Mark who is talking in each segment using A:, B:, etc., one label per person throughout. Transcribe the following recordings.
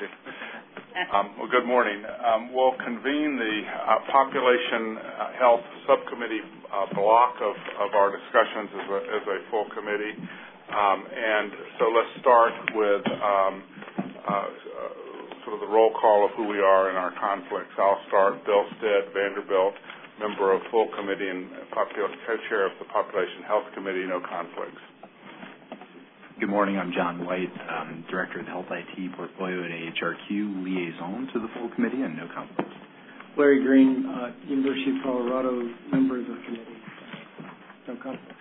A: technology. Well, good morning. We'll convene the Population Health Subcommittee block of our discussions as a full committee. And so let's start with sort of the roll call of who we are in our conflicts. I'll start. Bill Stead, Vanderbilt, member of full committee and co-chair of the Population Health Committee, no conflicts.
B: Good morning. I'm John White, Director of the Health IT Portfolio at AHRQ, liaison to the full committee, and no conflicts.
C: Larry Green, University of Colorado, member of the committee, no conflicts.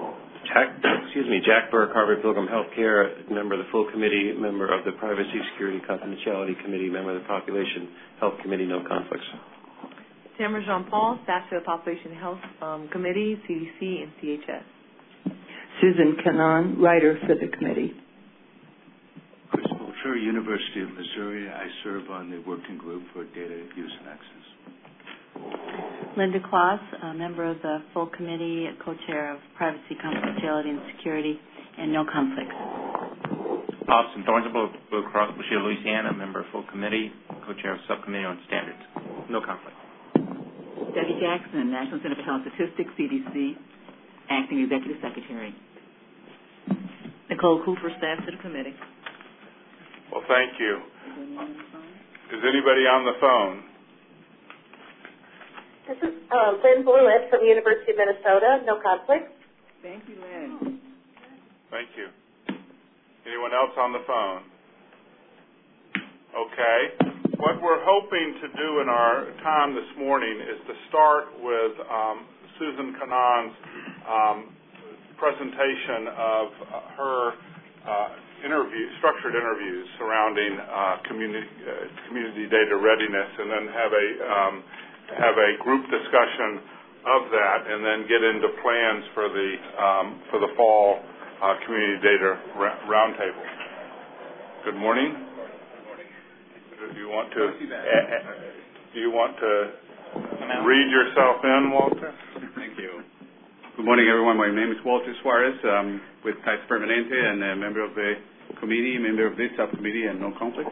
D: Jack Burke, Harvard Pilgrim Healthcare, member of the full committee, member of the Privacy, Security, Confidentiality Committee, member of the Population Health Committee, no conflicts.
E: Tamara Jean-Paul, staff of the Population Health Committee, CDC, and CHS.
F: Susan Cannon, writer for the committee.
G: Chris Bolcher, University of Missouri. I serve on the working group for data use and access.
H: Linda Kloss, a member of the full committee, co-chair of Privacy, Confidentiality, and Security, and no conflicts.
I: Austin Thornsville, Blue Cross Blue Shield, Louisiana, member of full committee, co-chair of subcommittee on standards. No conflict.
J: Debbie Jackson, National Center for Health Statistics, CDC, acting executive secretary.
E: Nicole Cooper, staff to the committee.
A: Well, thank you. Is anybody on the phone?
K: This is Lynn Blewett from the University of Minnesota. No conflict.
J: Thank you, Lynn.
A: Thank you. Anyone else on the phone? Okay. What we're hoping to do in our time this morning is to start with Susan Cannon's presentation of her structured interviews surrounding community data readiness, and then have a group discussion of that, and then get into plans for the fall community data roundtable. Good morning. Do you want to read yourself in, Walter?
L: Thank you. Good morning, everyone. My name is Walter Suarez. I'm with Kaiser Permanente and a member of the committee, member of this subcommittee, and no conflict.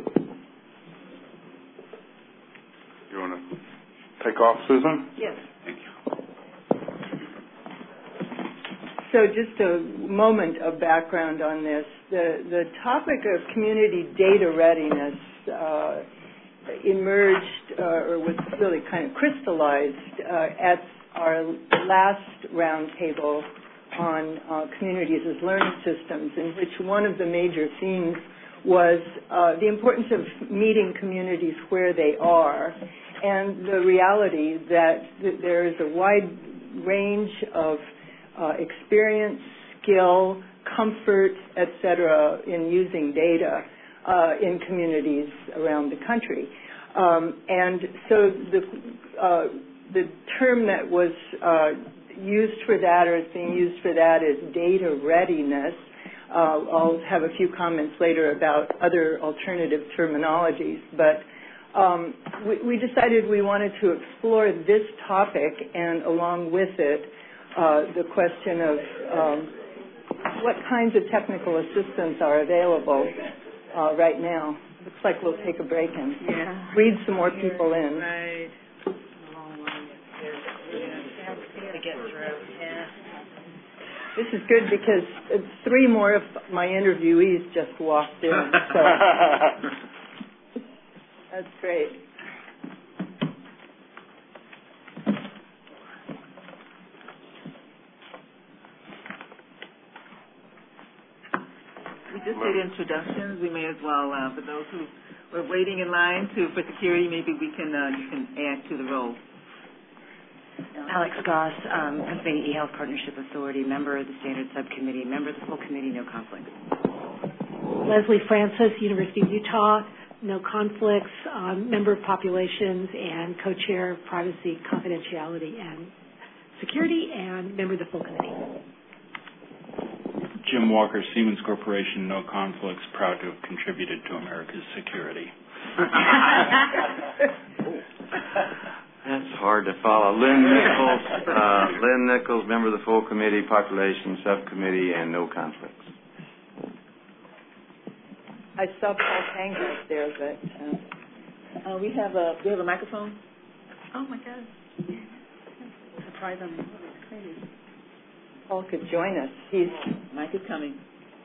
A: You want to take off, Susan?
F: Yes.
L: Thank you.
F: So just a moment of background on this. The topic of community data readiness emerged or was really kind of crystallized at our last roundtable on communities as learning systems, in which one of the major themes was the importance of meeting communities where they are, and the reality that there is a wide range of experience, skill, comfort, etc., in using data in communities around the country. And so the term that was used for that, or is being used for that, is data readiness. I'll have a few comments later about other alternative terminologies, but we decided we wanted to explore this topic, and along with it, the question of what kinds of technical assistance are available right now. Looks like we'll take a break and read some more people in.
E: Right.
F: This is good because 3 more of my interviewees just walked in. So that's great.
J: We just did introductions. We may as well, for those who were waiting in line for security, maybe we can you can add to the roll.
H: Alex Goss, Pennsylvania eHealth Partnership Authority, member of the Standards Subcommittee, member of the full committee, no conflicts.
M: Leslie Francis, University of Utah, no conflicts, member of Populations and co-chair of Privacy, Confidentiality, and Security, and member of the full committee.
N: Jim Walker, Siemens Corporation, no conflicts, proud to have contributed to America's security.
O: That's hard to follow. Lynn Nichols, member of the full committee, Population Subcommittee, and no conflicts.
F: I saw Paul Tang back there, but
J: we have a microphone.
H: Oh my God. Surprise them.
F: Paul could join us.
J: Mike is coming.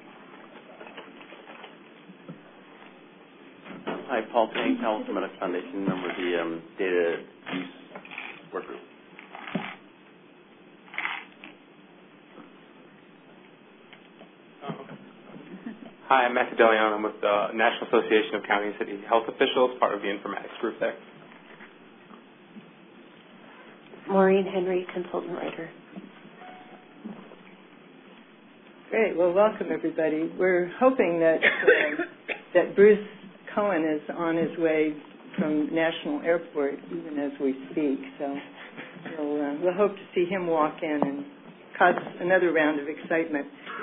O: Hi, Paul Tang, Hamilton Medical Foundation, member of the Data Use Work Group.
P: Hi, I'm Matthew DeLeon. I'm with the National Association of County and City Health Officials, part of the informatics group there.
K: Maureen Henry, consultant writer.
F: Great. Well, welcome, everybody. We're hoping that that Bruce Cohen is on his way from National Airport even as we speak. So we'll hope to see him walk in and cause another round of excitement.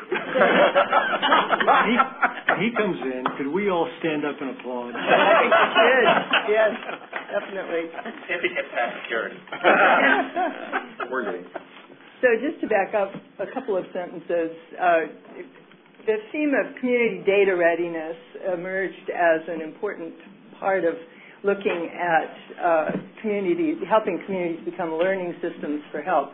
C: He comes in. Could we all stand up and applaud?
F: I think we should. Yes, definitely.
I: If he gets past security.
O: We're getting.
F: So just to back up a couple of sentences, the theme of community data readiness emerged as an important part of looking at helping communities become learning systems for health.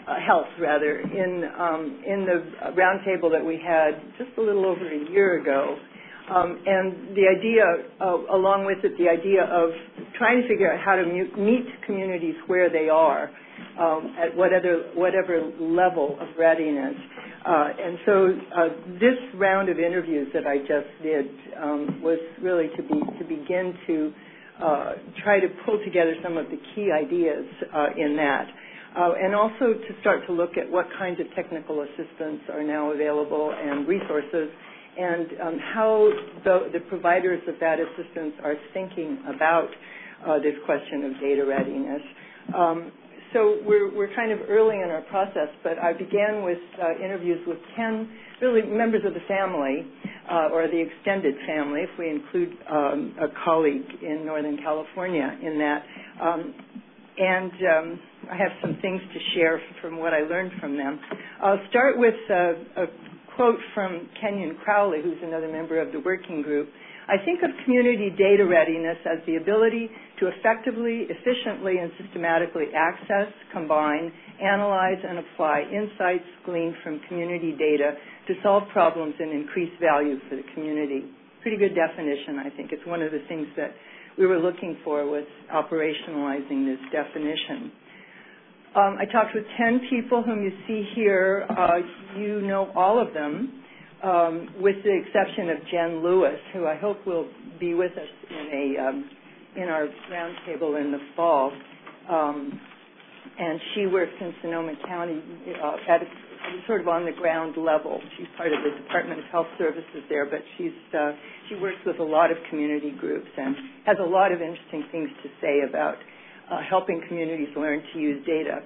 F: In the roundtable that we had just a little over a year ago. And the idea, along with it, the idea of trying to figure out how to meet communities where they are at whatever level of readiness. And so this round of interviews that I just did was really to begin to try to pull together some of the key ideas in that. And also to start to look at what kinds of technical assistance are now available and resources, and how the providers of that assistance are thinking about this question of data readiness. So we're kind of early in our process, but I began with interviews with 10 really members of the family, or the extended family, if we include a colleague in Northern California in that. And I have some things to share from what I learned from them. I'll start with a quote from Kenyon Crowley, who's another member of the working group. I think of community data readiness as the ability to effectively, efficiently, and systematically access, combine, analyze, and apply insights gleaned from community data to solve problems and increase value for the community. Pretty good definition, I think. It's one of the things that we were looking for was operationalizing this definition. I talked with 10 people whom you see here. You know all of them, with the exception of Jen Lewis, who I hope will be with us in our roundtable in the fall. And she works in Sonoma County at sort of on the ground level. She's part of the Department of Health Services there, but she works with a lot of community groups and has a lot of interesting things to say about helping communities learn to use data.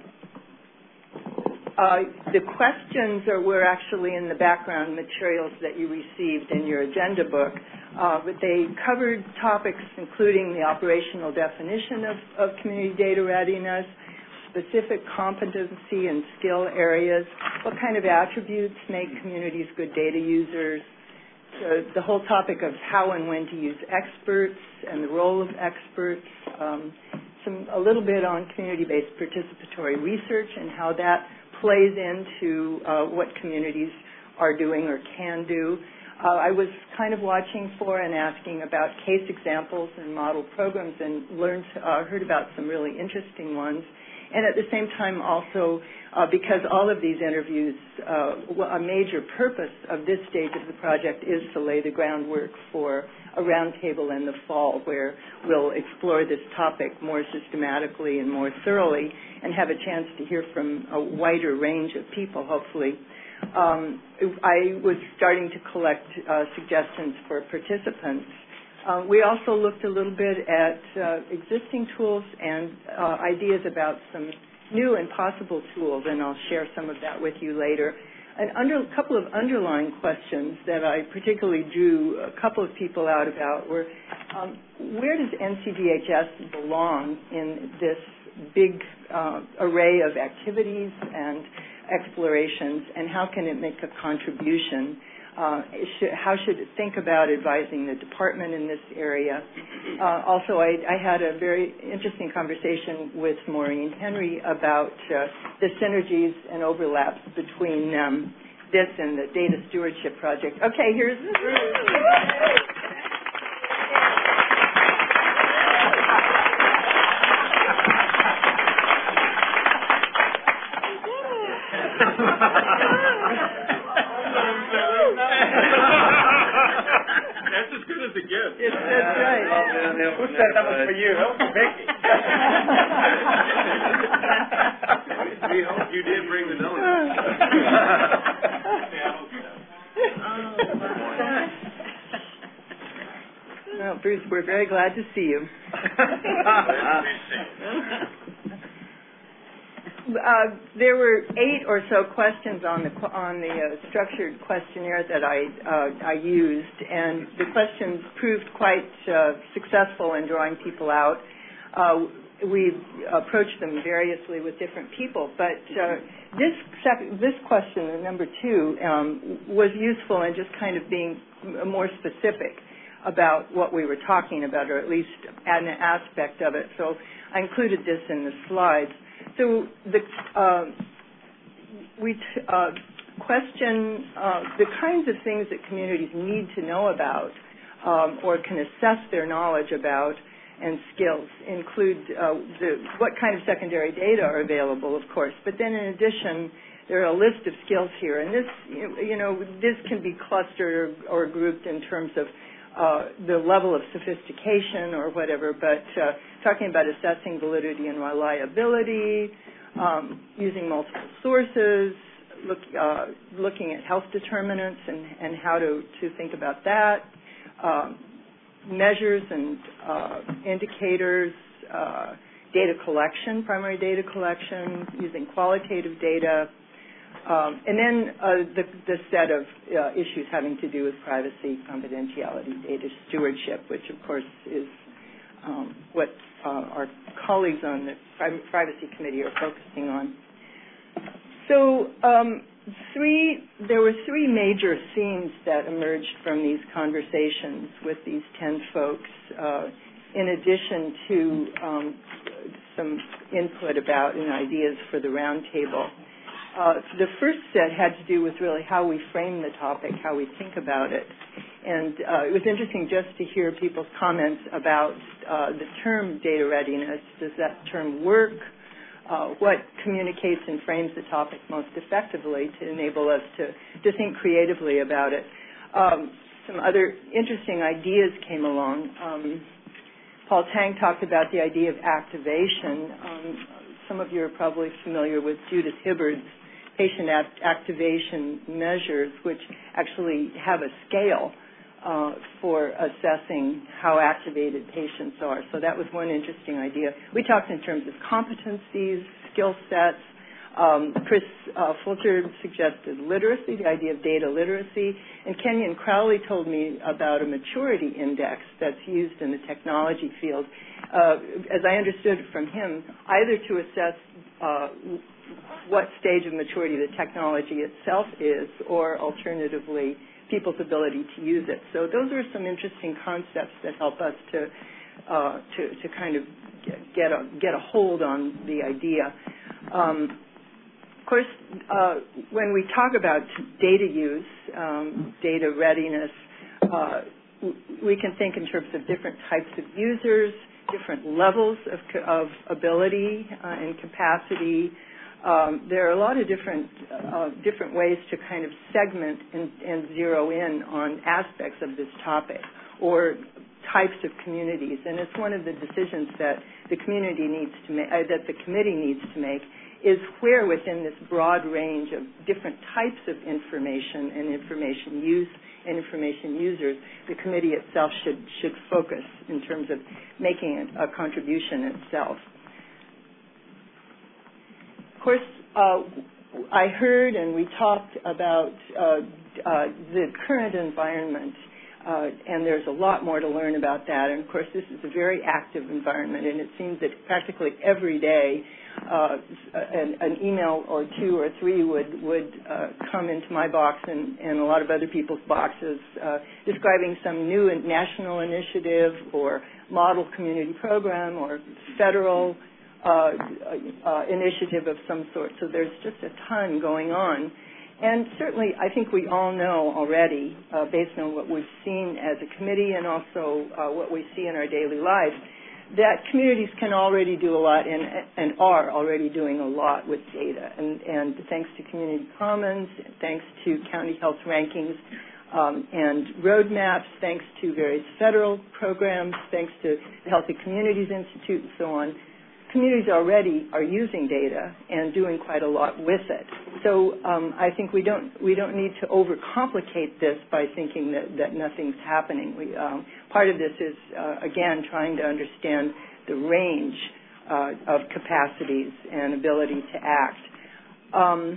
F: The questions were actually in the background materials that you received in your agenda book, but they covered topics including the operational definition of community data readiness, specific competency and skill areas, what kind of attributes make communities good data users, the whole topic of how and when to use experts and the role of experts, a little bit on community-based participatory research and how that plays into what communities are doing or can do. I was kind of watching for and asking about case examples and model programs and heard about some really interesting ones. And at the same time also, because all of these interviews, a major purpose of this stage of the project is to lay the groundwork for a roundtable in the fall where we'll explore this topic more systematically and more thoroughly and have a chance to hear from a wider range of people, hopefully. I was starting to collect suggestions for participants. We also looked a little bit at existing tools and ideas about some new and possible tools, and I'll share some of that with you later. A couple of underlying questions that I particularly drew a couple of people out about were, where does NCDHS belong in this big array of activities and explorations, and how can it make a contribution? how should it think about advising the department in this area. Also, I had a very interesting conversation with Maureen Henry about the synergies and overlaps between this and the Data Stewardship Project. Okay, here's the
I: That's as good as it gets.
F: That's right.
I: Who said that was for you? That was for Vicky. We hope you did bring the donuts.
F: Well, Bruce, we're very glad to see you. There were 8 or so questions on the structured questionnaire that I used, and the questions proved quite successful in drawing people out. We approached them variously with different people, but this question, number 2, was useful in just kind of being more specific about what we were talking about, or at least an aspect of it. So I included this in the slides. So we question the kinds of things that communities need to know about or can assess their knowledge about, and skills include what kind of secondary data are available, of course. But then in addition, there are a list of skills here, and this, this can be clustered or grouped in terms of the level of sophistication or whatever, but talking about assessing validity and reliability, using multiple sources, looking at health determinants and how to think about that, measures and indicators, data collection, primary data collection, using qualitative data, and then the set of issues having to do with privacy, confidentiality, data stewardship, which of course is what our colleagues on the Privacy Committee are focusing on. So there were 3 major themes that emerged from these conversations with these 10 folks, in addition to some input about and ideas for the roundtable. The first set had to do with really how we frame the topic, how we think about it. And it was interesting just to hear people's comments about the term data readiness. Does that term work? What communicates and frames the topic most effectively to enable us to think creatively about it? Some other interesting ideas came along. Paul Tang talked about the idea of activation. Some of you are probably familiar with Judith Hibbard's patient activation measures, which actually have a scale for assessing how activated patients are. So that was one interesting idea. We talked in terms of competencies, skill sets. Chris Fulcher suggested literacy, the idea of data literacy. And Kenyon Crowley told me about a maturity index that's used in the technology field. As I understood from him, either to assess what stage of maturity the technology itself is, or alternatively, people's ability to use it. So those are some interesting concepts that help us to kind of get a hold on the idea. Of course, when we talk about data use, data readiness, we can think in terms of different types of users, different levels of ability and capacity. There are a lot of different ways to kind of segment and zero in on aspects of this topic or types of communities, and it's one of the decisions that the community needs to make, that the committee needs to make, is where within this broad range of different types of information and information use and information users, the committee itself should focus in terms of making a contribution itself. Of course, I heard and we talked about the current environment and there's a lot more to learn about that. And of course, this is a very active environment, and it seems that practically every day an email or two or three would come into my box and a lot of other people's boxes describing some new national initiative or model community program or federal initiative of some sort. So there's just a ton going on. And certainly, I think we all know already, based on what we've seen as a committee and also what we see in our daily lives, that communities can already do a lot and are already doing a lot with data. And thanks to Community Commons, thanks to county health rankings and roadmaps, thanks to various federal programs, thanks to the Healthy Communities Institute and so on, communities already are using data and doing quite a lot with it. So I think we don't need to overcomplicate this by thinking that nothing's happening. Part of this is, again, trying to understand the range of capacities and ability to act.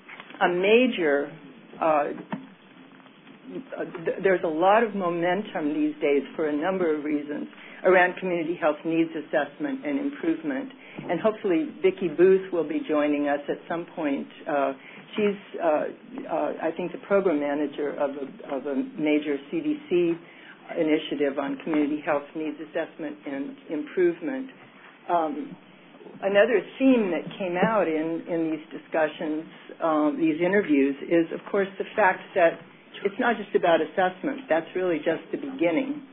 F: There's a lot of momentum these days for a number of reasons around community health needs assessment and improvement. And hopefully Vicki Booth will be joining us at some point. She's, I think, the program manager of a major CDC initiative on community health needs assessment and improvement. Another theme that came out in these discussions, these interviews, is, of course, the fact that it's not just about assessment. That's really just the beginning.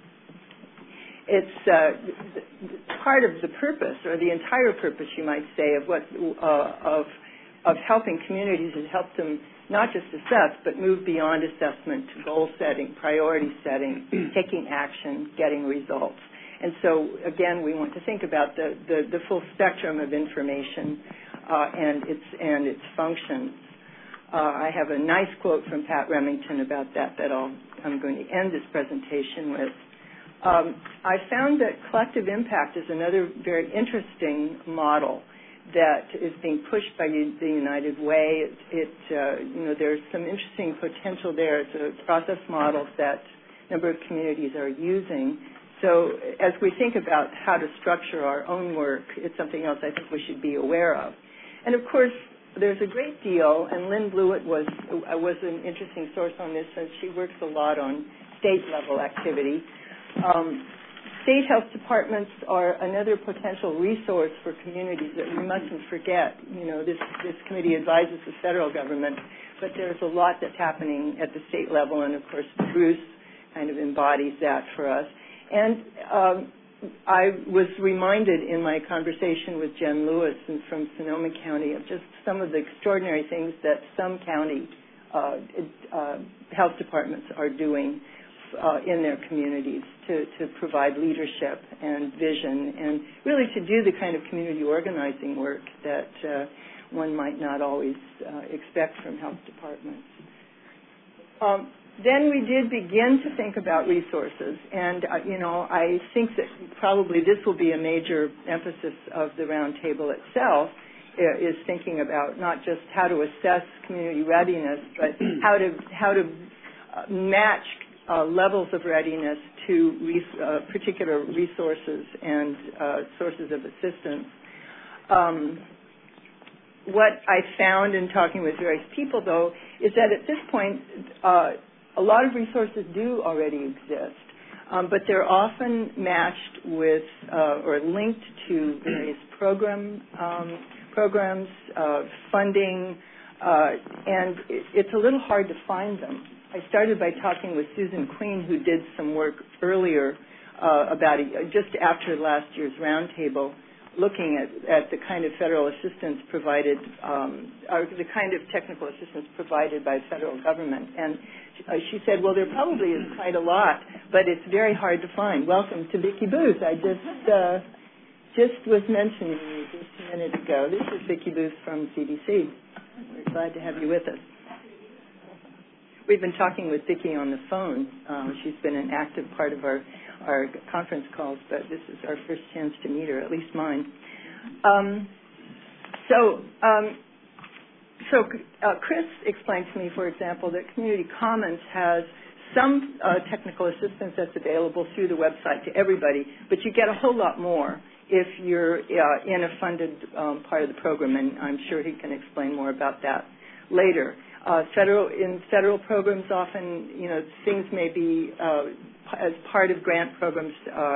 F: It's part of the purpose, or the entire purpose, you might say, of what of helping communities is help them not just assess, but move beyond assessment to goal setting, priority setting, taking action, getting results. And so, again, we want to think about the full spectrum of information and its functions. I have a nice quote from Pat Remington about that I'm going to end this presentation with. I found that collective impact is another very interesting model that is being pushed by the United Way. There's some interesting potential there. It's a process model that a number of communities are using. So as we think about how to structure our own work, it's something else I think we should be aware of. And of course, there's a great deal, and Lynn Blewett was an interesting source on this, and she works a lot on state-level activity. State health departments are another potential resource for communities that we mustn't forget. This committee advises the federal government, but there's a lot that's happening at the state level, and of course Bruce kind of embodies that for us. And I was reminded in my conversation with Jen Lewis from Sonoma County of just some of the extraordinary things that some county health departments are doing in their communities to provide leadership and vision and really to do the kind of community organizing work that one might not always expect from health departments. Then we did begin to think about resources, and I think that probably this will be a major emphasis of the roundtable itself, is thinking about not just how to assess community readiness, but how to match levels of readiness to particular resources and sources of assistance. What I found in talking with various people, though, is that at this point, a lot of resources do already exist, but they're often matched with or linked to various programs, funding, and it's a little hard to find them. I started by talking with Susan Queen, who did some work earlier just after last year's roundtable, looking at the kind of federal assistance provided, or the kind of technical assistance provided by the federal government. And she said, well, there probably is quite a lot, but it's very hard to find. Welcome to Vicki Booth. I just was mentioning you just a minute ago. This is Vicki Booth from CDC. We're glad to have you with us. We've been talking with Vicki on the phone. She's been an active part of our conference calls, but this is our first chance to meet her, at least mine. Chris explained to me, for example, that Community Commons has some technical assistance that's available through the website to everybody, but you get a whole lot more if you're in a funded part of the program, and I'm sure he can explain more about that later. In federal programs, often, things may be as part of grant programs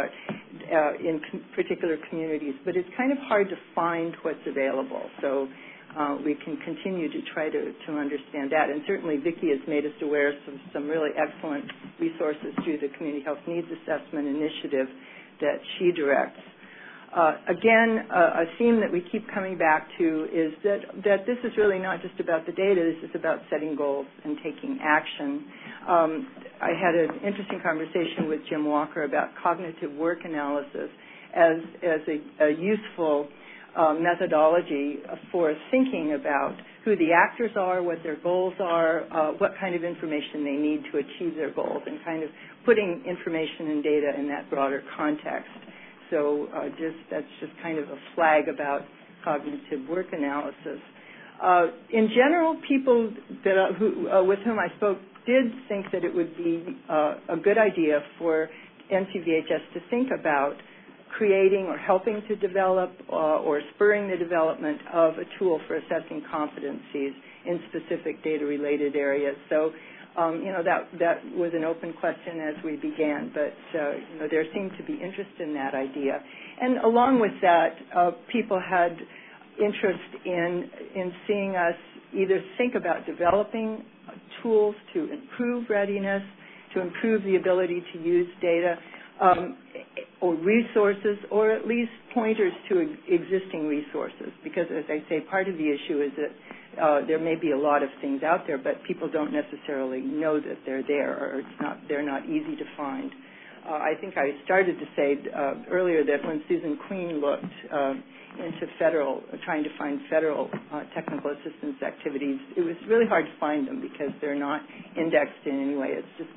F: in particular communities, but it's kind of hard to find what's available. So we can continue to try to understand that. And certainly Vicki has made us aware of some really excellent resources through the Community Health Needs Assessment Initiative that she directs. Again, a theme that we keep coming back to is that this is really not just about the data. This is about setting goals and taking action. I had an interesting conversation with Jim Walker about cognitive work analysis as a useful methodology for thinking about who the actors are, what their goals are, what kind of information they need to achieve their goals, and kind of putting information and data in that broader context. So that's just kind of a flag about cognitive work analysis. In general, people with whom I spoke did think that it would be a good idea for NCVHS to think about creating or helping to develop or spurring the development of a tool for assessing competencies in specific data-related areas. So, that was an open question as we began, but, there seemed to be interest in that idea. And along with that, people had interest in seeing us either think about developing tools to improve readiness, to improve the ability to use data, or resources, or at least pointers to existing resources. Because, as I say, part of the issue is that there may be a lot of things out there, but people don't necessarily know that they're there, or they're not easy to find. I think I started to say earlier that when Susan Queen looked into trying to find federal technical assistance activities, it was really hard to find them because they're not indexed in any way. It's just,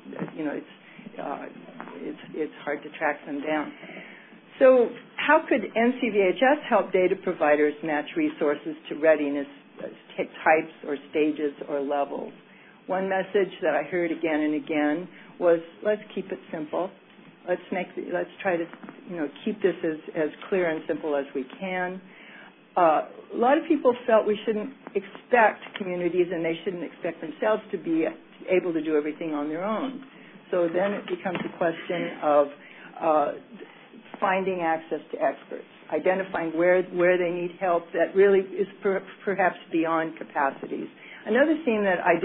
F: it's hard to track them down. So how could NCVHS help data providers match resources to readiness types or stages or levels? One message that I heard again and again was, let's keep it simple. Let's try to keep this as clear and simple as we can. A lot of people felt we shouldn't expect communities, and they shouldn't expect themselves to be able to do everything on their own. So then it becomes a question of finding access to experts, identifying where they need help that really is perhaps beyond capacities. Another theme that I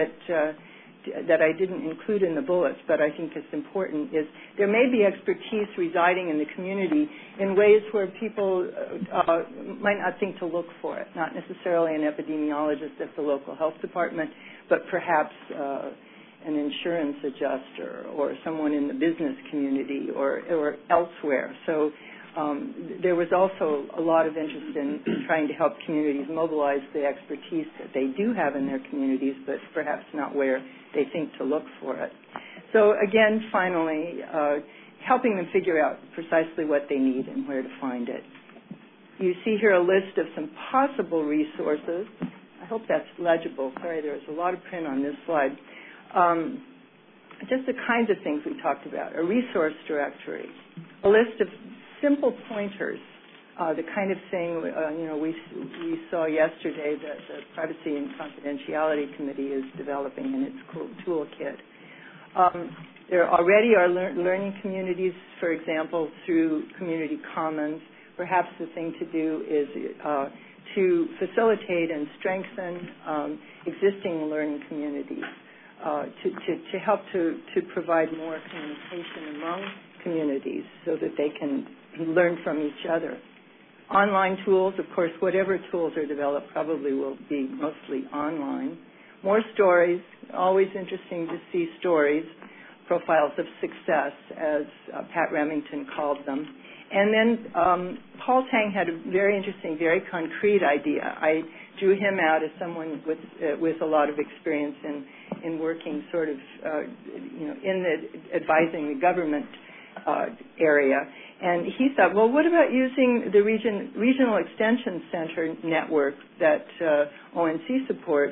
F: didn't include in the bullets, but I think it's important, is there may be expertise residing in the community in ways where people might not think to look for it, not necessarily an epidemiologist at the local health department, but perhaps an insurance adjuster or someone in the business community or elsewhere. So there was also a lot of interest in trying to help communities mobilize the expertise that they do have in their communities, but perhaps not where they think to look for it. So again, finally, helping them figure out precisely what they need and where to find it. You see here a list of some possible resources. I hope that's legible. Sorry, there's a lot of print on this slide. Just the kinds of things we talked about: a resource directory, a list of simple pointers, the kind of thing we saw yesterday that the Privacy and Confidentiality Committee is developing in its toolkit. There already are learning communities, for example, through Community Commons. Perhaps the thing to do is to facilitate and strengthen existing learning communities, to help to provide more communication among communities so that they can learn from each other. Online tools, of course, whatever tools are developed probably will be mostly online. More stories, always interesting to see stories, profiles of success, as Pat Remington called them. And then Paul Tang had a very interesting, very concrete idea. I drew him out as someone with a lot of experience in working sort of, in the advising the government area. And he thought, well, what about using the regional extension center network that ONC supports?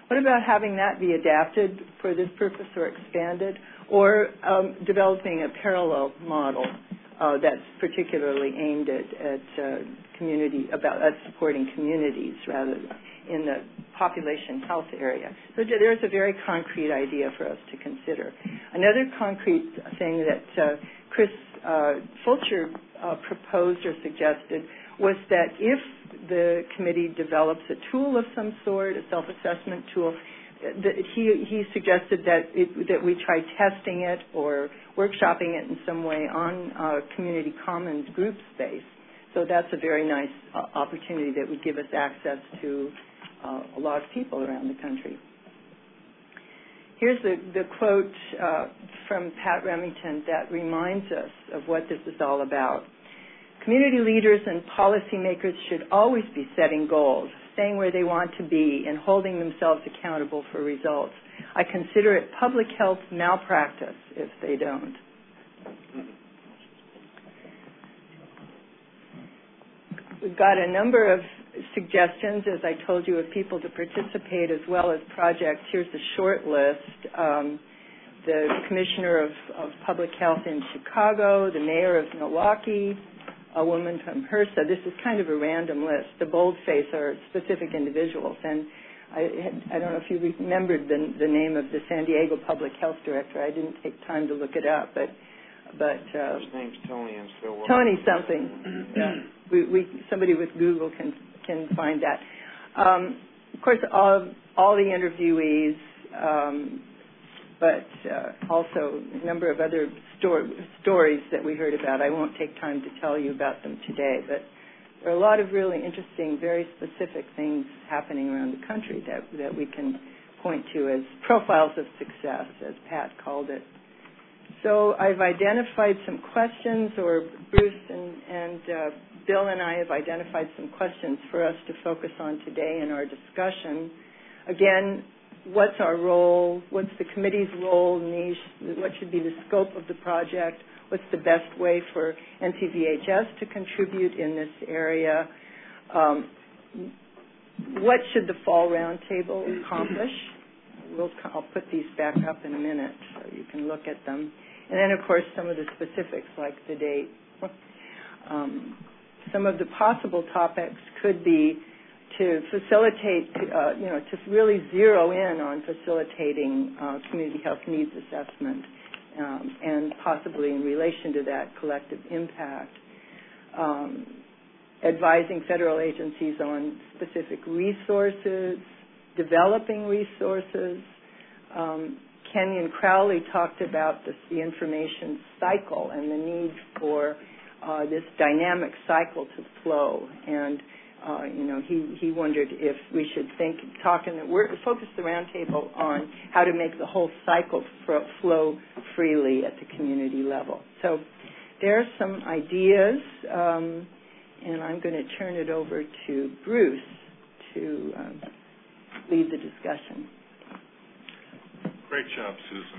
F: What about having that be adapted for this purpose or expanded, or developing a parallel model that's particularly aimed at supporting communities rather than in the population health area? So there's a very concrete idea for us to consider. Another concrete thing that Chris Fulcher proposed or suggested was that if the committee develops a tool of some sort, a self-assessment tool, he suggested that we try testing it or workshopping it in some way on community commons group space. So that's a very nice opportunity that would give us access to a lot of people around the country. Here's the quote from Pat Remington that reminds us of what this is all about. Community leaders and policymakers should always be setting goals, staying where they want to be, and holding themselves accountable for results. I consider it public health malpractice if they don't. We've got a number of suggestions, as I told you, of people to participate as well as projects. Here's a short list. The Commissioner of Public Health in Chicago, the Mayor of Milwaukee, a woman from HRSA. This is kind of a random list. The boldface are specific individuals. And I don't know if you remembered the name of the San Diego Public Health Director. I didn't take time to look it up, but
Q: his name's Tony. I'm still working.
F: Tony something. Somebody with Google can find that. Of course, all the interviewees, but also a number of other stories that we heard about. I won't take time to tell you about them today, but there are a lot of really interesting, very specific things happening around the country that we can point to as profiles of success, as Pat called it. So I've identified some questions, or Bruce and Bill and I have identified some questions for us to focus on today in our discussion. Again, what's our role? What's the committee's role, niche? What should be the scope of the project? What's the best way for NCVHS to contribute in this area? What should the Fall Roundtable accomplish? I'll put these back up in a minute so you can look at them. And then, of course, some of the specifics like the date. Some of the possible topics could be to facilitate, to really zero in on facilitating community health needs assessment and possibly in relation to that collective impact. Advising federal agencies on specific resources, developing resources. Kenyon Crowley talked about the information cycle and the need for this dynamic cycle to flow. And, he wondered if we should focus the roundtable on how to make the whole cycle flow freely at the community level. So there are some ideas, and I'm going to turn it over to Bruce to lead the discussion.
R: Great job, Susan.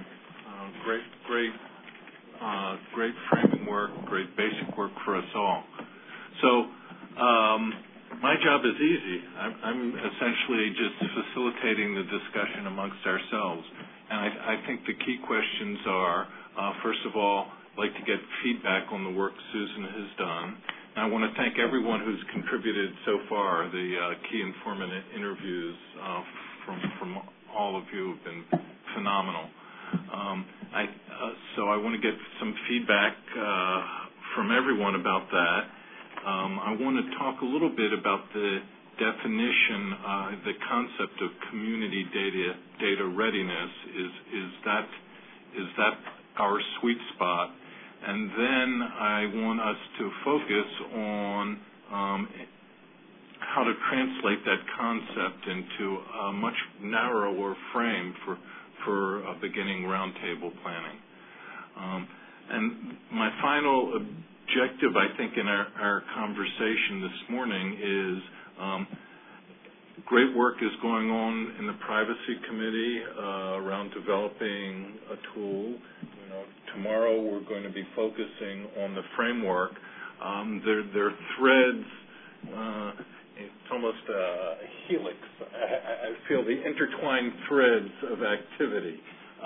R: Great framing work, great basic work for us all. So my job is easy. I'm essentially just facilitating the discussion amongst ourselves. And I think the key questions are, first of all, I'd like to get feedback on the work Susan has done. And I want to thank everyone who's contributed so far. The key informant interviews from all of you have been phenomenal. So I want to get some feedback from everyone about that. I want to talk a little bit about the definition, the concept of community data readiness. Is that our sweet spot? And then I want us to focus on how to translate that concept into a much narrower frame for a beginning roundtable planning. And my final objective, I think, in our conversation this morning is great work is going on in the Privacy Committee around developing a tool. Tomorrow we're going to be focusing on the framework. There are threads it's almost a helix. I feel the intertwined threads of activity,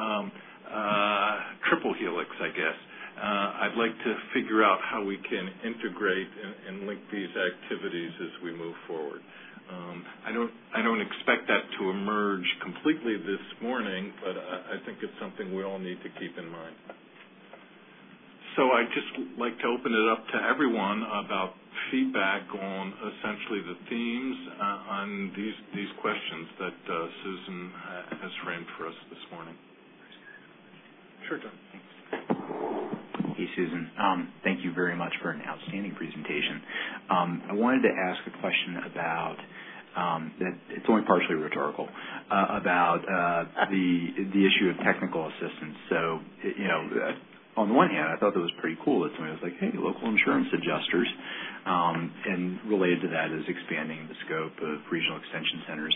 R: triple helix, I guess. I'd like to figure out how we can integrate and link these activities as we move forward. I don't expect that to emerge completely this morning, but I think it's something we all need to keep in mind. So I'd just like to open it up to everyone about feedback on essentially the themes on these questions that Susan has framed for us this morning. Sure, John.
B: Hey, Susan. Thank you very much for an outstanding presentation. I wanted to ask a question about that it's only partially rhetorical about the issue of technical assistance. So, on the one hand, I thought that was pretty cool that somebody was like, hey, local insurance adjusters, and related to that is expanding the scope of regional extension centers.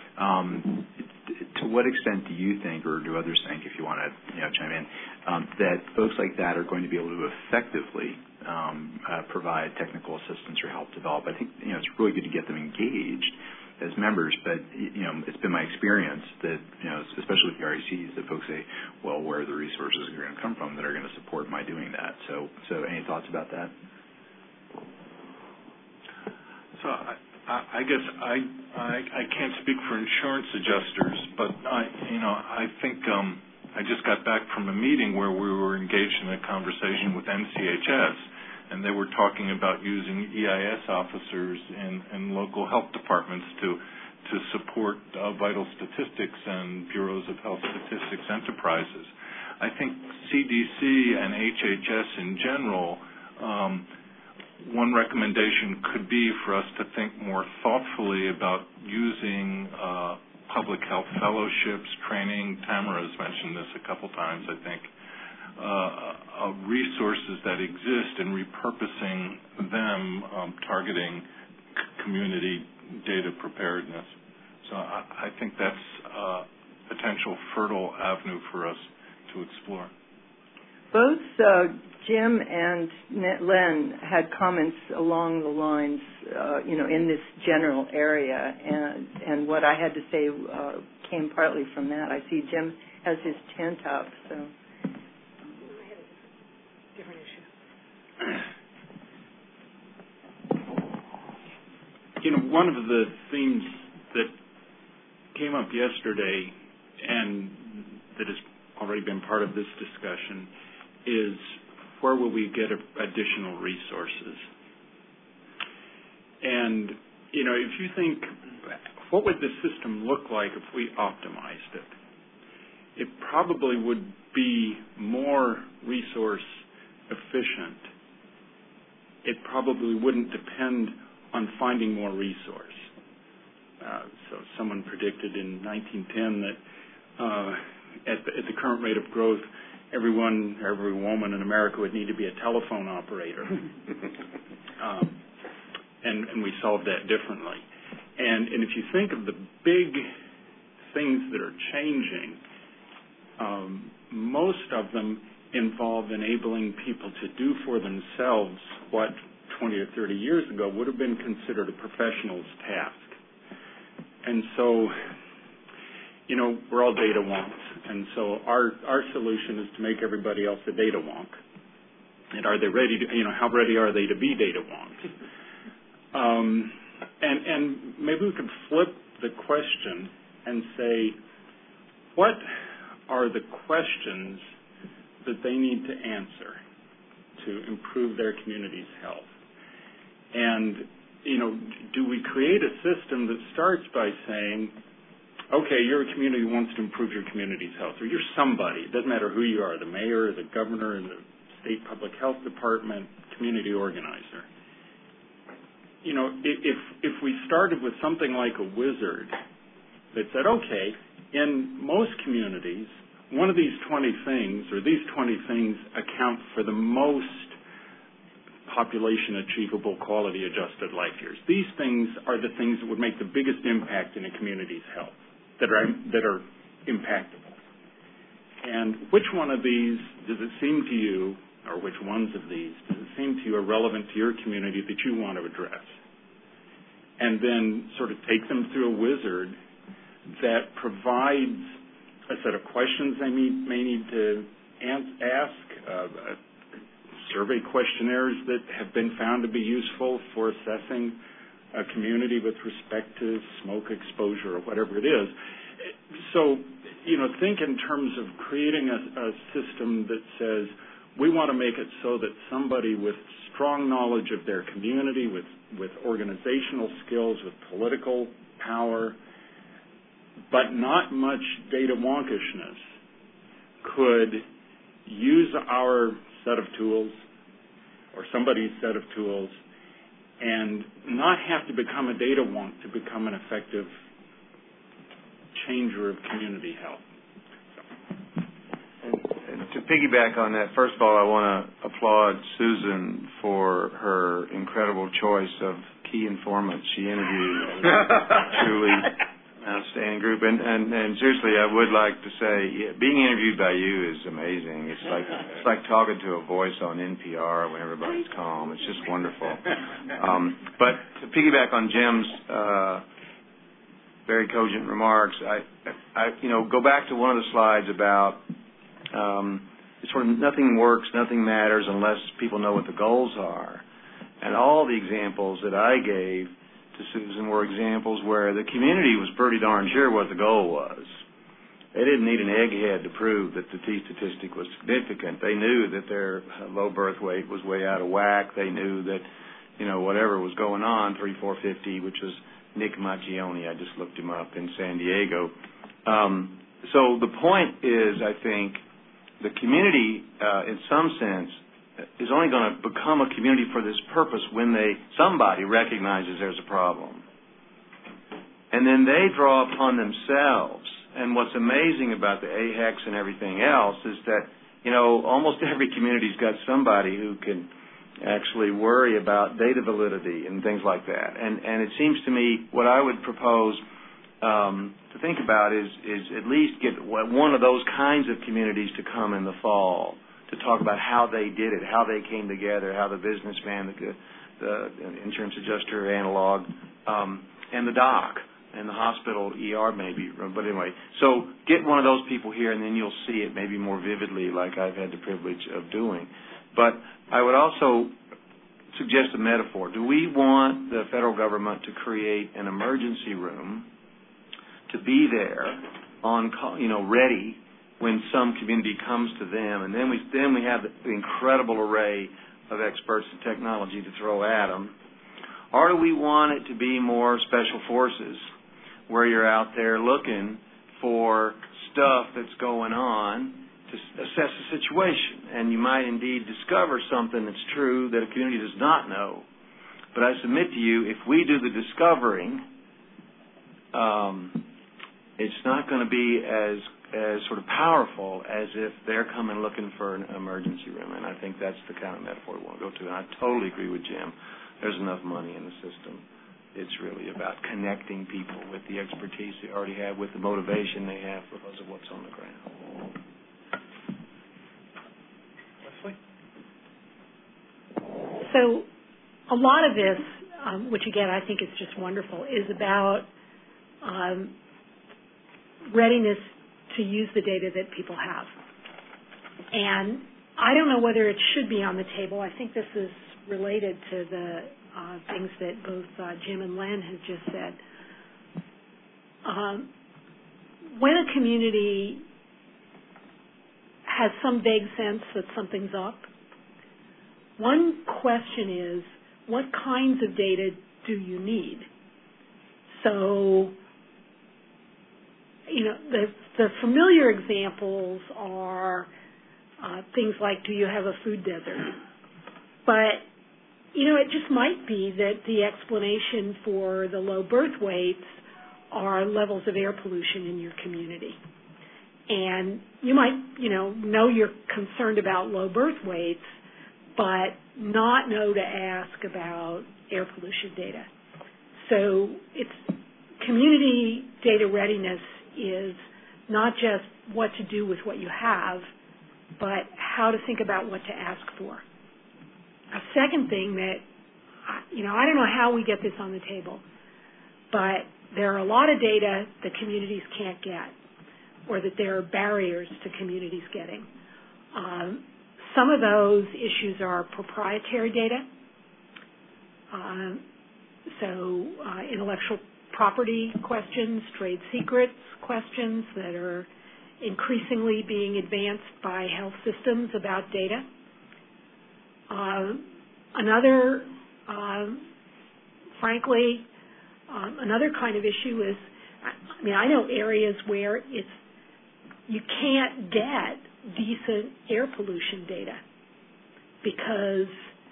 B: To what extent do you think, or do others think, if you want to chime in, that folks like that are going to be able to effectively provide technical assistance or help develop? I think it's really good to get them engaged as members, but it's been my experience that especially with the RECs, that folks say, well, where are the resources going to come from that are going to support my doing that? So any thoughts about that?
R: So I guess I can't speak for insurance adjusters, but I think I just got back from a meeting where we were engaged in a conversation with NCHS, and they were talking about using EIS officers in local health departments to support vital statistics and bureaus of health statistics enterprises. I think CDC and HHS in general, one recommendation could be for us to think more thoughtfully about using public health fellowships, training. Tamara has mentioned this a couple times, I think. Resources that exist and repurposing them, targeting community data preparedness. So I think that's a potential fertile avenue for us to explore.
F: Both Jim and Len had comments along the lines, in this general area, and what I had to say came partly from that. I see Jim has his tent up, so.
M: Different issue.
N: One of the themes that came up yesterday and that has already been part of this discussion is where will we get additional resources? And, if you think, what would the system look like if we optimized it? It probably would be more resource efficient. It probably wouldn't depend on finding more resource. So someone predicted in 1910 that at the current rate of growth, every woman in America would need to be a telephone operator. And we solved that differently. And if you think of the big things that are changing, most of them involve enabling people to do for themselves what 20 or 30 years ago would have been considered a professional's task. And so, we're all data wonks. And so our solution is to make everybody else a data wonk. And are they ready to, how ready are they to be data wonks? And maybe we could flip the question and say, what are the questions that they need to answer to improve their community's health? And, do we create a system that starts by saying, okay, you're a community who wants to improve your community's health, or you're somebody, it doesn't matter who you are, the mayor, the governor, the state public health department, community organizer. If we started with something like a wizard that said, okay, in most communities, one of these 20 things, or these 20 things account for the most population achievable quality adjusted life years. These things are the things that would make the biggest impact in a community's health, that are impactable. And which one of these does it seem to you, or which ones of these does it seem to you are relevant to your community that you want to address? and then sort of take them through a wizard that provides a set of questions they may need to ask, survey questionnaires that have been found to be useful for assessing a community with respect to smoke exposure or whatever it is. So, think in terms of creating a system that says we want to make it so that somebody with strong knowledge of their community, with organizational skills, with political power, but not much data wonkishness, could use our set of tools or somebody's set of tools and not have to become a data wonk to become an effective changer of community health.
S: And to piggyback on that, first of all, I want to applaud Susan for her incredible choice of key informants she interviewed. Truly outstanding group. And seriously, I would like to say, being interviewed by you is amazing. It's like talking to a voice on NPR when everybody's calm. It's just wonderful. But to piggyback on Jim's very cogent remarks, I go back to one of the slides about it's sort of nothing works, nothing matters unless people know what the goals are. And all the examples that I gave to Susan were examples where the community was pretty darn sure what the goal was. They didn't need an egghead to prove that the T statistic was significant. They knew that their low birth weight was way out of whack. They knew that, whatever was going on, 3450, which was Nick Macchione, I just looked him up, in San Diego. So the point is, I think, the community, in some sense, is only going to become a community for this purpose when somebody recognizes there's a problem. And then they draw upon themselves. And what's amazing about the AHEX and everything else is that, almost every community's got somebody who can actually worry about data validity and things like that. And it seems to me what I would propose to think about is at least get one of those kinds of communities to come in the fall to talk about how they did it, how they came together, how the businessman, the insurance adjuster analog, and the doc and the hospital ER maybe. But anyway, so get one of those people here, and then you'll see it maybe more vividly like I've had the privilege of doing. But I would also suggest a metaphor. Do we want the federal government to create an emergency room to be there on, ready when some community comes to them, and then we have the incredible array of experts and technology to throw at them? Or do we want it to be more special forces, where you're out there looking for stuff that's going on to assess the situation, and you might indeed discover something that's true that a community does not know. But I submit to you, if we do the discovering, it's not going to be as sort of powerful as if they're coming looking for an emergency room. And I think that's the kind of metaphor we want to go to. And I totally agree with Jim. There's enough money in the system. It's really about connecting people with the expertise they already have, with the motivation they have because of what's on the ground.
N: Leslie?
M: So a lot of this, which again I think is just wonderful, is about readiness to use the data that people have. And I don't know whether it should be on the table. I think this is related to the things that both Jim and Len have just said. When a community has some vague sense that something's up, one question is, what kinds of data do you need? So, the familiar examples are things like, do you have a food desert? But, it just might be that the explanation for the low birth weights are levels of air pollution in your community. And you might, know you're concerned about low birth weights, but not know to ask about air pollution data. So it's community data readiness is not just what to do with what you have, but how to think about what to ask for. A second thing that, I don't know how we get this on the table, but there are a lot of data that communities can't get, or that there are barriers to communities getting. Some of those issues are proprietary data, so intellectual property questions, trade secrets questions that are increasingly being advanced by health systems about data. Another kind of issue is, I know areas where you can't get decent air pollution data because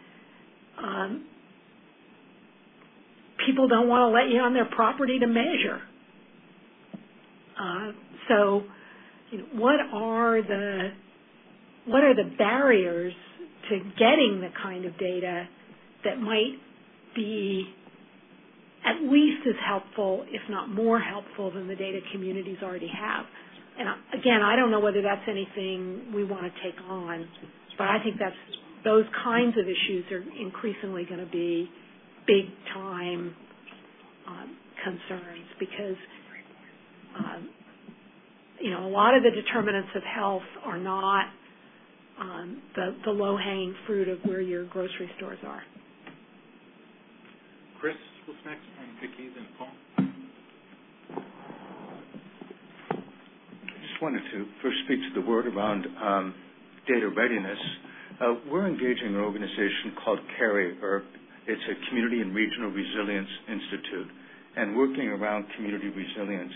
M: people don't want to let you on their property to measure. So, what are the barriers to getting the kind of data that might be at least as helpful, if not more helpful, than the data communities already have? And again, I don't know whether that's anything we want to take on, but I think those kinds of issues are increasingly going to be big-time concerns because, a lot of the determinants of health are not the low-hanging fruit of where your grocery stores are.
R: Chris was next, and Vicki, then Paul.
G: I just wanted to first speak to the word around data readiness. We're engaging an organization called CARI, or it's a Community and Regional Resilience Institute, and working around community resilience.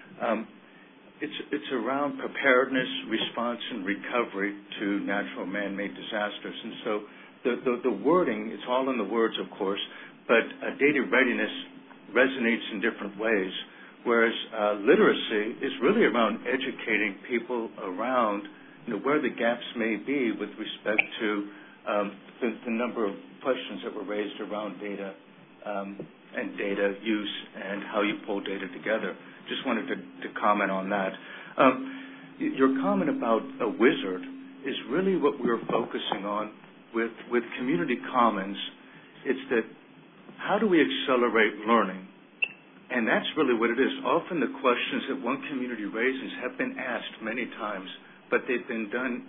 G: It's around preparedness, response, and recovery to natural man-made disasters. And so the wording, it's all in the words, of course, but data readiness resonates in different ways, whereas literacy is really around educating people around where the gaps may be with respect to the number of questions that were raised around data and data use and how you pull data together. Just wanted to comment on that. Your comment about a wizard is really what we're focusing on with Community Commons. It's that how do we accelerate learning? And that's really what it is. Often the questions that one community raises have been asked many times, but they've been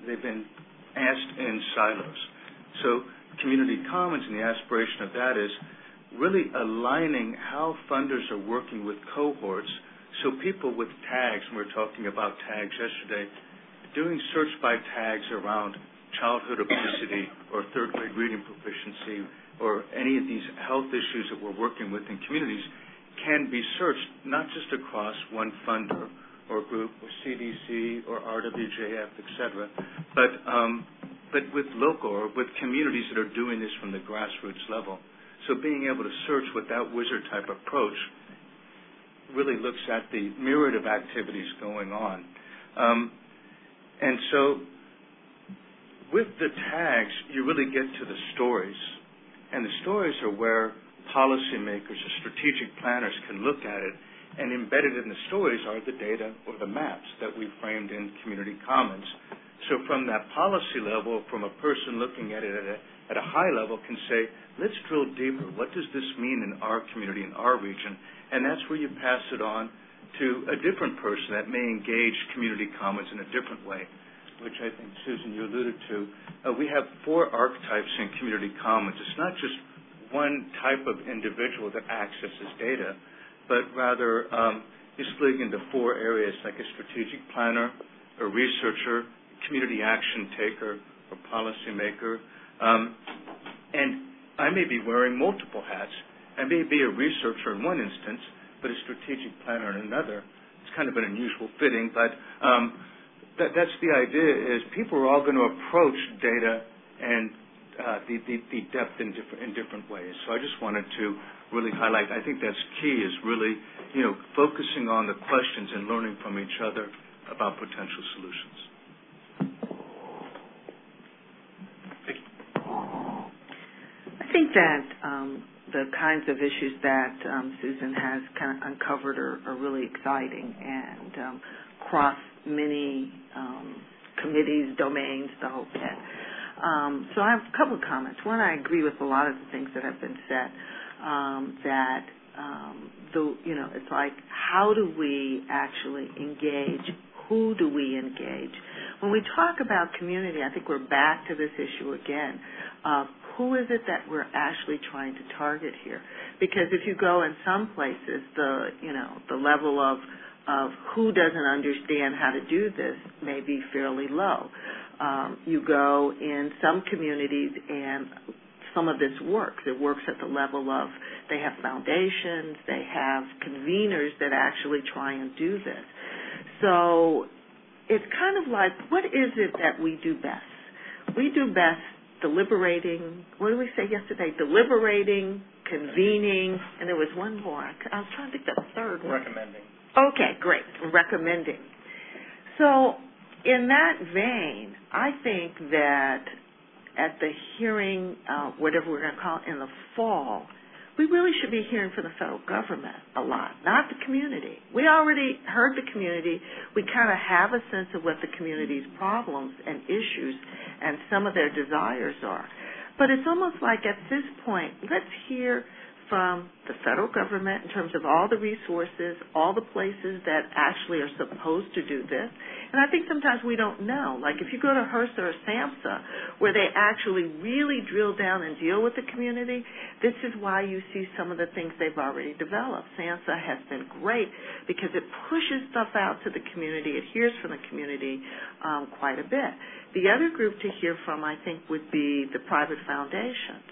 G: asked in silos. So Community Commons and the aspiration of that is really aligning how funders are working with cohorts. So people with tags, and we were talking about tags yesterday, doing search by tags around childhood obesity or third grade reading proficiency or any of these health issues that we're working with in communities can be searched not just across one funder or group or CDC or RWJF, et cetera, but with local or with communities that are doing this from the grassroots level. So being able to search with that wizard-type approach really looks at the myriad of activities going on. And so with the tags, you really get to the stories. And the stories are where policymakers or strategic planners can look at it, and embedded in the stories are the data or the maps that we framed in Community Commons. So from that policy level, from a person looking at it at a high level can say, let's drill deeper. What does this mean in our community, in our region? And that's where you pass it on to a different person that may engage Community Commons in a different way, which I think, Susan, you alluded to. We have 4 archetypes in Community Commons. It's not just one type of individual that accesses data, but rather is split into 4 areas, like a strategic planner, a researcher, community action taker, or policymaker. And I may be wearing multiple hats. I may be a researcher in one instance, but a strategic planner in another. It's kind of an unusual fitting, but that's the idea, is people are all going to approach data and the depth in different ways. So I just wanted to really highlight, I think that's key, is really, focusing on the questions and learning from each other about potential solutions.
J: I think that the kinds of issues that Susan has kind of uncovered are really exciting and cross many committees, domains, the whole bit. So I have a couple of comments. One, I agree with a lot of the things that have been said, that it's like, how do we actually engage? Who do we engage? When we talk about community, I think we're back to this issue again of who is it that we're actually trying to target here? Because if you go in some places, the level of who doesn't understand how to do this may be fairly low. You go in some communities and some of this works. It works at the level of they have foundations, they have conveners that actually try and do this. So it's kind of like, what is it that we do best? We do best deliberating. What did we say yesterday? Deliberating, convening, and there was one more. I was trying to think that third one.
P: Recommending.
J: Okay, great. Recommending. So in that vein, I think that at the hearing, whatever we're going to call it, in the fall, we really should be hearing from the federal government a lot, not the community. We already heard the community. We kind of have a sense of what the community's problems and issues and some of their desires are. But it's almost like at this point, let's hear from the federal government in terms of all the resources, all the places that actually are supposed to do this. And I think sometimes we don't know. Like if you go to HRSA or SAMHSA, where they actually really drill down and deal with the community, this is why you see some of the things they've already developed. SAMHSA has been great because it pushes stuff out to the community. It hears from the community quite a bit. The other group to hear from, I think, would be the private foundations.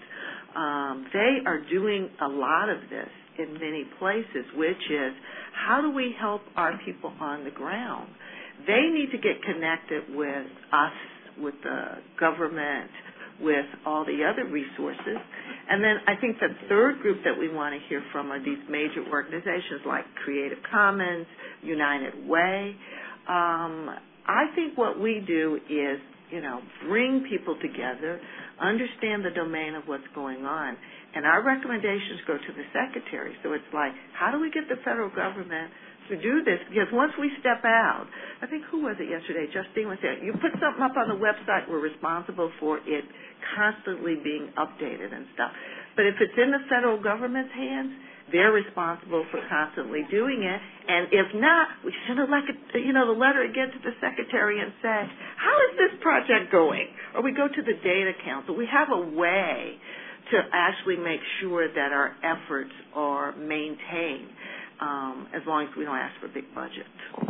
J: They are doing a lot of this in many places, which is how do we help our people on the ground? They need to get connected with us, with the government, with all the other resources. And then I think the third group that we want to hear from are these major organizations like Creative Commons, United Way. I think what we do is, bring people together, understand the domain of what's going on, and our recommendations go to the secretary. So it's like, how do we get the federal government to do this? Because once we step out, I think, who was it yesterday? Justine was there. You put something up on the website, we're responsible for it constantly being updated and stuff. But if it's in the federal government's hands, they're responsible for constantly doing it. And if not, we send the letter again to the secretary and say, how is this project going? Or we go to the data council. We have a way to actually make sure that our efforts are maintained, as long as we don't ask for big budgets.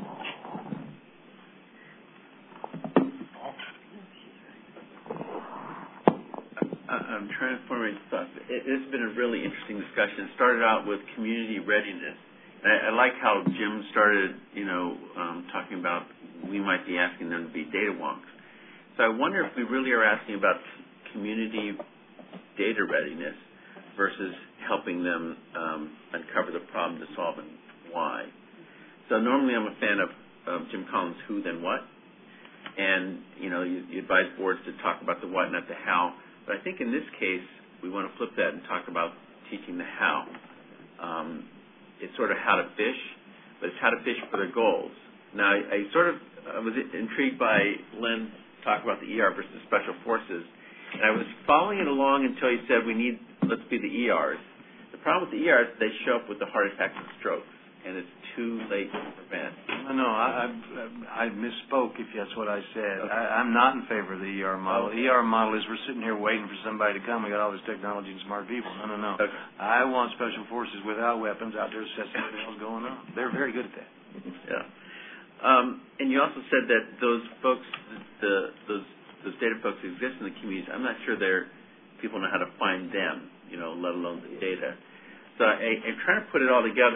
O: I'm trying to formulate thoughts. It's been a really interesting discussion. It started out with community readiness. And I like how Jim started, talking about we might be asking them to be data wonks. So I wonder if we really are asking about community data readiness versus helping them uncover the problem to solve and why. So normally I'm a fan of Jim Collins' who, then what. And, you advise boards to talk about the what, not the how. But I think in this case, we want to flip that and talk about teaching the how. It's sort of how to fish, but it's how to fish for the goals. Now, I was intrigued by Len talk about the ER versus special forces, and I was following it along until he said let's be the ERs. The problem with the ERs, they show up with the heart attacks and strokes, and it's too late to prevent.
S: No, I misspoke if that's what I said. Okay. I'm not in favor of the ER model.
O: Okay.
S: The ER model is we're sitting here waiting for somebody to come. We got all this technology and smart people. No. Okay. I want special forces without weapons out there assessing what the hell's going on. They're very good at that.
O: Yeah. And you also said that those folks, those data folks exist in the communities. I'm not sure people know how to find them, let alone the data. So I'm trying to put it all together,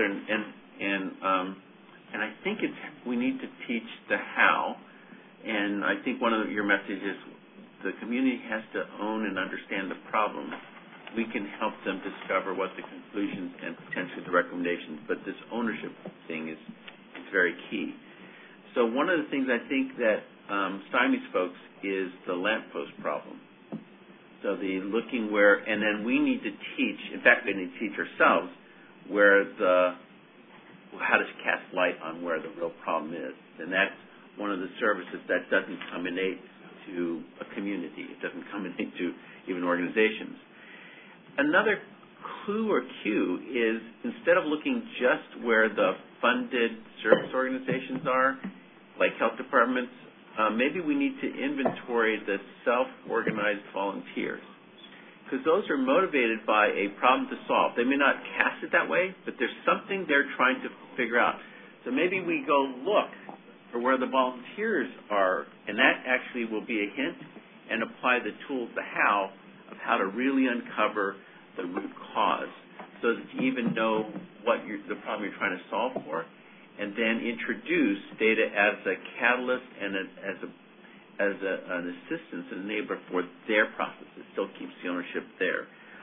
O: and I think we need to teach the how. And I think one of your messages, the community has to own and understand the problem. We can help them discover what the conclusions and potentially the recommendations. But this ownership thing is very key. So one of the things I think that stymies folks is the lamppost problem. So the looking where, and then we need to teach, in fact, we need to teach ourselves how to cast light on where the real problem is. And that's one of the services that doesn't come innate to a community. It doesn't come innate to even organizations. Another clue or cue is, instead of looking just where the funded service organizations are, like health departments, maybe we need to inventory the self-organized volunteers, because those are motivated by a problem to solve. They may not cast it that way, but there's something they're trying to figure out. So maybe we go look for where the volunteers are, and that actually will be a hint, and apply the tools, the how, of how to really uncover the root cause, so that you even know what the problem you're trying to solve for, and then introduce data as a catalyst and an assistance, an enabler for their process. It still keeps the ownership there.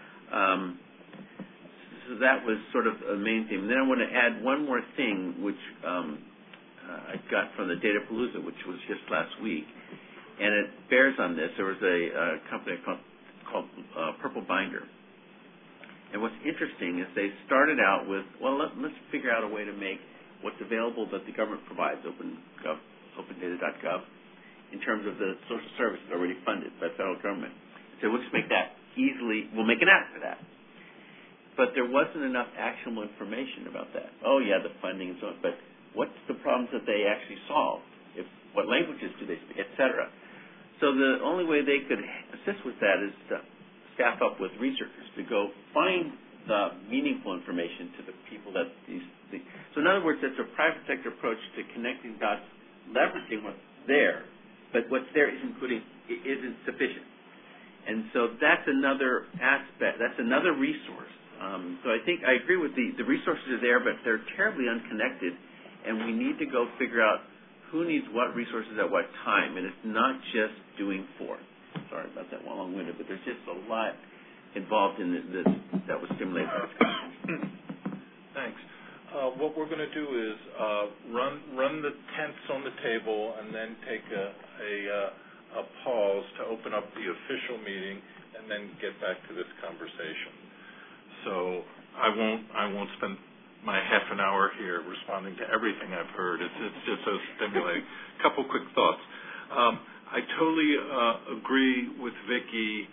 O: So that was sort of a main theme. And then I want to add one more thing, which I got from the Datapalooza, which was just last week, and it bears on this. There was a company called Purple Binder. And what's interesting is they started out with, well, let's figure out a way to make what's available that the government provides, opendata.gov, in terms of the social services already funded by the federal government. So we'll just make that easily, we'll make an app for that. But there wasn't enough actionable information about that. Oh, yeah, the funding and so on, but what's the problems that they actually solve? What languages do they speak, et cetera? So the only way they could assist with that is to staff up with researchers to go find the meaningful information to the people that so in other words, it's a private sector approach to connecting dots, leveraging what's there, but what's there isn't sufficient. And so that's another aspect, that's another resource. So I think I agree with the resources are there, but they're terribly unconnected, and we need to go figure out who needs what resources at what time, and it's not just doing for. Sorry about that long-winded, but there's just a lot involved in this that was stimulated by this question.
R: Thanks. What we're going to do is run the tents on the table and then take a pause to open up the official meeting and then get back to this conversation. So I won't spend my half an hour here responding to everything I've heard. It's just so stimulating. A couple quick thoughts. I totally agree with Vicki.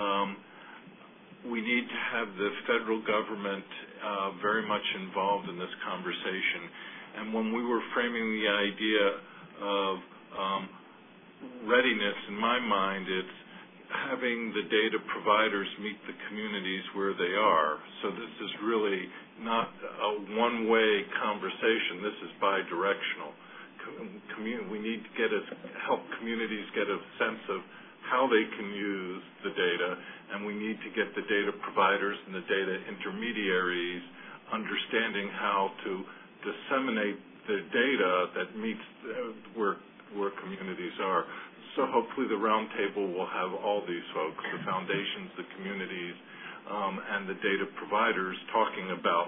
R: We need to have the federal government very much involved in this conversation. And when we were framing the idea of readiness, in my mind, it's having the data providers meet the communities where they are. So this is really not a one-way conversation. This is bi-directional. We need to help communities get a sense of how they can use the data, and we need to get the data providers and the data intermediaries understanding how to disseminate the data that meets where communities are. So hopefully the roundtable will have all these folks, the foundations, the communities, and the data providers talking about,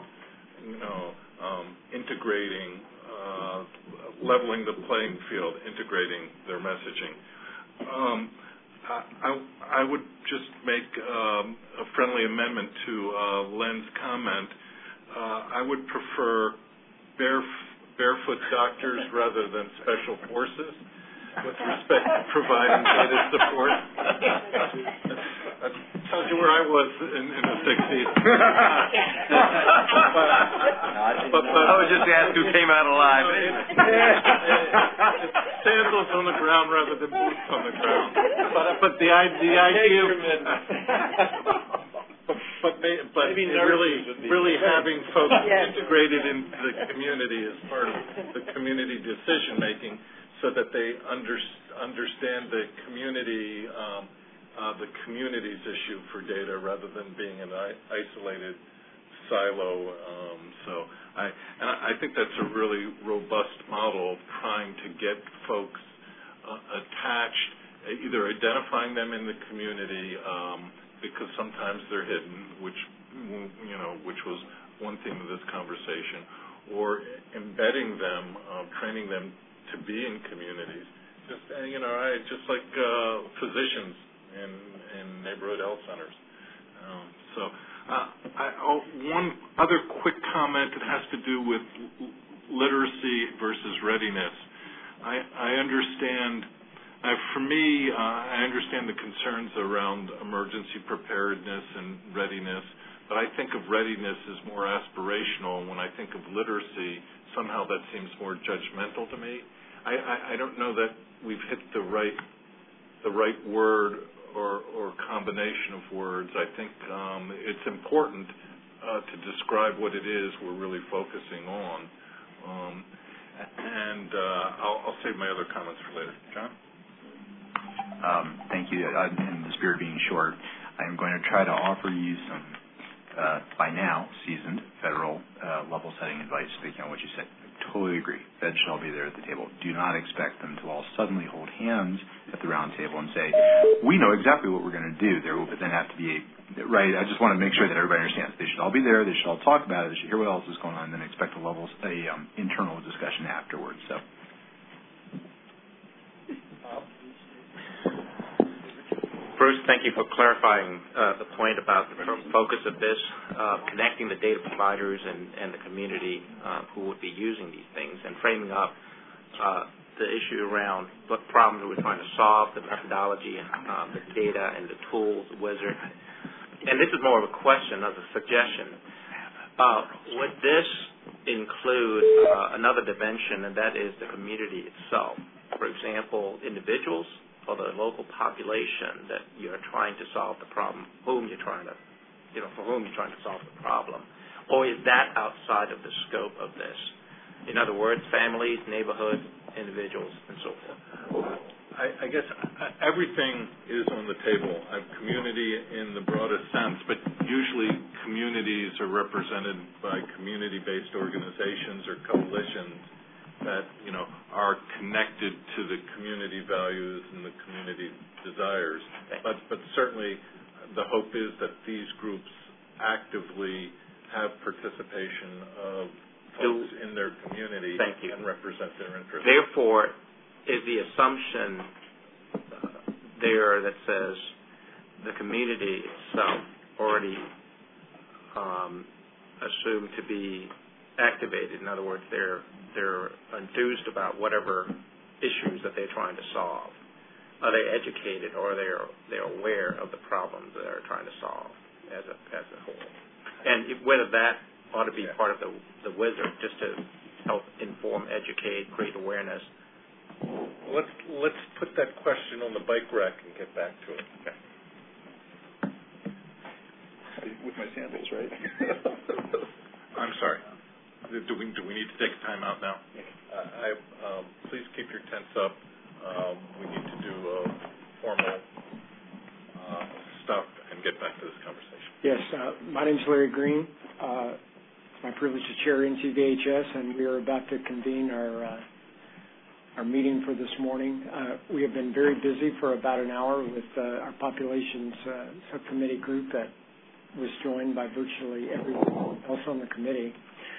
R: integrating, leveling the playing field, integrating their messaging. I would just make a friendly amendment to Len's comment. I would prefer barefoot doctors rather than special forces with respect to providing data support. That tells you where I was in the 60s. but
O: I was just asked who came out alive.
R: Sandals on the ground rather than boots on the ground. But the idea but really having folks integrated into the community as part of the community decision making, so that they understand the community's issue for data rather than being an isolated silo. I think that's a really robust model of trying to get folks attached, either identifying them in the community because sometimes they're hidden, which was one theme of this conversation, or embedding them, training them to be in communities, just like physicians in neighborhood health centers. One other quick comment that has to do with literacy versus readiness. I understand. For me, I understand the concerns around emergency preparedness and readiness, but But I think of readiness as more aspirational, and when I think of literacy, somehow that seems more judgmental to me. I don't know that we've hit the right word or combination of words. I think it's important to describe what it is we're really focusing on. I'll save my other comments for later. John?
B: Thank you. In the spirit of being short, I'm going to try to offer you some, by now, seasoned federal level-setting advice speaking on what you said. I totally agree. Feds shall be there at the table. Do not expect them to all suddenly hold hands at the round table and say, we know exactly what we're going to do. There will then have to be right. I just want to make sure that everybody understands. They should all be there. They should all talk about it. They should hear what else is going on, and then expect internal discussion afterwards. So.
I: Bruce, thank you for clarifying the point about the focus of this, connecting the data providers and the community who would be using these things, and framing up the issue around what problems we're trying to solve, the methodology, and the data and the tools, the wizard. And this is more of a question, of a suggestion. Would this include another dimension, and that is the community itself? For example, individuals or the local population that you're trying to solve the problem, for whom you're trying to solve the problem, or is that outside of the scope of this? In other words, families, neighborhoods, individuals, and so forth.
R: I guess everything is on the table. Community in the broadest sense, but usually communities are represented by community-based organizations or coalitions that are connected to the community values and the community desires. But certainly the hope is that these groups actively have participation of folks in their community and represent their interests.
I: Therefore, is the assumption there that says the community itself already assumed to be activated? In other words, they're enthused about whatever issues that they're trying to solve. Are they educated, or they're aware of the problems that they're trying to solve as a whole? And whether that ought to be part of the wizard, just to help inform, educate, create awareness.
R: Let's put that question on the bike rack and get back to it. Okay.
L: With my sandals, right?
R: I'm sorry. Do we need to take a time out now? Please keep your tents up. We need to do formal stuff and get back to this conversation.
C: Yes, my name is Larry Green. It's my privilege to chair NCVHS, and we are about to convene our meeting for this morning. We have been very busy for about an hour with our populations subcommittee group that was joined by virtually everyone else on the committee.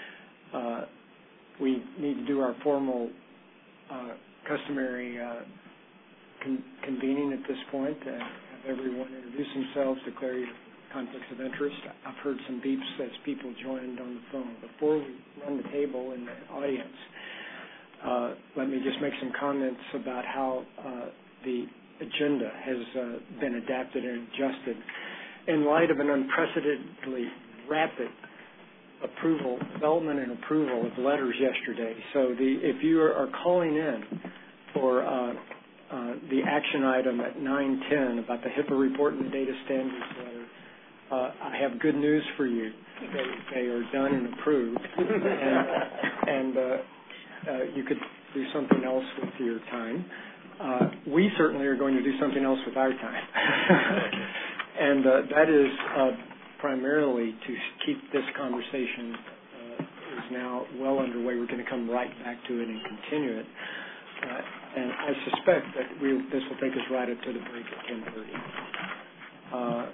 C: We need to do our formal customary convening at this point, have everyone introduce themselves, declare your conflicts of interest. I've heard some beeps as people joined on the phone. Before we run the table in the audience, let me just make some comments about how the agenda has been adapted and adjusted in light of an unprecedentedly rapid development and approval of letters yesterday. So if you are calling in for the action item at 9:10 about the HIPAA report and the data standards letter, I have good news for you. They are done and approved, and you could do something else with your time. We certainly are going to do something else with our time, and that is primarily to keep this conversation is now well underway. We're going to come right back to it and continue it. And I suspect that this will take us right up to the break at 10:30.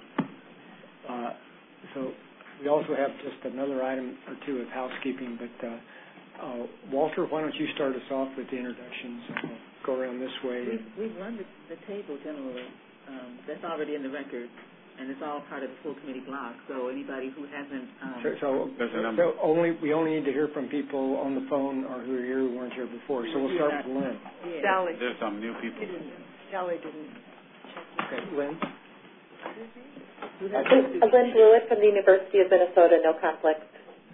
C: So we also have just another item or two of housekeeping, but Walter, why don't you start us off with the introductions, and we'll go around this way.
T: We've run the table generally. That's already in the record, and it's all part of the full committee block. So anybody who hasn't...
C: we only need to hear from people on the phone or who are here who weren't here before. So we'll start with Lynn.
T: Yeah.
C: Sally.
L: There's some new people.
T: Sally didn't check.
C: Okay, Lynn.
K: Lynn Blewett from the University of Minnesota, no conflict.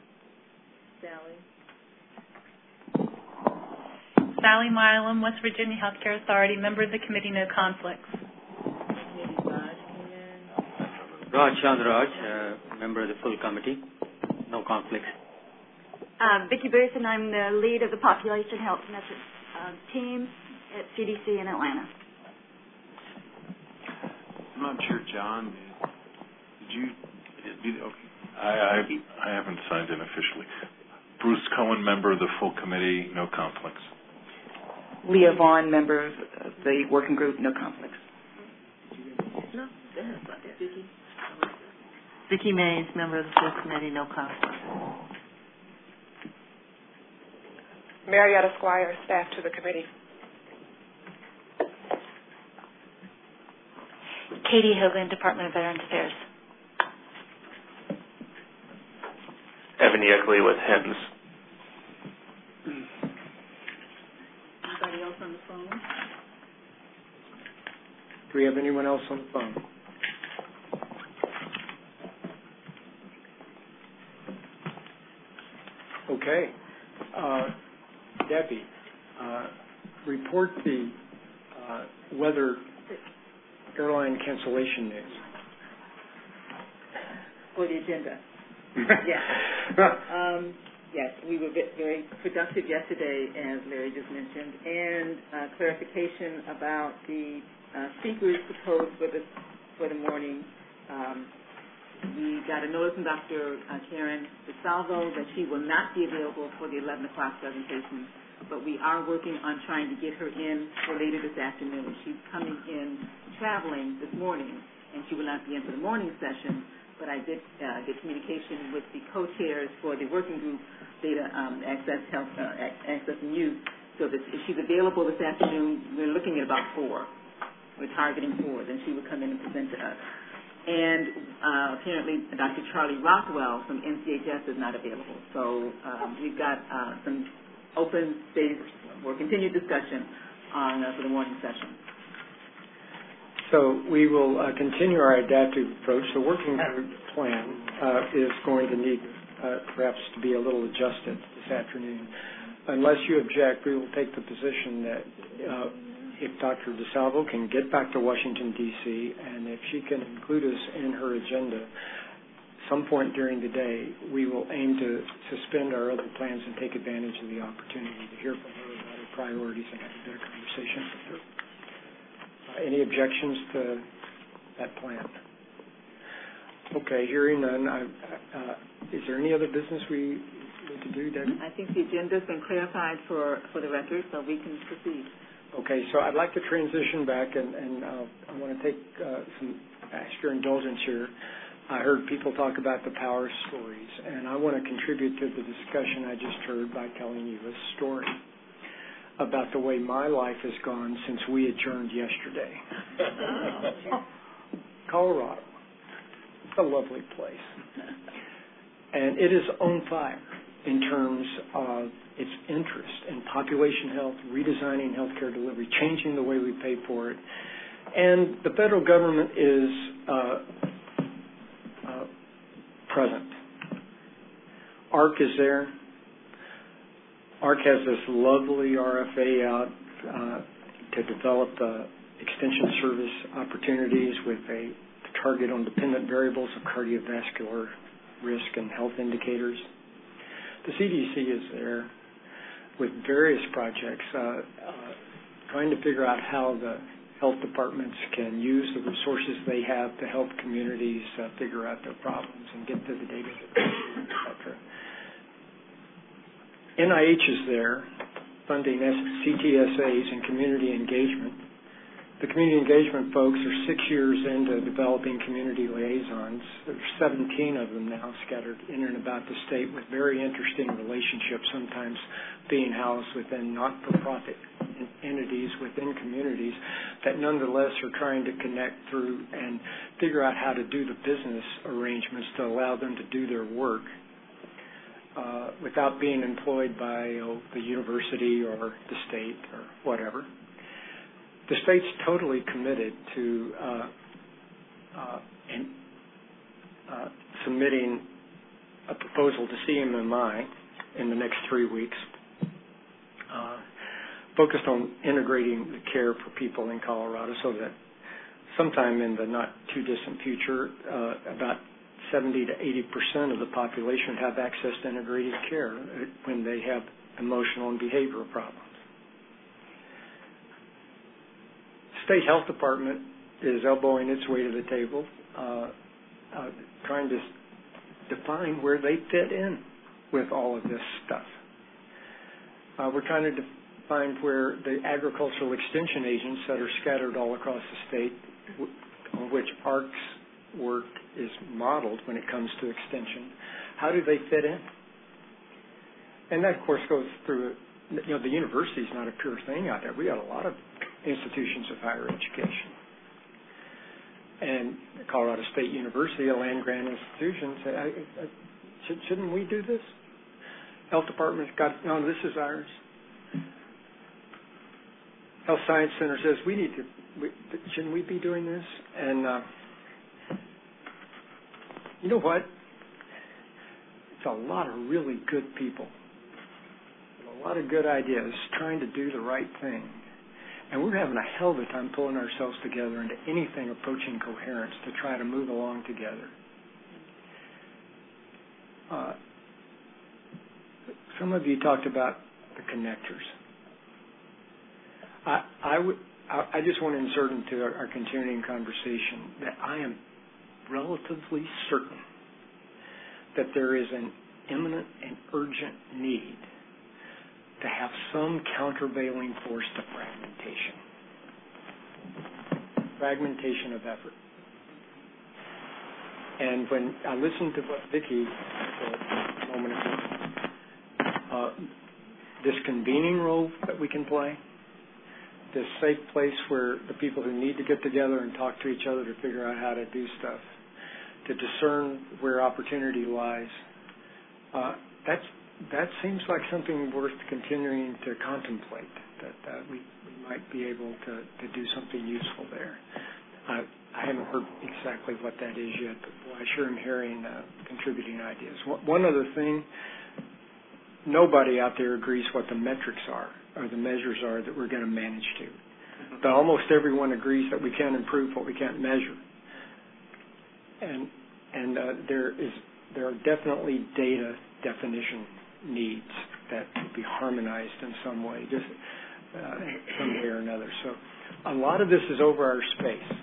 U: Sally Milam, West Virginia Healthcare Authority, member of the committee, no conflicts.
V: Raj Chandraj, member of the full committee, no conflicts.
W: Vicki Booth, and I'm the lead of the Population Health Metrics team at CDC in Atlanta.
X: I'm not sure, John. Did you? Okay.
R: I haven't signed in officially. Bruce Cohen, member of the full committee, no conflicts.
Y: Leah Vaughn, member of the working group, no conflicts.
E: No.
J: Vicki Mays, member of the full committee, no conflicts.
Z: Marietta Squire, staff to the committee.
W: Katie Hogan, Department of Veterans Affairs.
P: Evan Yeckley with HIMSS.
T: Anybody else on the phone?
C: Do we have anyone else on the phone? Okay. Debbie, report the weather airline cancellation news.
T: For the agenda. Yes, we were very productive yesterday, as Larry just mentioned, and clarification about the speakers proposed for the morning. We got a notice from Dr. Karen DeSalvo that she will not be available for the 11 o'clock presentation, but we are working on trying to get her in for later this afternoon. She's coming in traveling this morning, and she will not be in for the morning session, but I did get communication with the co-chairs for the working group, Data Access Health, Access and Youth, so that if she's available this afternoon, we're looking at about 4. We're targeting 4, then she will come in and present to us. And apparently Dr. Charlie Rockwell from NCHS is not available. So we've got some open space for continued discussion on for the morning session.
C: So we will continue our adaptive approach. The working group plan is going to need perhaps to be a little adjusted this afternoon. Unless you object, we will take the position that if Dr. DeSalvo can get back to Washington, D.C., and if she can include us in her agenda some point during the day, we will aim to suspend our other plans and take advantage of the opportunity to hear from her about her priorities and have a better conversation with her. Any objections to that plan? Okay, hearing none. Is there any other business we need to do, Debbie?
T: I think the agenda has been clarified for the record, so we can proceed.
C: Okay, so I'd like to transition back, and I want to take some extra indulgence here. I heard people talk about the power stories, and I want to contribute to the discussion I just heard by telling you a story about the way my life has gone since we adjourned yesterday. Colorado. It's a lovely place. And it is on fire in terms of its interest in population health, redesigning healthcare delivery, changing the way we pay for it. And the federal government is present. ARC is there. ARC has this lovely RFA out to develop extension service opportunities with a target on dependent variables of cardiovascular risk and health indicators. The CDC is there with various projects trying to figure out how the health departments can use the resources they have to help communities figure out their problems and get to the data, etc. NIH is there funding CTSAs and community engagement. The community engagement folks are 6 years into developing community liaisons. There's 17 of them now scattered in and about the state with very interesting relationships, sometimes being housed within not-for-profit entities within communities that nonetheless are trying to connect through and figure out how to do the business arrangements to allow them to do their work without being employed by the university or the state or whatever. The state's totally committed to and submitting a proposal to CMMI in the next 3 weeks, focused on integrating the care for people in Colorado so that sometime in the not too distant future, about 70 to 80% of the population have access to integrated care when they have emotional and behavioral problems. State Health Department is elbowing its way to the table, trying to define where they fit in with all of this stuff. We're trying to define where the agricultural extension agents that are scattered all across the state, on which ARC's work is modeled when it comes to extension, how do they fit in? And that, of course, goes through, the university is not a pure thing out there. We got a lot of institutions of higher education. And Colorado State University, a land-grant institution, said, shouldn't we do this? Health Department's got, no, this is ours. Health Science Center says, shouldn't we be doing this? And you know what? It's a lot of really good people, a lot of good ideas trying to do the right thing. And we're having a hell of a time pulling ourselves together into anything approaching coherence to try to move along together. Some of you talked about the connectors. I just want to insert into our continuing conversation that I am relatively certain that there is an imminent and urgent need to have some countervailing force to fragmentation of effort. And when I listened to what Vicki said a moment ago, this convening role that we can play, this safe place where the people who need to get together and talk to each other to figure out how to do stuff, to discern where opportunity lies, that seems like something worth continuing to contemplate, that we might be able to do something useful there. I haven't heard exactly what that is yet, but boy, I sure am hearing contributing ideas. One other thing, nobody out there agrees what the metrics are or the measures are that we're going to manage to. But almost everyone agrees that we can't improve what we can't measure. And there are definitely data definition needs that could be harmonized in some way, just some way or another. So a lot of this is over our space.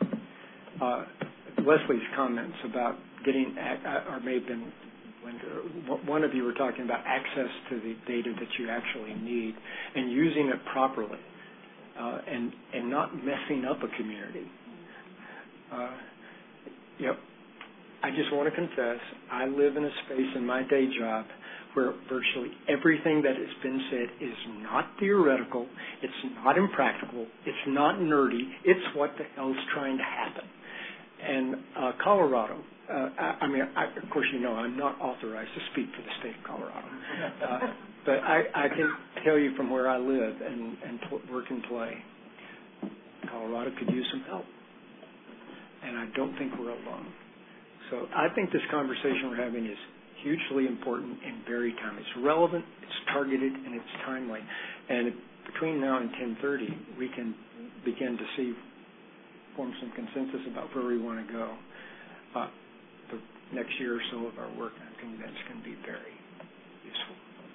C: Leslie's comments about getting, or may have been, one of you were talking about access to the data that you actually need and using it properly and not messing up a community. I just want to confess, I live in a space in my day job where virtually everything that has been said is not theoretical, it's not impractical, it's not nerdy, it's what the hell's trying to happen. And Colorado, of course you know I'm not authorized to speak for the state of Colorado, but I can tell you from where I live and work and play, Colorado could use some help. And I don't think we're alone. So I think this conversation we're having is hugely important and very timely. It's relevant, it's targeted, and it's timely. And between now and 10:30, we can begin to form some consensus about where we want to go. The next year or so of our work, I'm convinced, can be very useful.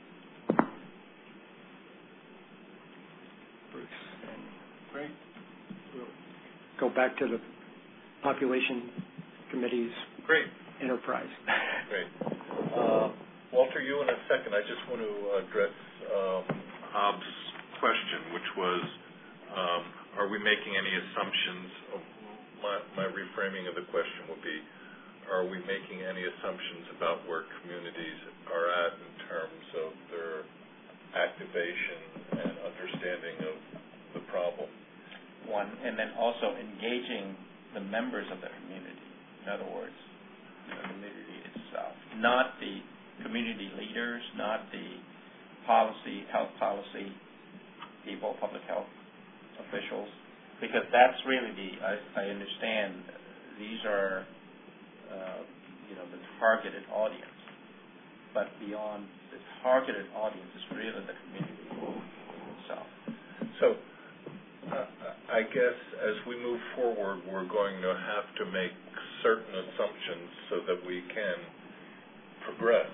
C: Bruce. Great. We'll go back to the Population Committee's enterprise.
A: Great. Walter, you in a second. I just want to address Hobbs' question, which was, are we making any assumptions? My reframing of the question would be, are we making any assumptions about where communities are at in terms of their activation and understanding of the problem?
I: One, and then also engaging the members of the community. In other words, the community itself, not the community leaders, not the health policy people, public health officials, because that's really I understand
D: these are, the targeted audience. But beyond the targeted audience is really the community itself.
A: So, I guess as we move forward, we're going to have to make certain assumptions so that we can progress.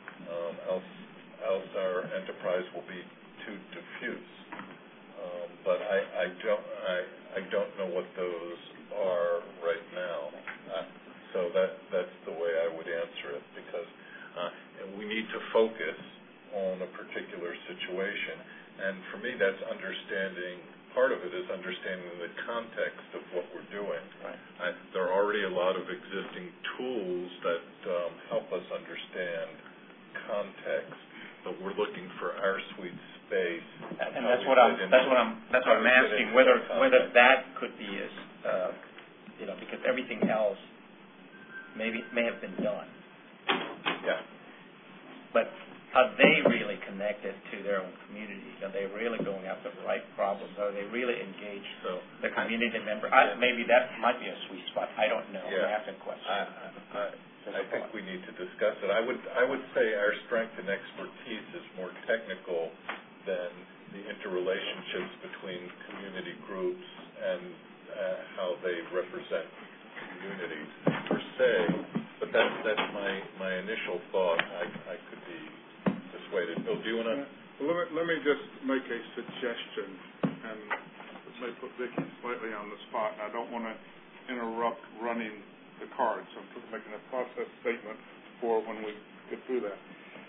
A: Else our enterprise will be too diffuse. But I don't know what those are right now. So that's the way I would answer it, because we need to focus on a particular situation. And for me, that's understanding. Part of it is understanding the context of what we're doing. Right. There are already a lot of existing tools that help us understand context, but we're looking for our sweet space.
D: And that's what I'm asking, whether that could be as because everything else may have been done.
A: Yeah.
D: But are they really connected to their own community? Are they really going after the right problems? Are they really engaged the community member? Maybe that might be a sweet spot. I don't know.
A: Yeah.
D: I'm asking questions.
A: I think we need to discuss it. I would say our strength and expertise is more technical than the interrelationships between community groups and how they represent communities per se. But that's my initial thought. I could be persuaded. Bill, do you want to?
F: Let me just make a suggestion, and it may put Vicki slightly on the spot. And I don't want to interrupt running the cards. So I'm making a process statement for when we get through that.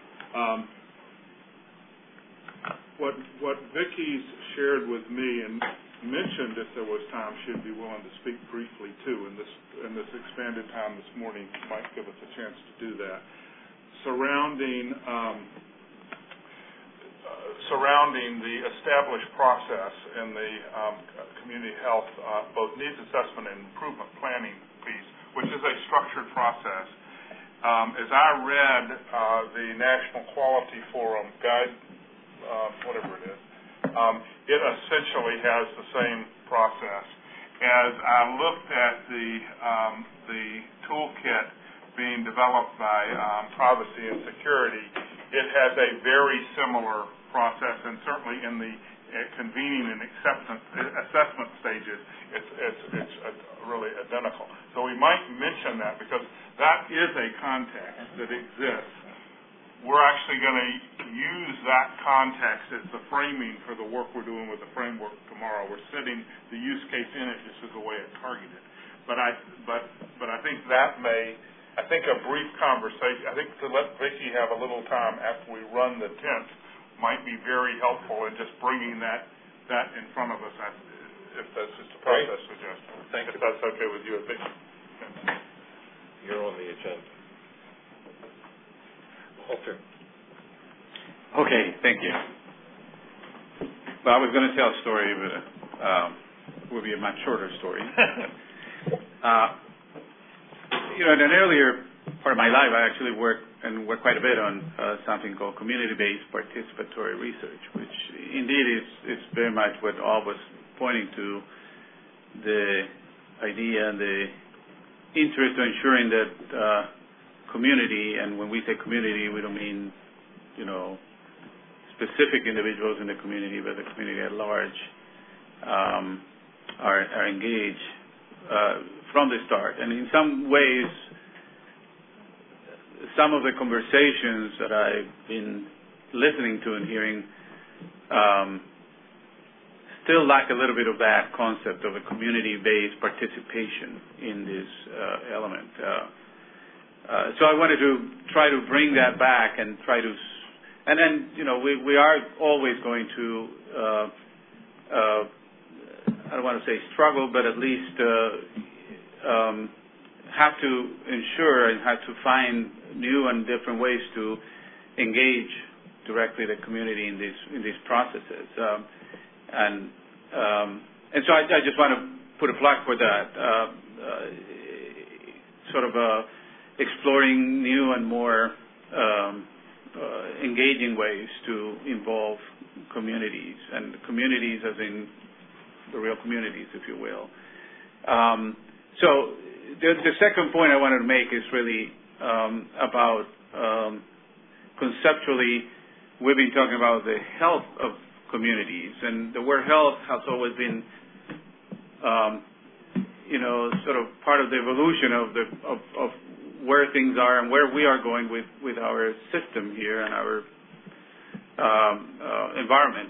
F: What Vicki's shared with me and mentioned, if there was time, she'd be willing to speak briefly too. In this expanded time this morning might give us a chance to do that. Surrounding the established process in the community health, both needs assessment and improvement planning piece, which is a structured process. As I read the National Quality Forum guide, whatever it is, it essentially has the same process. As I looked at the toolkit being developed by Privacy and Security, it has a very similar process, and certainly in the convening and assessment stages, it's really identical. So we might mention that because that is a context that exists. We're actually going to use that context as the framing for the work we're doing with the framework tomorrow. We're setting the use case in it just as a way of targeting it. But I think I think a brief conversation, I think to let Vicki have a little time after we run the tent might be very helpful in just bringing that in front of us, if that's just a process suggestion.
A: Thank you.
F: If that's okay with you, Vicki.
A: You're on the agenda. Walter.
L: Okay, thank you. Well, I was going to tell a story, but it will be a much shorter story. In an earlier part of my life, I actually worked quite a bit on something called community-based participatory research, which indeed is very much what Al was pointing to, the idea and the interest in ensuring that community, and when we say community, we don't mean, specific individuals in the community, but the community at large are engaged from the start. And in some ways, some of the conversations that I've been listening to and hearing still lack a little bit of that concept of a community-based participation in this element. So I wanted to try to bring that back and and then, we are always going to, I don't want to say struggle, but at least have to ensure and have to find new and different ways to engage directly the community in these processes. And so I just want to put a plug for that, exploring new and more engaging ways to involve communities, and communities as in the real communities, if you will. the second point I wanted to make is really about conceptually, we've been talking about the health of communities, and the word health has always been, sort of part of the evolution of where things are and where we are going with our system here and our environment.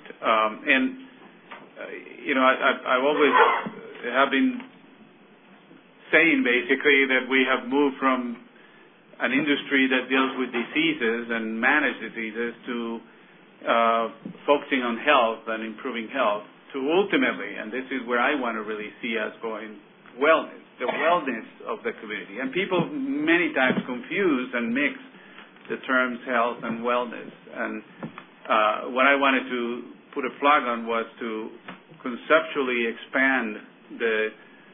L: I've always have been saying basically that we have moved from an industry that deals with diseases and manage diseases to focusing on health and improving health to ultimately, and this is where I want to really see us going, wellness, the wellness of the community. And people many times confuse and mix the terms health and wellness. And what I wanted to put a flag on was to conceptually expand the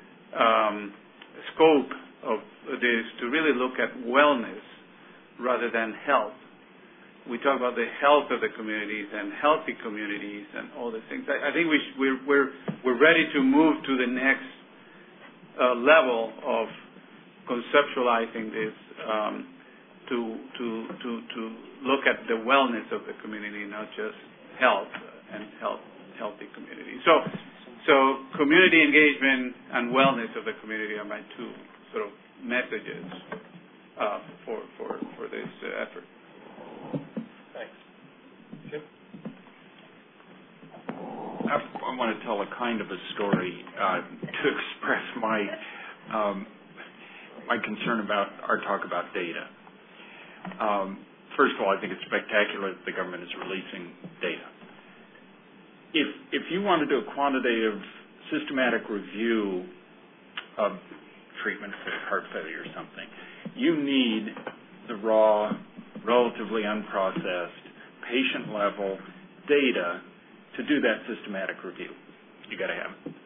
L: scope of this to really look at wellness rather than health. We talk about the health of the communities and healthy communities and all these things. I think we're ready to move to the next level of conceptualizing this to look at the wellness of the community, not just health and healthy community. So community engagement and wellness of the community are my two sort of messages for this effort.
A: Thanks. Jim?
G: I want to tell a kind of a story to express my concern about our talk about data. First of all, I think it's spectacular that the government is releasing data. If you want to do a quantitative, systematic review of treatment for heart failure or something, you need the raw, relatively unprocessed, patient-level data to do that systematic review. You got to have it.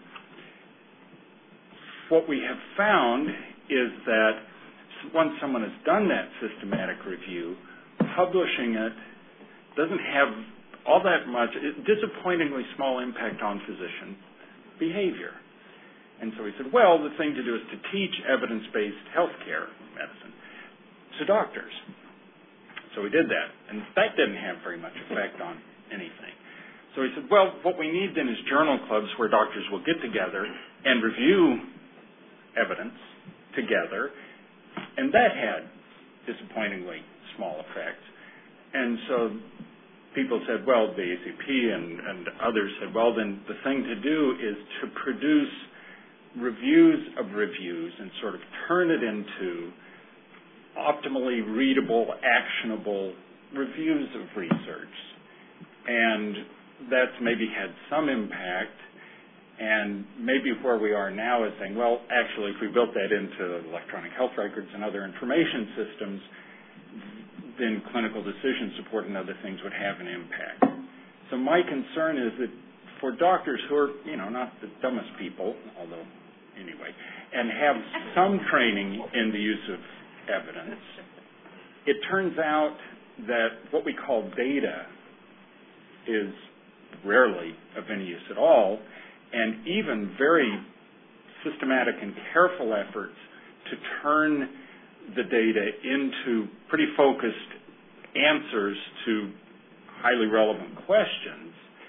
G: What we have found is that once someone has done that systematic review, publishing it doesn't have all that much, disappointingly small impact on physician behavior. And so we said, well, the thing to do is to teach evidence-based healthcare medicine to doctors. So we did that, and that didn't have very much effect on anything. So we said, well, what we need then is journal clubs where doctors will get together and review evidence together, and that had disappointingly small effects. And so people said, well, the ACP and others said, well, then the thing to do is to produce reviews of reviews and sort of turn it into optimally readable, actionable reviews of research. And that's maybe had some impact, and maybe where we are now is saying, well, actually, if we built that into electronic health records and other information systems, then clinical decision support and other things would have an impact. So my concern is that for doctors who are, not the dumbest people, although anyway, and have some training in the use of evidence, it turns out that what we call data is rarely of any use at all, and even very systematic and careful efforts to turn the data into pretty focused answers to highly relevant questions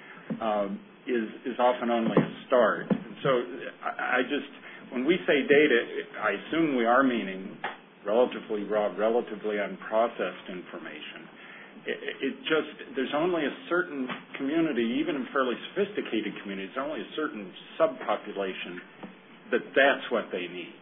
G: is often only a start. And so when we say data, I assume we are meaning relatively raw, relatively unprocessed information. There's only a certain community, even in fairly sophisticated communities, only a certain subpopulation that's what they need.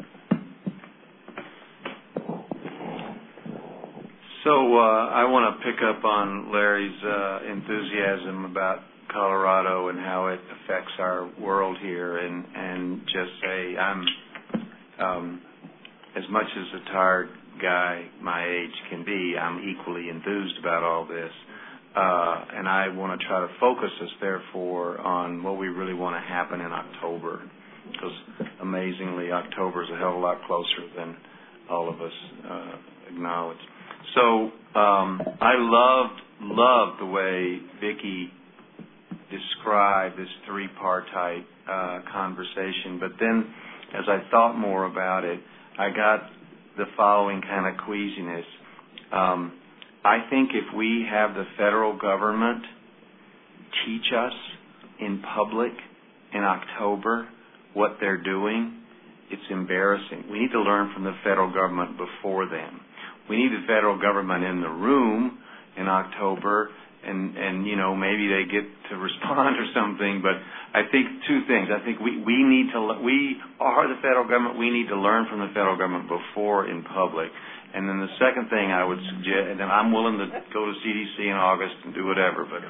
X: So I want to pick up on Larry's enthusiasm about Colorado and how it affects our world here, and just say I'm as much as a tired guy my age can be, I'm equally enthused about all this. And I want to try to focus us, therefore, on what we really want to happen in October, because amazingly, October is a hell of a lot closer than all of us acknowledge. So I loved the way Vicki described this three-partite conversation, but then as I thought more about it, I got the following kind of queasiness. I think if we have the federal government teach us in public in October what they're doing, it's embarrassing. We need to learn from the federal government before then. We need the federal government in the room in October, and maybe they get to respond or something. But I think two things. I think we are the federal government. We need to learn from the federal government before in public. And then the second thing I would suggest, and then I'm willing to go to CDC in August and do whatever, but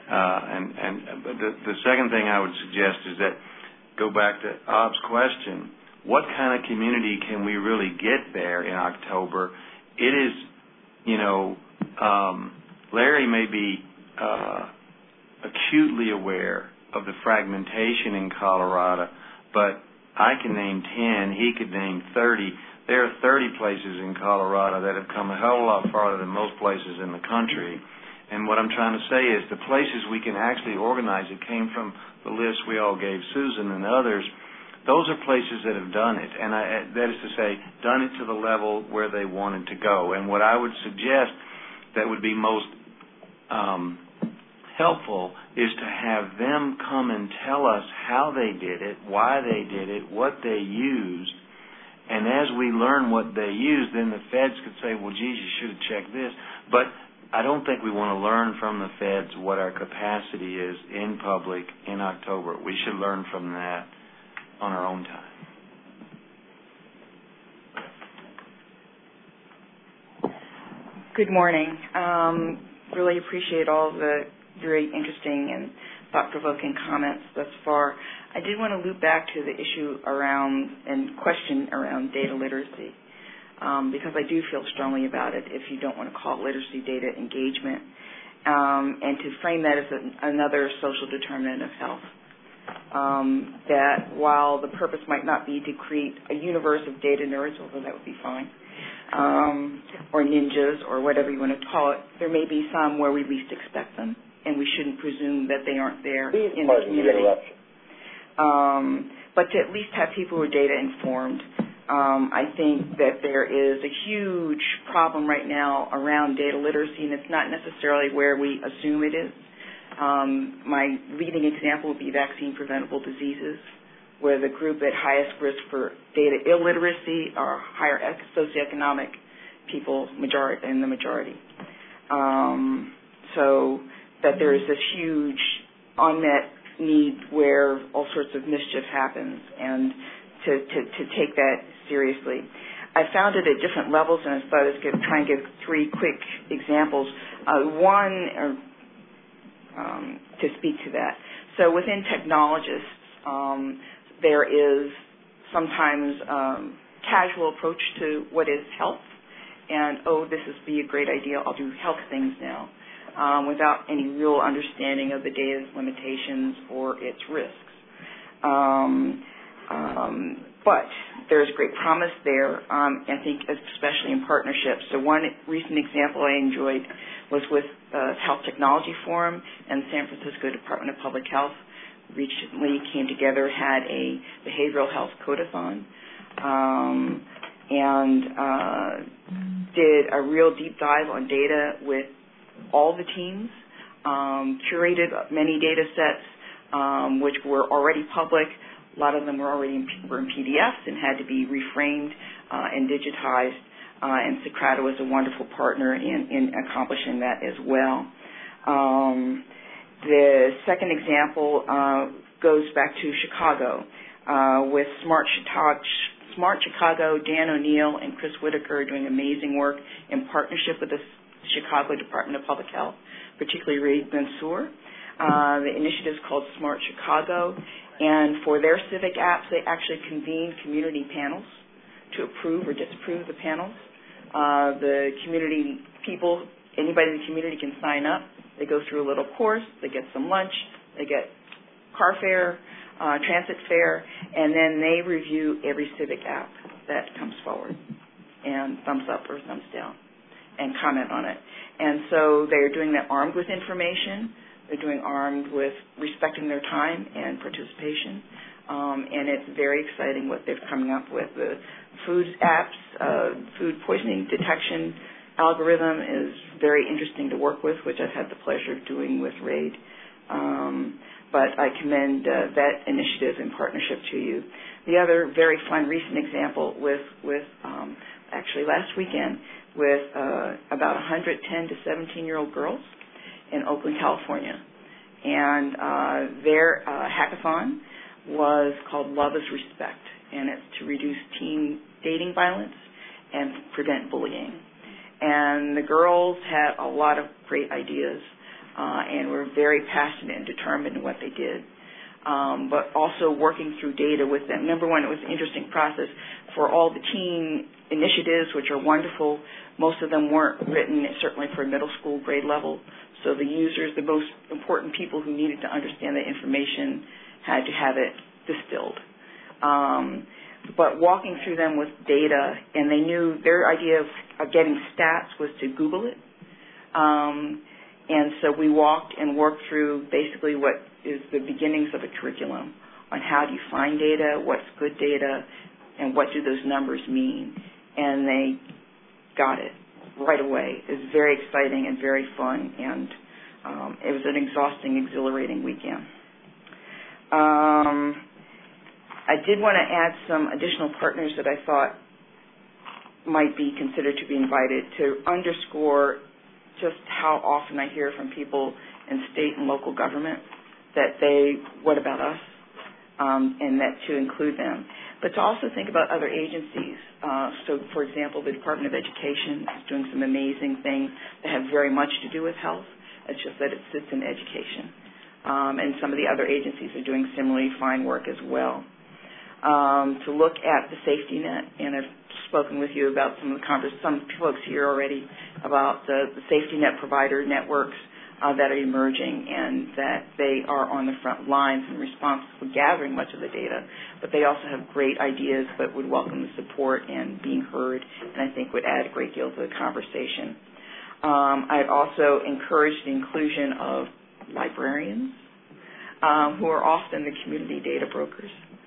X: the second thing I would suggest is that go back to Ob's question. What kind of community can we really get there in October? It is, Larry may be acutely aware of the fragmentation in Colorado, but I can name 10, he could name 30. There are 30 places in Colorado that have come a hell of a lot farther than most places in the country. And what I'm trying to say is the places we can actually organize, it came from the list we all gave Susan and others, those are places that have done it. And that is to say, done it to the level where they wanted to go. And what I would suggest that would be most helpful is to have them come and tell us how they did it, why they did it, what they used. And as we learn what they used, then the feds could say, well, geez, you should have checked this. But I don't think we want to learn from the feds what our capacity is in public in October. We should learn from that on our own time.
Y: Good morning. Really appreciate all the very interesting and thought-provoking comments thus far. I did want to loop back to the issue around and question around data literacy, because I do feel strongly about it if you don't want to call it literacy data engagement, and to frame that as another social determinant of health. That while the purpose might not be to create a universe of data nerds, although that would be fine, or ninjas or whatever you want to call it, there may be some where we least expect them, and we shouldn't presume that they aren't there in the community. But to at least have people who are data informed. I think that there is a huge problem right now around data literacy, and it's not necessarily where we assume it is. My leading example would be vaccine preventable diseases, where the group at highest risk for data illiteracy are higher socioeconomic people in the majority. So that there is this huge unmet need where all sorts of mischief happens, and to take that seriously. I found it at different levels, and I thought I was going to try and give three quick examples. To speak to that. So within technologists, there is sometimes casual approach to what is health, and, this would be a great idea, I'll do health things now, without any real understanding of the data's limitations or its risks. But there's great promise there, I think, especially in partnerships. So one recent example I enjoyed was with Health Technology Forum and San Francisco Department of Public Health. Recently came together, had a behavioral health code-a-thon, and did a real deep dive on data with all the teams, curated many data sets which were already public. A lot of them were in PDFs and had to be reframed and digitized, and Socrata was a wonderful partner in accomplishing that as well. The second example goes back to Chicago with Smart Chicago. Dan O'Neill and Chris Whitaker are doing amazing work in partnership with the Chicago Department of Public Health, particularly Reid Mansour. The initiative is called Smart Chicago, and for their civic apps, they actually convene community panels to approve or disapprove the panels. The community people, anybody in the community can sign up. They go through a little course, they get some lunch, they get car fare, transit fare, and then they review every civic app that comes forward and thumbs up or thumbs down and comment on it. And so they are doing that armed with information. They're doing armed with respecting their time and participation. and it's very exciting what they're coming up with. The food apps, food poisoning detection algorithm is very interesting to work with, which I've had the pleasure of doing with RAID. But I commend that initiative in partnership to you. The other very fun recent example with actually last weekend with about 110 to 17-year-old girls in Oakland, California. And their hackathon was called Love is Respect, and it's to reduce teen dating violence and prevent bullying. And the girls had a lot of great ideas and were very passionate and determined in what they did. But also working through data with them. Number one, it was an interesting process for all the teen initiatives, which are wonderful. Most of them weren't written certainly for middle school grade level. So the users, the most important people who needed to understand the information had to have it distilled. But walking through them with data, and they knew their idea of getting stats was to Google it. And so we walked and worked through basically what is the beginnings of a curriculum on how do you find data, what's good data, and what do those numbers mean. And they got it right away. It was very exciting and very fun, and it was an exhausting, exhilarating weekend. I did want to add some additional partners that I thought might be considered to be invited to underscore just how often I hear from people in state and local government that what about us, and that to include them. But to also think about other agencies. So, for example, the Department of Education is doing some amazing things that have very much to do with health. It's just that it sits in education. And some of the other agencies are doing similarly fine work as well. To look at the safety net, and I've spoken with you about some folks here already about the safety net provider networks that are emerging, and that they are on the front lines in response to gathering much of the data, but they also have great ideas but would welcome the support and being heard, and I think would add a great deal to the conversation. I'd also encourage the inclusion of librarians who are often the community data brokers,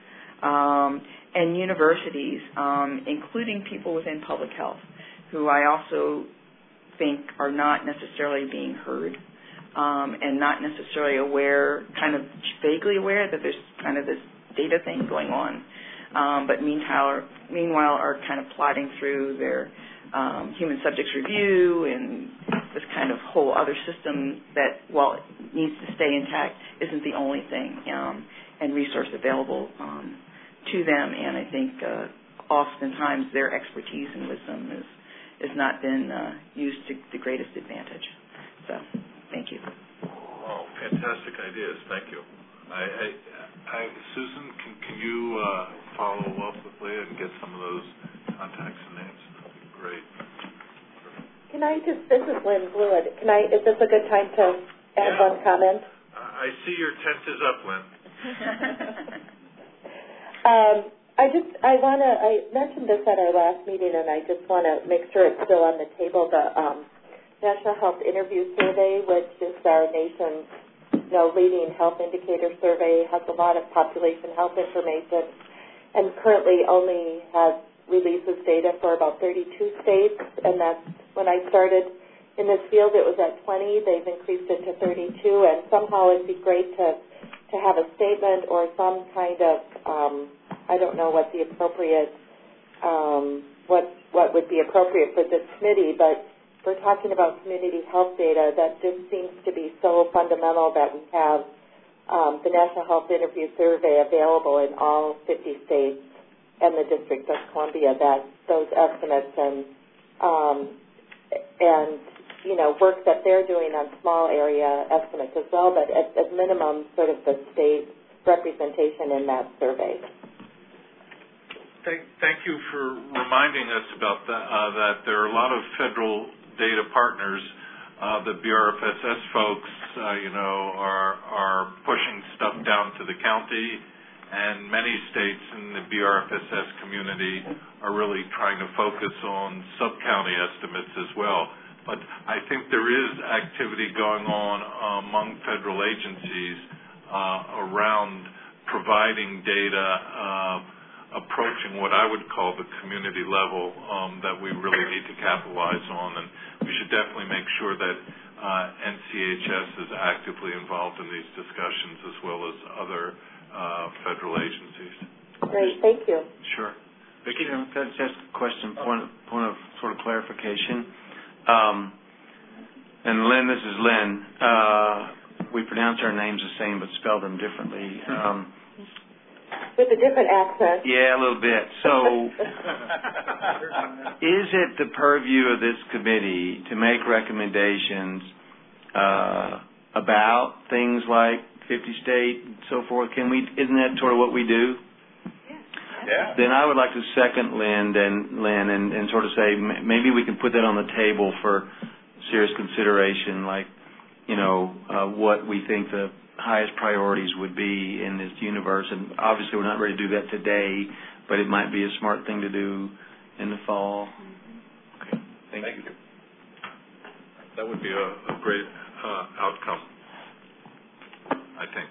Y: and universities, including people within public health, who I also think are not necessarily being heard, and not necessarily aware, kind of vaguely aware that there's kind of this data thing going on, but meanwhile are kind of plodding through their human subjects review and this kind of whole other system that, while it needs to stay intact, isn't the only thing and resource available to them. And I think oftentimes their expertise and wisdom has not been used to the greatest advantage. So, thank you.
R: Oh, fantastic ideas. Thank you. Susan, can you follow up with Leah and get some of those contacts and names? That would be great.
K: Can I just, this is Lynn Blewett. Is this a good time to add one comment?
R: I see your tent is up, Lynn.
K: I mentioned this at our last meeting, and I just want to make sure it's still on the table. The National Health Interview Survey, which is our nation's leading health indicator survey, has a lot of population health information, and currently only has releases data for about 32 states, and that's when I started in this field it was at 20. They've increased it to 32, and somehow it'd be great to have a statement or some kind of I don't know what the appropriate what would be appropriate for this committee, but we're talking about community health data that just seems to be so fundamental that we have the National Health Interview Survey available in all 50 states and the District of Columbia, that those estimates and work that they're doing on small area estimates as well, but at minimum sort of the state representation in that survey.
R: Thank you for reminding us about that there are a lot of federal data partners. The BRFSS folks, are pushing stuff down to the county, and many states in the BRFSS community are really trying to focus on sub-county estimates as well. But I think there is activity going on among federal agencies around providing data approaching what I would call the community level that we really need to capitalize on, and we should definitely make sure that NCHS is actively involved in these discussions as well as other federal agencies.
K: Great, thank you.
R: Sure.
X: Vicki? Just a question, point of sort of clarification. And Lynn, this is Lynn. We pronounce our names the same but spell them differently.
K: With a different accent.
X: Yeah, a little bit. So is it the purview of this committee to make recommendations about things like 50-state and so forth? Isn't that sort of what we do?
A: Yeah.
X: Then I would like to second Lynn and sort of say maybe we can put that on the table for serious consideration, like, what we think the highest priorities would be in this universe. And obviously we're not ready to do that today, but it might be a smart thing to do in the fall.
A: Okay. Thank you. That would be a great outcome, I think.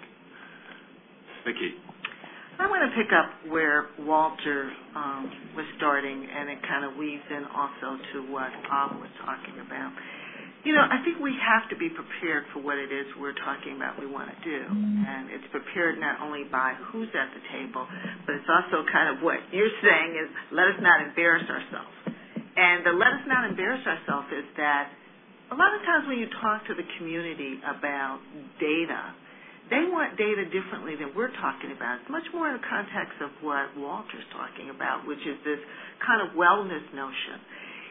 A: Vicki.
J: I want to pick up where Walter was starting, and it kind of weaves in also to what Bob was talking about. I think we have to be prepared for what it is we're talking about we want to do. And it's prepared not only by who's at the table, but it's also kind of what you're saying is let us not embarrass ourselves. And the let us not embarrass ourselves is that a lot of times when you talk to the community about data, they want data differently than we're talking about. It's much more in the context of what Walter's talking about, which is this kind of wellness notion.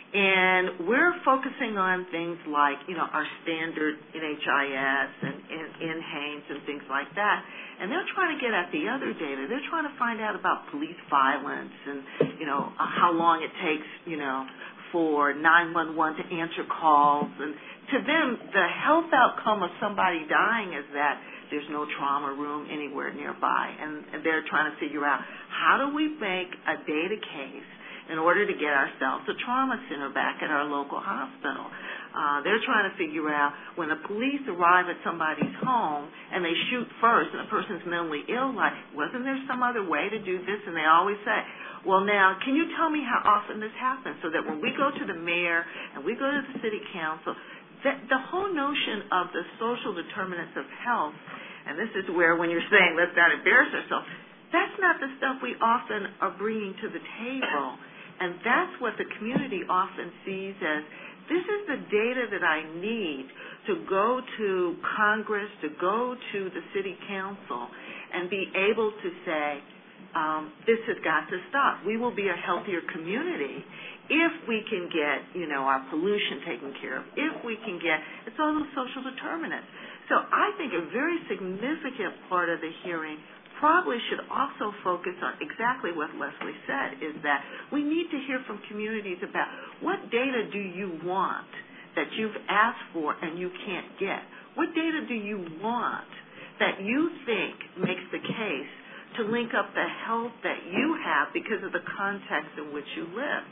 J: And we're focusing on things like, our standard NHIS and NHANES and things like that. And they're trying to get at the other data. They're trying to find out about police violence and, how long it takes, for 911 to answer calls. And to them, the health outcome of somebody dying is that there's no trauma room anywhere nearby. And they're trying to figure out how do we make a data case in order to get ourselves a trauma center back at our local hospital. They're trying to figure out when the police arrive at somebody's home and they shoot first and the person's mentally ill, like, wasn't there some other way to do this? And they always say, well, now, can you tell me how often this happens so that when we go to the mayor and we go to the city council, the whole notion of the social determinants of health, and this is where when you're saying let's not embarrass ourselves, that's not the stuff we often are bringing to the table. And that's what the community often sees as, this is the data that I need to go to Congress, to go to the city council, and be able to say, this has got to stop. We will be a healthier community if we can get, our pollution taken care of, if we can get, it's all those social determinants. So I think a very significant part of the hearing probably should also focus on exactly what Leslie said, is that we need to hear from communities about what data do you want that you've asked for and you can't get? What data do you want that you think makes the case to link up the health that you have because of the context in which you live?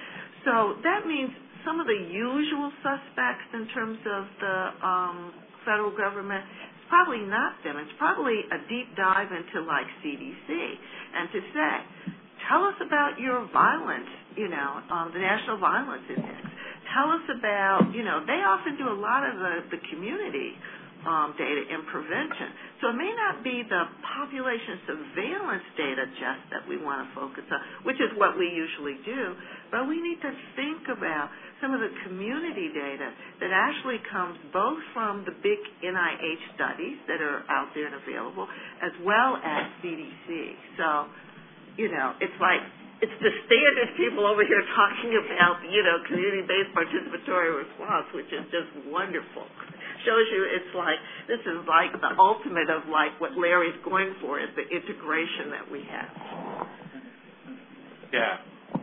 J: So that means some of the usual suspects in terms of the federal government, probably not them. It's probably a deep dive into like CDC and to say, tell us about your violence, the National Violence Index. Tell us about, they often do a lot of the community data in prevention. So it may not be the population surveillance data just that we want to focus on, which is what we usually do, but we need to think about some of the community data that actually comes both from the big NIH studies that are out there and available, as well as CDC. So, it's like, it's the standard people over here talking about, community-based participatory response, which is just wonderful. Shows you it's like, this is like the ultimate of like what Larry's going for is the integration that we have.
A: Yeah.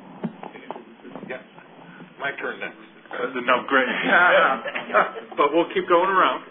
A: My turn next.
R: No, great. But we'll keep going around.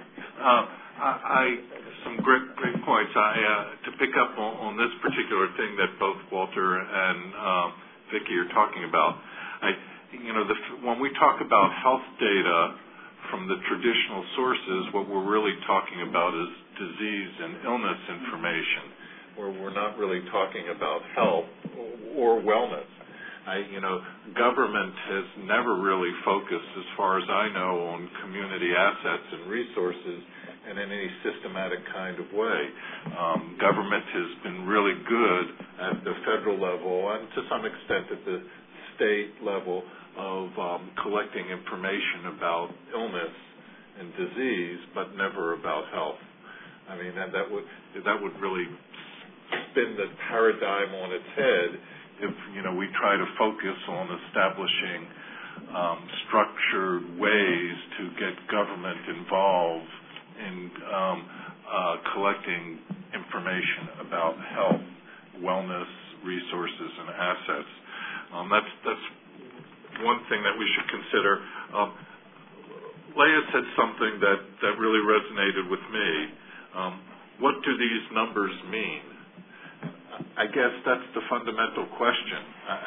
R: Some great points. To pick up on this particular thing that both Walter and Vicki are talking about, when we talk about health data from the traditional sources, what we're really talking about is disease and illness information.
A: where we're not really talking about health or wellness. Government has never really focused, as far as I know, on community assets and resources in any systematic kind of way. Government has been really good at the federal level and to some extent at the state level of collecting information about illness and disease, but never about health. I mean, that would really spin the paradigm on its head if we try to focus on establishing structured ways to get government involved in collecting information about health, wellness, resources, and assets. That's one thing that we should consider. Leah said something that really resonated with me. What do these numbers mean? I guess that's the fundamental question.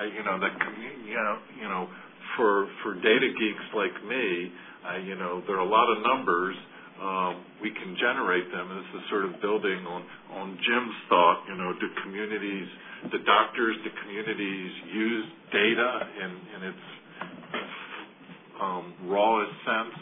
A: For data geeks like me, there are a lot of numbers. We can generate them. This is sort of building on Jim's thought. Do communities, the doctors, the communities use data in its rawest sense?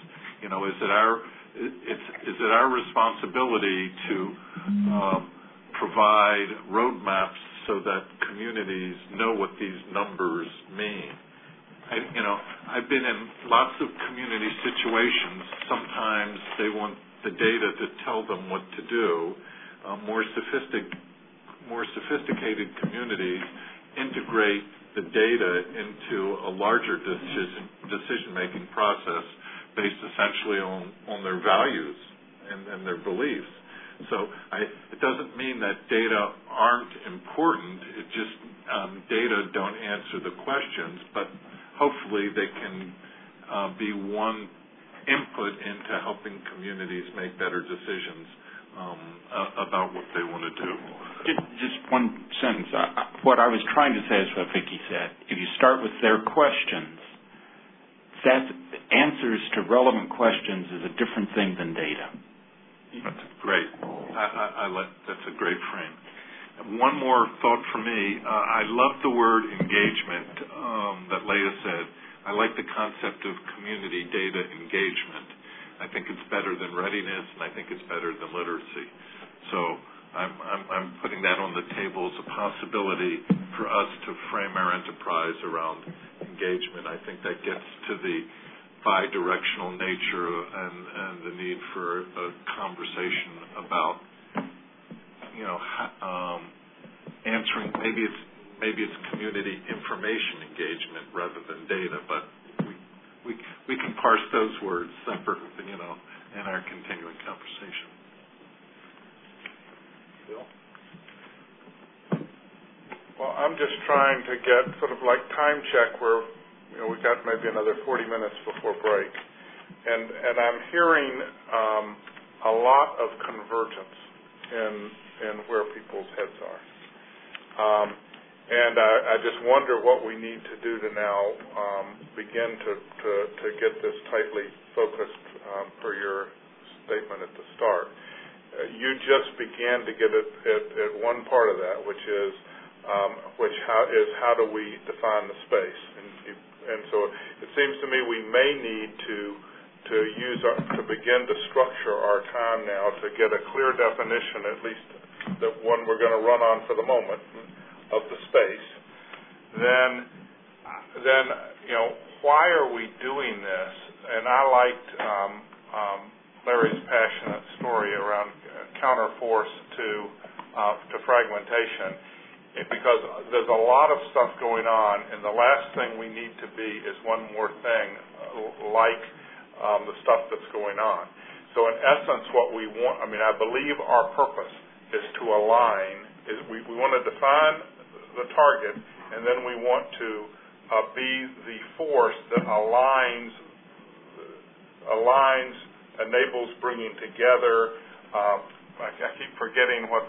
A: Is it our responsibility to provide roadmaps so that communities know what these numbers mean? I've been in lots of community situations. Sometimes they want the data to tell them what to do. More sophisticated communities integrate the data into a larger decision-making process based essentially on their values and their beliefs. So it doesn't mean that data aren't important. It just data don't answer the questions, but hopefully they can be one input into helping communities make better decisions about what they want to do.
G: Just one sentence. What I was trying to say is what Vicki said. If you start with their questions, that answers to relevant questions is a different thing than data.
A: That's great. That's a great frame. One more thought for me. I love the word engagement that Leah said. I like the concept of community data engagement. I think it's better than readiness, and I think it's better than literacy. So I'm putting that on the table as a possibility for us to frame our enterprise around engagement. I think that gets to the bi-directional nature and the need for a conversation about, answering. Maybe it's community information engagement rather than data, but we can parse those words separately, in our continuing conversation. Bill?
F: Well, I'm just trying to get sort of like time check where we've got maybe another 40 minutes before break, and I'm hearing a lot of convergence in where people's heads are, and I just wonder what we need to do to now begin to get this tightly focused per your statement at the start. You just began to get at one part of that, which is how do we define the space, and so it seems to me we may need to begin to structure our time now to get a clear definition, at least the one we're going to run on for the moment, of the space. Then why are we doing this? And I liked Larry's passionate story around counterforce to fragmentation, because there's a lot of stuff going on, and the last thing we need to be is one more thing like the stuff that's going on. So in essence, what we want, I believe our purpose is to align, we want to define the target, and then we want to be the force that aligns, enables bringing together. I keep forgetting what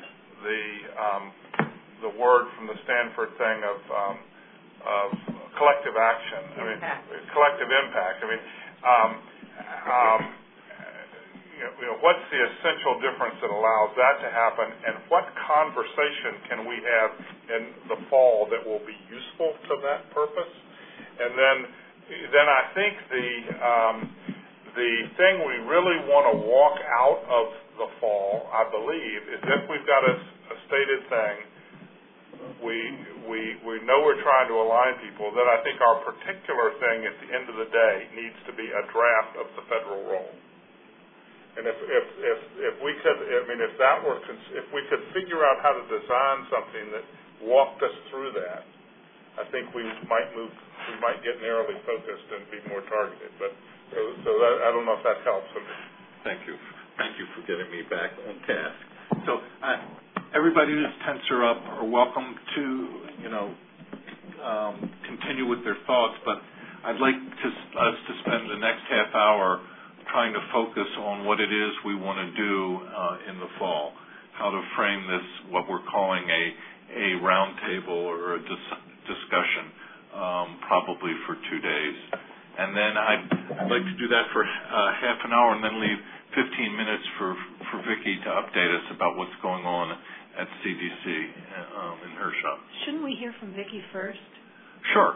F: the word from the Stanford thing of collective action. Collective impact. what's the essential difference that allows that to happen, and what conversation can we have in the fall that will be useful to that purpose? And then I think the thing we really want to walk out of the fall, I believe, is if we've got a stated thing, we know we're trying to align people, that I think our particular thing at the end of the day needs to be a draft of the federal role. And if we could, if we could figure out how to design something that walked us through that, I think we might get narrowly focused and be more targeted. But so I don't know if that helps.
R: Thank you for getting me back on task. So everybody whose tents are up are welcome to continue with their thoughts, but I'd like us to spend the next half hour trying to focus on what it is we want to do in the fall, how to frame this, what we're calling a roundtable or a discussion, probably for 2 days. And then I'd like to do that for half an hour and then leave 15 minutes for Vicki to update us about what's going on at CDC in her shop.
H: Shouldn't we hear from Vicki first?
R: Sure.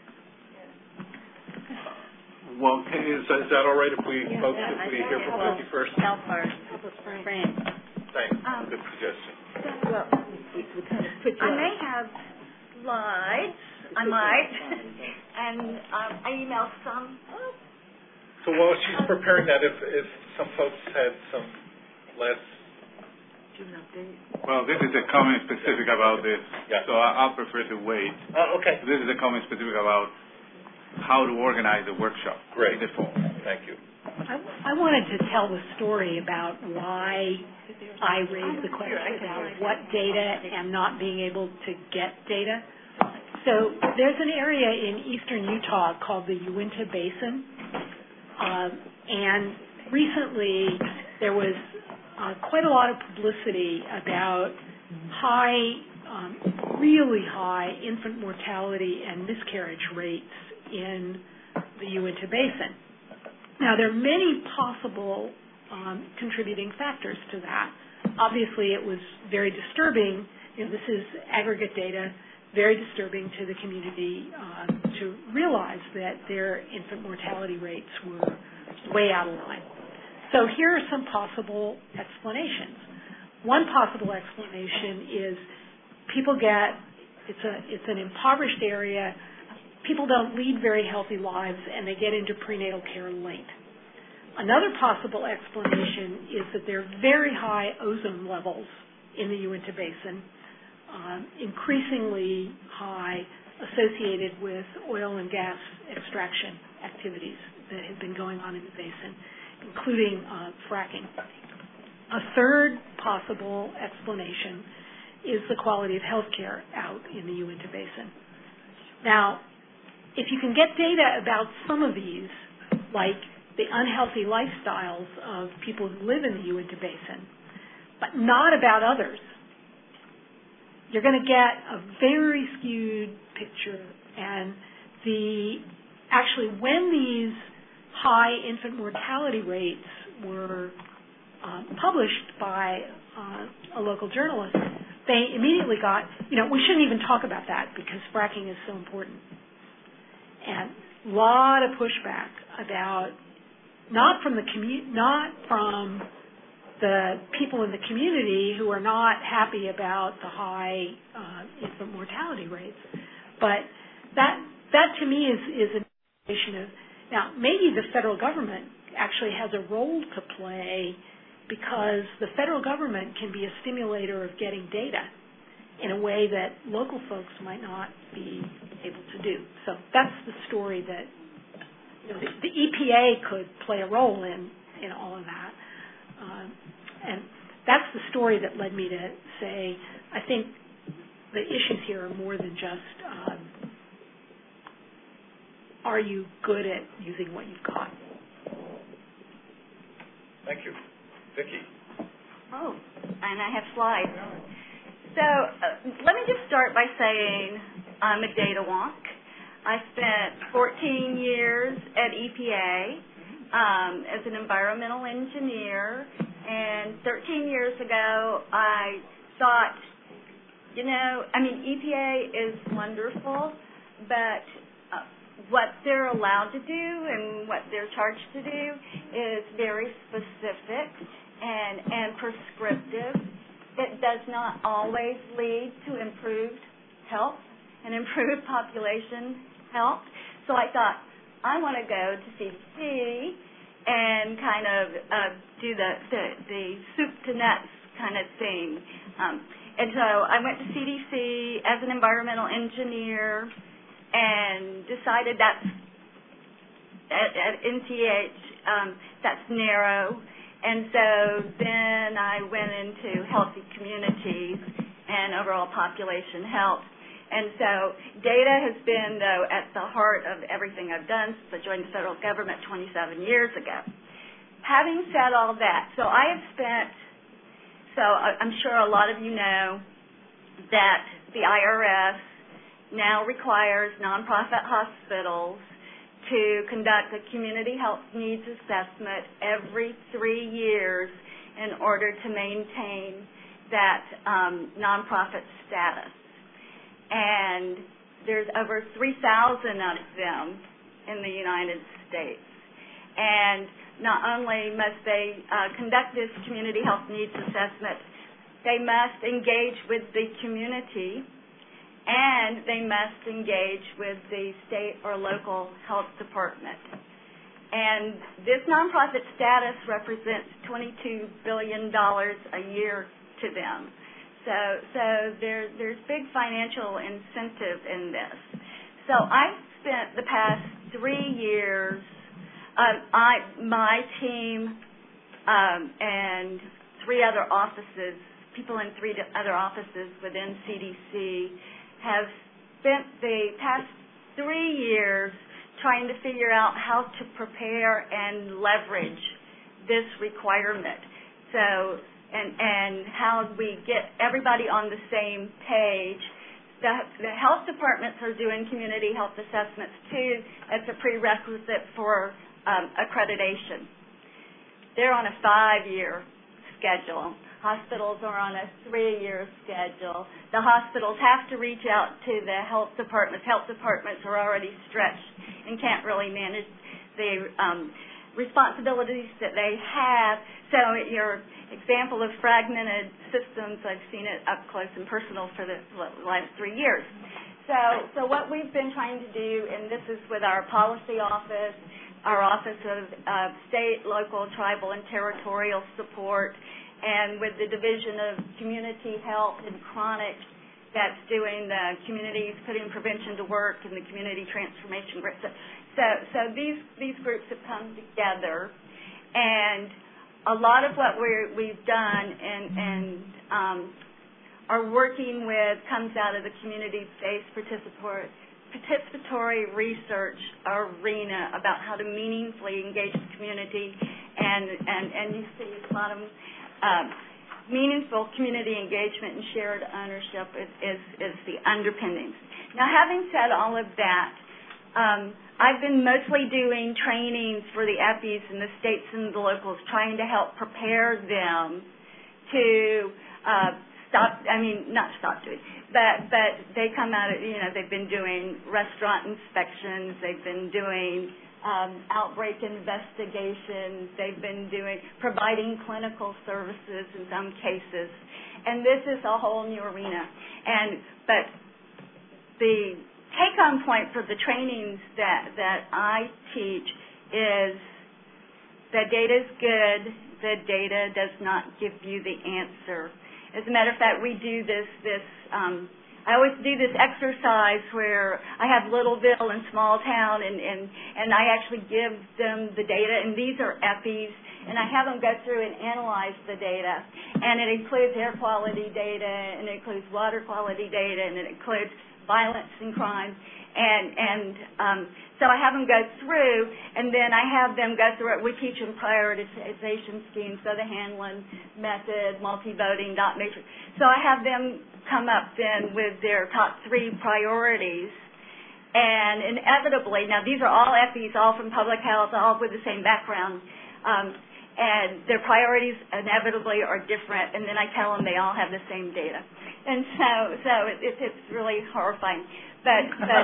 R: Well, is that all right if we hear from Vicki first?
H: Frame.
R: Thanks. Good suggestion.
H: Well, we kind of put you
W: I may have slides. I might. And I emailed some.
A: So while she's preparing that, if some folks had some last...
L: Well, this is a comment specific about this, so I'll prefer to wait.
A: Okay.
L: This is a comment specific about how to organize the workshop.
A: Great.
L: In the fall.
A: Thank you.
H: I wanted to tell the story about why I raised the question about what data and not being able to get data. So there's an area in eastern Utah called the Uinta Basin, and recently there was quite a lot of publicity about really high infant mortality and miscarriage rates in the Uinta Basin. Now, there are many possible contributing factors to that. Obviously, it was very disturbing. This is aggregate data, very disturbing to the community to realize that their infant mortality rates were way out of line. So here are some possible explanations. One possible explanation is it's an impoverished area, people don't lead very healthy lives, and they get into prenatal care late. Another possible explanation is that there are very high ozone levels in the Uinta Basin, increasingly high, associated with oil and gas extraction activities that have been going on in the basin, including fracking. A third possible explanation is the quality of health care out in the Uinta Basin. Now, if you can get data about some of these, like the unhealthy lifestyles of people who live in the Uinta Basin, but not about others, you're going to get a very skewed picture. And when these high infant mortality rates were published by a local journalist, they immediately got, we shouldn't even talk about that because fracking is so important. And a lot of pushback about, not from the people in the community who are not happy about the high infant mortality rates, but that to me is an indication of, now maybe the federal government actually has a role to play, because the federal government can be a stimulator of getting data in a way that local folks might not be able to do. So that's the story that the EPA could play a role in all of that. And that's the story that led me to say, I think the issues here are more than just, are you good at using what you've got?
A: Thank you. Vicki.
W: Oh, and I have slides. So let me just start by saying I'm a data wonk. I spent 14 years at EPA, as an environmental engineer, and 13 years ago I thought, EPA is wonderful, but what they're allowed to do and what they're charged to do is very specific and prescriptive. It does not always lead to improved health and improved population health. So I thought, I want to go to CDC and kind of do the soup to nuts kind of thing. And so I went to CDC as an environmental engineer and decided that's at NCH, that's narrow. And so then I went into healthy communities and overall population health. And so data has been, though, at the heart of everything I've done since I joined the federal government 27 years ago. Having said all that, so I'm sure a lot of you know that the IRS now requires nonprofit hospitals to conduct a community health needs assessment every 3 years in order to maintain that nonprofit status. And there's over 3,000 of them in the United States. And not only must they conduct this community health needs assessment, they must engage with the community, and they must engage with the state or local health department. And this nonprofit status represents $22 billion a year to them. So there's big financial incentive in this. So I've spent the past 3 years, my team and 3 other offices, people in 3 other offices within CDC, have spent the past 3 years trying to figure out how to prepare and leverage this requirement. So, and how we get everybody on the same page. The health departments are doing community health assessments too as a prerequisite for accreditation. They're on a 5-year schedule. Hospitals are on a 3-year schedule. The hospitals have to reach out to the health departments. Health departments are already stretched and can't really manage the responsibilities that they have. So your example of fragmented systems, I've seen it up close and personal for the last 3 years. So what we've been trying to do, and this is with our policy office, our Office of State, Local, Tribal, and Territorial Support, and with the Division of Community Health and Chronic that's doing the communities putting prevention to work and the community transformation groups. So these groups have come together, and a lot of what we've done and are working with comes out of the community-based participatory research arena about how to meaningfully engage the community, and you see a lot of meaningful community engagement and shared ownership is the underpinnings. Now, having said all of that, I've been mostly doing trainings for the EPIs and the states and the locals, trying to help prepare them to not stop doing, but they come out of, they've been doing restaurant inspections, they've been doing outbreak investigations, they've been providing clinical services in some cases, and this is a whole new arena. But the take-home point for the trainings that I teach is that data is good, the data does not give you the answer. As a matter of fact, we do this I always do this exercise where I have Littleville and small town, and I actually give them the data, and these are EPIs, and I have them go through and analyze the data, and it includes air quality data, and it includes water quality data, and it includes violence and crime, and so I have them go through, and then I have them go through it. We teach them prioritization schemes, so the Hanlon method, multi-voting, dot matrix. So I have them come up then with their top 3 priorities, And inevitably, now these are all FEs, all from public health, all with the same background, and their priorities inevitably are different, and then I tell them they all have the same data. And so it's really horrifying. But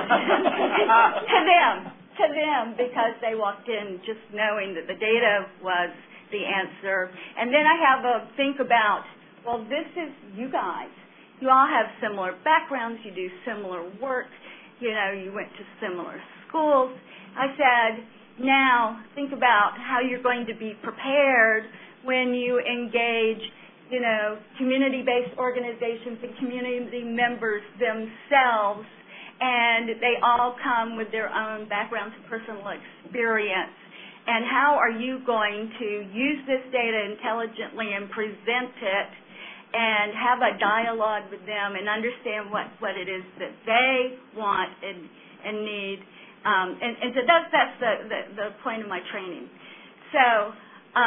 W: to them, because they walked in just knowing that the data was the answer. And then I have a think about, well, this is you guys. You all have similar backgrounds. You do similar work. You know, you went to similar schools. I said, now think about how you're going to be prepared when you engage, you know, community-based organizations and community members themselves, and they all come with their own backgrounds and personal experience. And how are you going to use this data intelligently and present it and have a dialogue with them and understand what it is that they want and need. And so that's the point of my training. So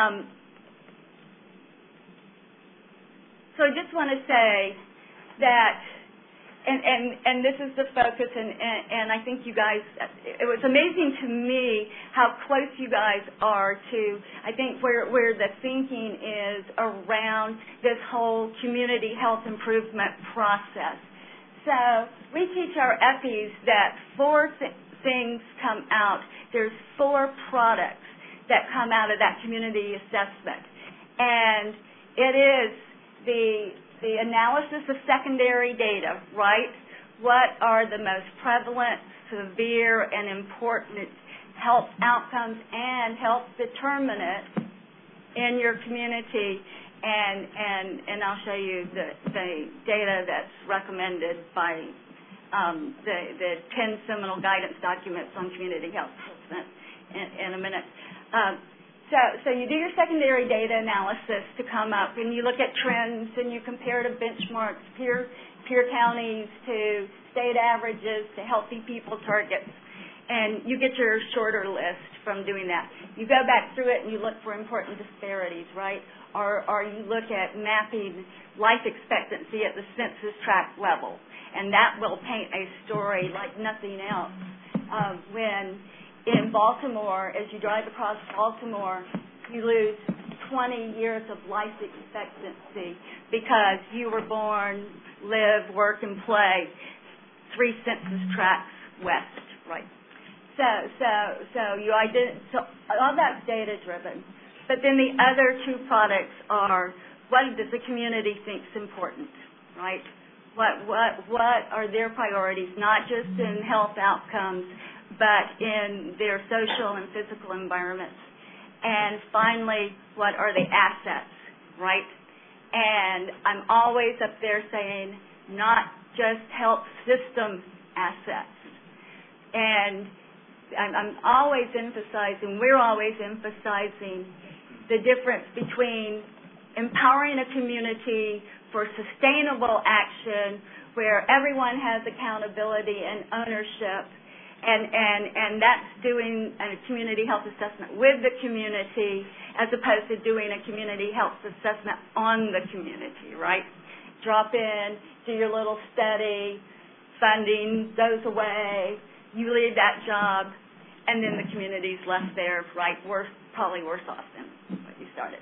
W: I just want to say that, and this is the focus, and I think you guys, it was amazing to me how close you guys are to, I think, where the thinking is around this whole community health improvement process. So we teach our FEs that 4 things come out. There's 4 products that come out of that community assessment. And it is the analysis of secondary data, right? What are the most prevalent, severe, and important health outcomes and health determinants in your community? And I'll show you the data that's recommended by the 10 seminal guidance documents on community health in a minute. So you do your secondary data analysis to come up, and you look at trends, and you compare to benchmarks, peer counties to state averages to healthy people targets, and you get your shorter list from doing that. You go back through it, and you look for important disparities, right? Or you look at mapping life expectancy at the census tract level, and that will paint a story like nothing else. When in Baltimore, as you drive across Baltimore, you lose 20 years of life expectancy because you were born, live, work, and play 3 census tracts west, right? So all that's data driven. But then the other 2 products are, what does the community think is important, right? What are their priorities, not just in health outcomes, but in their social and physical environments? And finally, what are the assets, right? And I'm always up there saying, not just health system assets. And I'm always emphasizing, we're always emphasizing the difference between empowering a community for sustainable action where everyone has accountability and ownership, and that's doing a community health assessment with the community as opposed to doing a community health assessment on the community, right? Drop in, do your little study, funding goes away, you leave that job, and then the community's left there, right, probably worse off than what you started.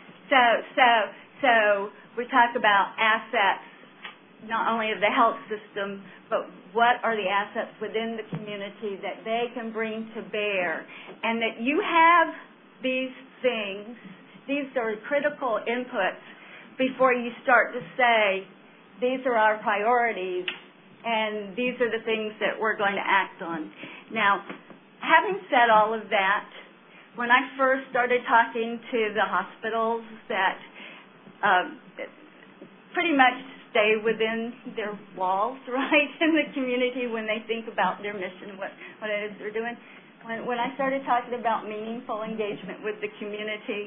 W: So we talk about assets, not only of the health system, but what are the assets within the community that they can bring to bear, and that you have these things, these are critical inputs before you start to say, these are our priorities, and these are the things that we're going to act on. Now, having said all of that, when I first started talking to the hospitals that pretty much stay within their walls, right, in the community when they think about their mission, what it is they're doing. When I started talking about meaningful engagement with the community,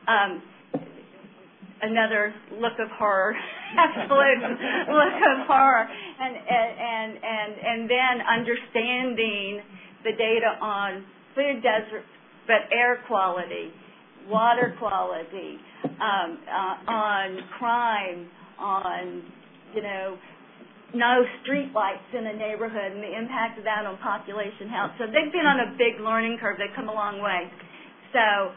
W: another look of horror, absolute look of horror, and then understanding the data on food deserts, but air quality, water quality, on crime, on, no street lights in a neighborhood and the impact of that on population health. So they've been on a big learning curve. They've come a long way. So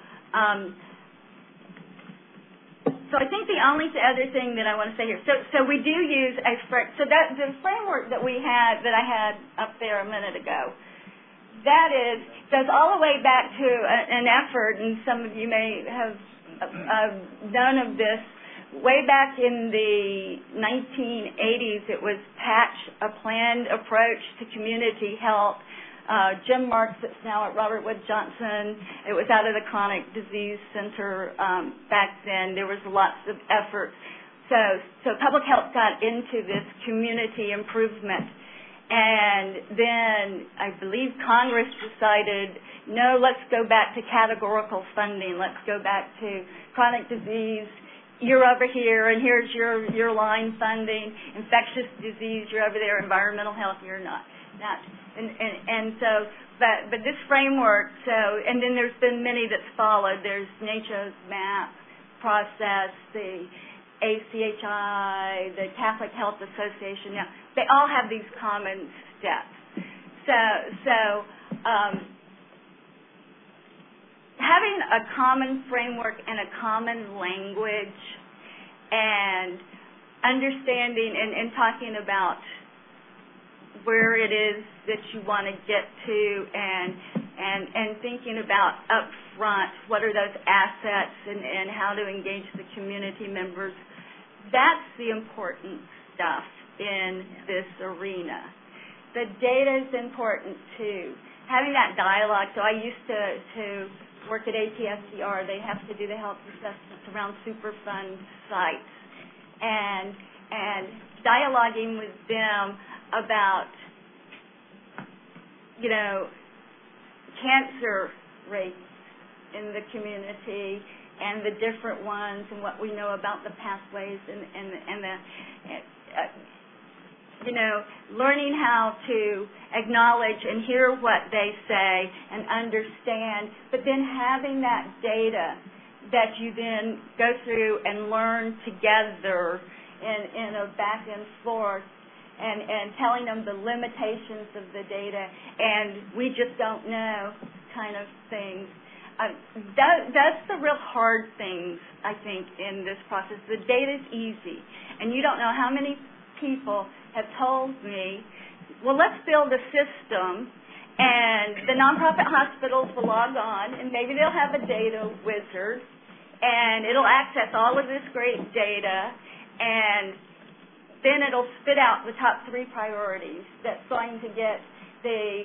W: I think the only other thing that I want to say here, so we do use so that the framework that I had up there a minute ago, that goes all the way back to an effort, and some of you may have known of this. Way back in the 1980s, it was PATCH, a planned approach to community health. Jim Marks, that's now at Robert Wood Johnson. It was out of the Chronic Disease Center back then. There was lots of effort. So public health got into this community improvement. And then I believe Congress decided, no, let's go back to categorical funding. Let's go back to chronic disease. You're over here, and here's your line funding. Infectious disease, you're over there. Environmental health, you're not. And so, but this framework. So, and then there's been many that's followed. There's NACHO's MAP process, the ACHI, the Catholic Health Association. Now, they all have these common steps. So. Having a common framework and a common language and understanding and talking about where it is that you want to get to and thinking about up front what are those assets and how to engage the community members, that's the important stuff in this arena. The data is important too. Having that dialogue, so I used to work at ATSDR, they have to do the health assessments around Superfund sites, and dialoguing with them about, cancer rates in the community and the different ones and what we know about the pathways and learning how to acknowledge and hear what they say and understand, but then having that data that you then go through and learn together in a back and forth and telling them the limitations of the data and we just don't know kind of things. That's the real hard things, I think, in this process. The data's easy, and you don't know how many people have told me, well, let's build a system, and the nonprofit hospitals will log on, and maybe they'll have a data wizard, and it'll access all of this great data, and then it'll spit out the top 3 priorities that's going to get the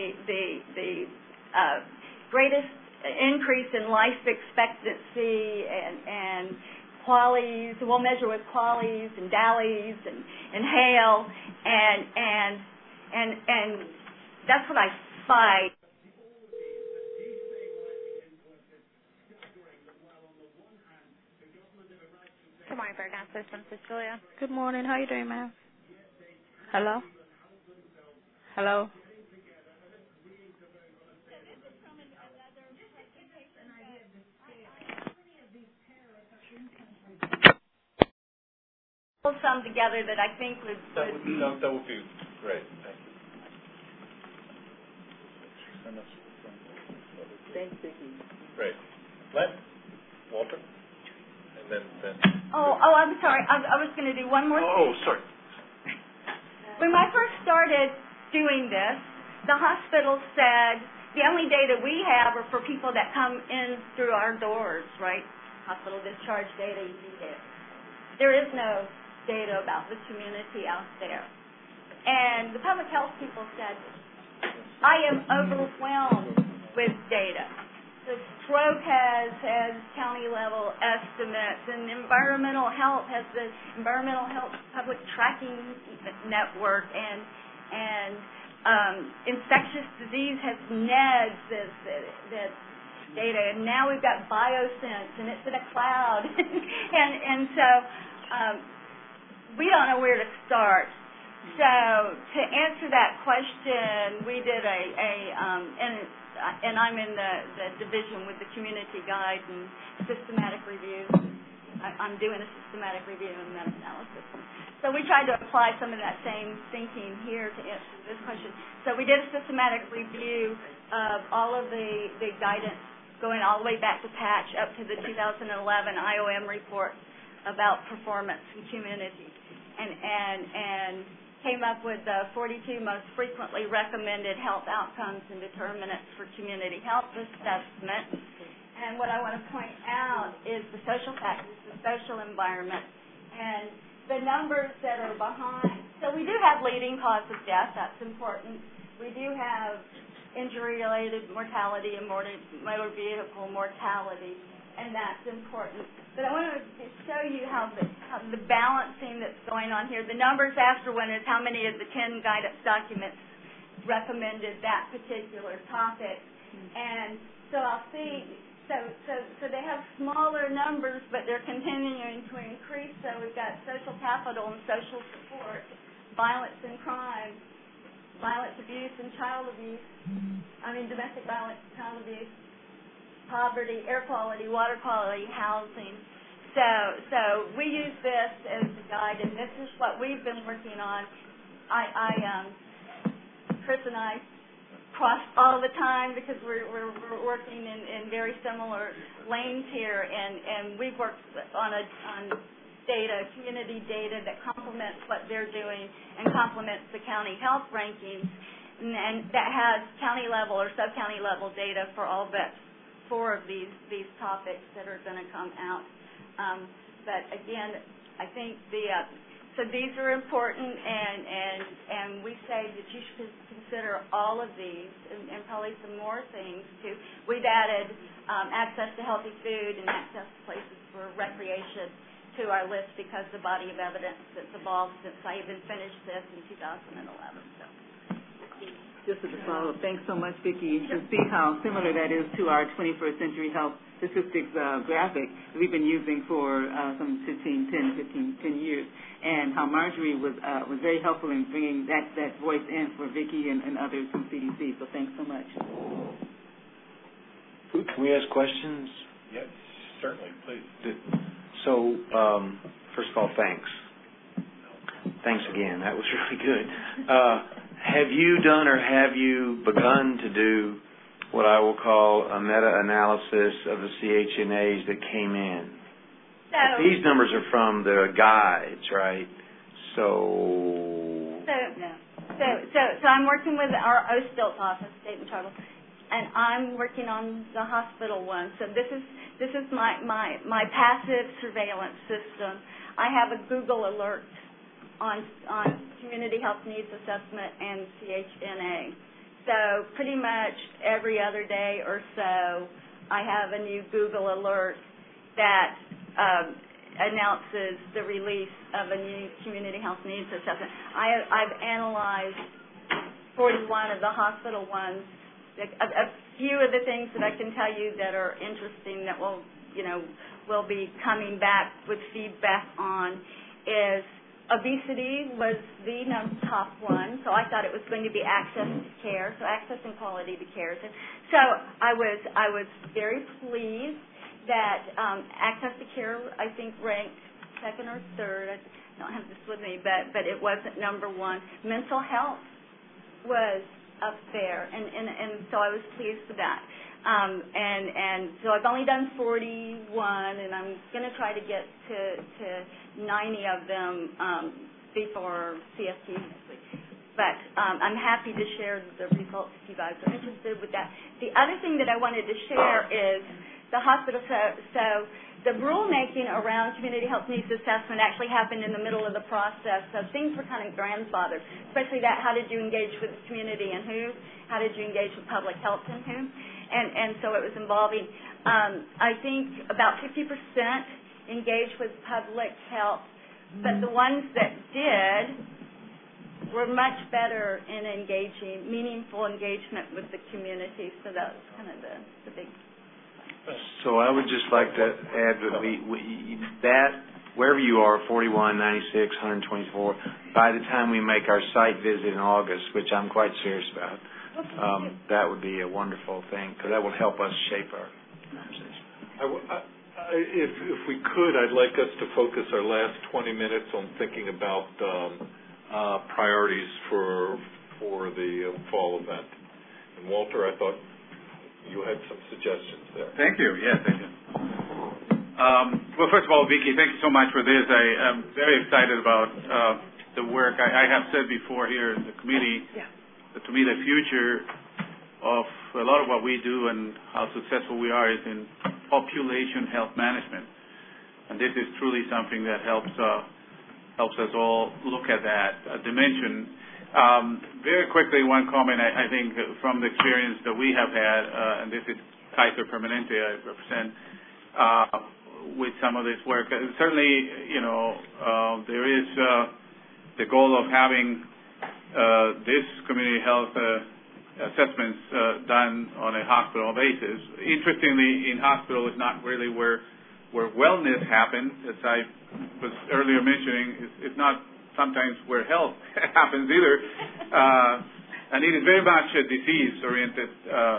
W: greatest increase in life expectancy and qualities. We'll measure with qualities and DALYs and HALE, and that's what I fight.
U: Good morning, Fairgrounds Systems. This is Julia.
B: Good morning. How are you doing, ma'am? Hello? Hello?
W: Pull some together that I think would
A: that would be great. Thank you.
T: Thanks, Vicki.
A: Great. Len? Walter? And then
W: Oh, I'm sorry. I was going to do one more thing.
A: Oh, sorry.
W: When I first started doing this, the hospital said the only data we have are for people that come in through our doors, right? Hospital discharge data, ED data. There is no data about the community out there. And the public health people said, I am overwhelmed with data. The stroke has county level estimates, and environmental health has the environmental health public tracking network, and infectious disease has NEDS that's data, and now we've got BioSense, and it's in a cloud, and so we don't know where to start. So to answer that question, we did and I'm in the division with the community guide and systematic review. I'm doing a systematic review and meta-analysis. So we tried to apply some of that same thinking here to answer this question. So we did a systematic review of all of the guidance going all the way back to Patch up to the 2011 IOM report about performance in community, and came up with the 42 most frequently recommended health outcomes and determinants for community health assessment. And what I want to point out is the social factors, the social environment, and the numbers that are behind. So we do have leading cause of death. That's important. We do have injury-related mortality and motor vehicle mortality, and that's important. But I want to show you how the balancing that's going on here. The numbers after one is how many of the 10 guidance documents recommended that particular topic. And so I'll see, so they have smaller numbers, but they're continuing to increase. So we've got social capital and social support, violence and crime, violence, abuse, and domestic violence, child abuse, poverty, air quality, water quality, housing. So we use this as a guide, and this is what we've been working on. Chris and I cross all the time because we're working in very similar lanes here, and we've worked on data, community data that complements what they're doing and complements the county health rankings, and that has county level or sub-county level data for all but 4 of these topics that are going to come out. But again, I think so these are important, and we say that you should consider all of these and probably some more things too. We've added access to healthy food and access to places for recreation to our list because the body of evidence that's evolved since I even finished this in 2011. So.
T: Just as a follow-up, thanks so much, Vicki. You can see how similar that is to our 21st Century Health Statistics graphic that we've been using for some 10 years, and how Marjorie was very helpful in bringing that voice in for Vicki and others from CDC. So thanks so much.
X: Can we ask questions?
A: Yes, certainly, please.
X: So, first of all, thanks. Thanks again. That was really good. Have you done or have you begun to do what I will call a meta-analysis of the CHNAs that came in? These numbers are from the guides, right? So
W: I'm working with our OSTILT office, State and Tribal, and I'm working on the hospital one. So this is my passive surveillance system. I have a Google alert on community health needs assessment and CHNA. So pretty much every other day or so, I have a new Google alert that announces the release of a new community health needs assessment. I've analyzed 41 of the hospital ones. A few of the things that I can tell you that are interesting that will be coming back with feedback on is obesity was the top one, so I thought it was going to be access to care, so access and quality to care. So I was very pleased that access to care, I think, ranked second or third. I don't have this with me, but it wasn't number 1. Mental health was up there, and so I was pleased with that. And so I've only done 41, and I'm going to try to get to 90 of them before CST next week. But I'm happy to share the results if you guys are interested with that. The other thing that I wanted to share is the hospital. So the rulemaking around community health needs assessment actually happened in the middle of the process. So things were kind of grandfathered, especially that how did you engage with the community and who, how did you engage with public health and who. And so it was involving, I think, about 50% engaged with public health, but the ones that did were much better in engaging, meaningful engagement with the community. So that was kind of the big.
X: So I would just like to add that that wherever you are, 41, 96, 124, by the time we make our site visit in August, which I'm quite serious about, that would be a wonderful thing because that will help us shape our conversation.
A: I
R: If we could, I'd like us to focus our last 20 minutes on thinking about priorities for the fall event. And Walter, I thought you had some suggestions there.
L: Thank you. Yes, I do. Well, first of all, Vicki, thank you so much for this. I am very excited about the work. I have said before here in the committee that to me the future of a lot of what we do and how successful we are is in population health management. And this is truly something that helps us all look at that dimension. Very quickly, one comment, I think, from the experience that we have had, and this is Kaiser Permanente I represent, with some of this work. Certainly, there is the goal of having this community health assessments done on a hospital basis. Interestingly, in hospital is not really where wellness happens, as I was earlier mentioning. It's not sometimes where health happens either, and it is very much a disease-oriented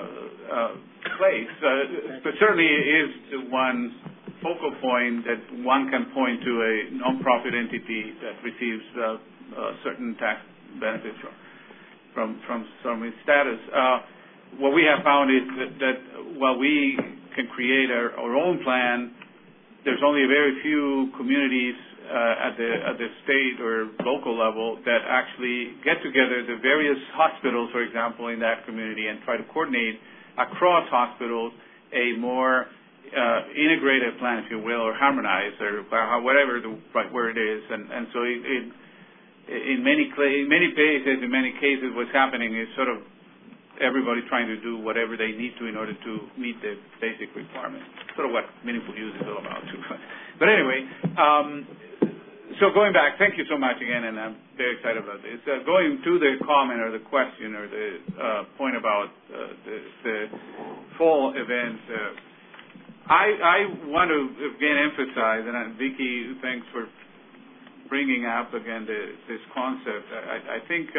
L: place. But certainly it is the one focal point that one can point to a nonprofit entity that receives certain tax benefits from its status. What we have found is that while we can create our own plan, there's only a very few communities at the state or local level that actually get together the various hospitals, for example, in that community and try to coordinate across hospitals a more integrated plan, if you will, or harmonized, or whatever the right word is. And so in many cases, what's happening is sort of everybody trying to do whatever they need to in order to meet the basic requirements. Sort of what meaningful use is all about, too. But anyway, so going back, thank you so much again, and I'm very excited about this. Going to the comment or the question or the point about the fall event, I want to again emphasize, and Vicki, thanks for bringing up again this concept. I think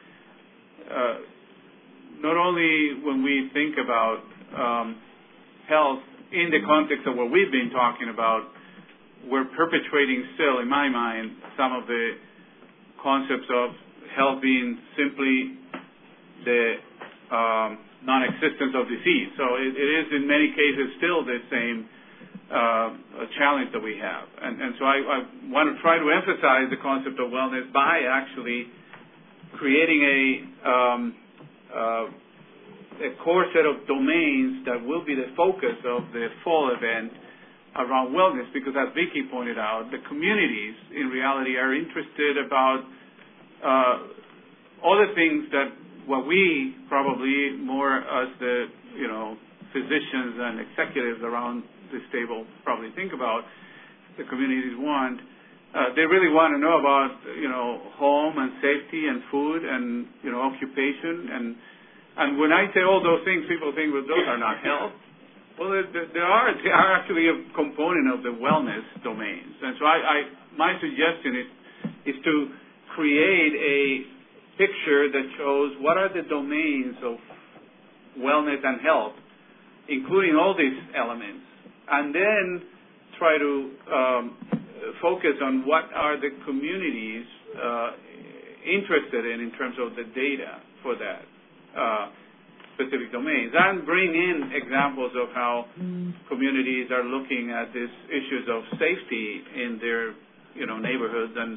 L: not only when we think about health in the context of what we've been talking about, we're perpetuating still, in my mind, some of the concepts of health being simply the non-existence of disease. So it is in many cases still the same challenge that we have. And so I want to try to emphasize the concept of wellness by actually creating a core set of domains that will be the focus of the fall event around wellness, because as Vicki pointed out, the communities in reality are interested about other things that what we probably more as the physicians and executives around this table probably think about the communities want. They really want to know about home and safety and food and occupation and when I say all those things, people think, well, those are not health. Well, they are actually a component of the wellness domains. And so my suggestion is to create a picture that shows what are the domains of wellness and health, including all these elements, and then try to focus on what are the communities interested in terms of the data for that specific domains, and bring in examples of how communities are looking at these issues of safety in their neighborhoods and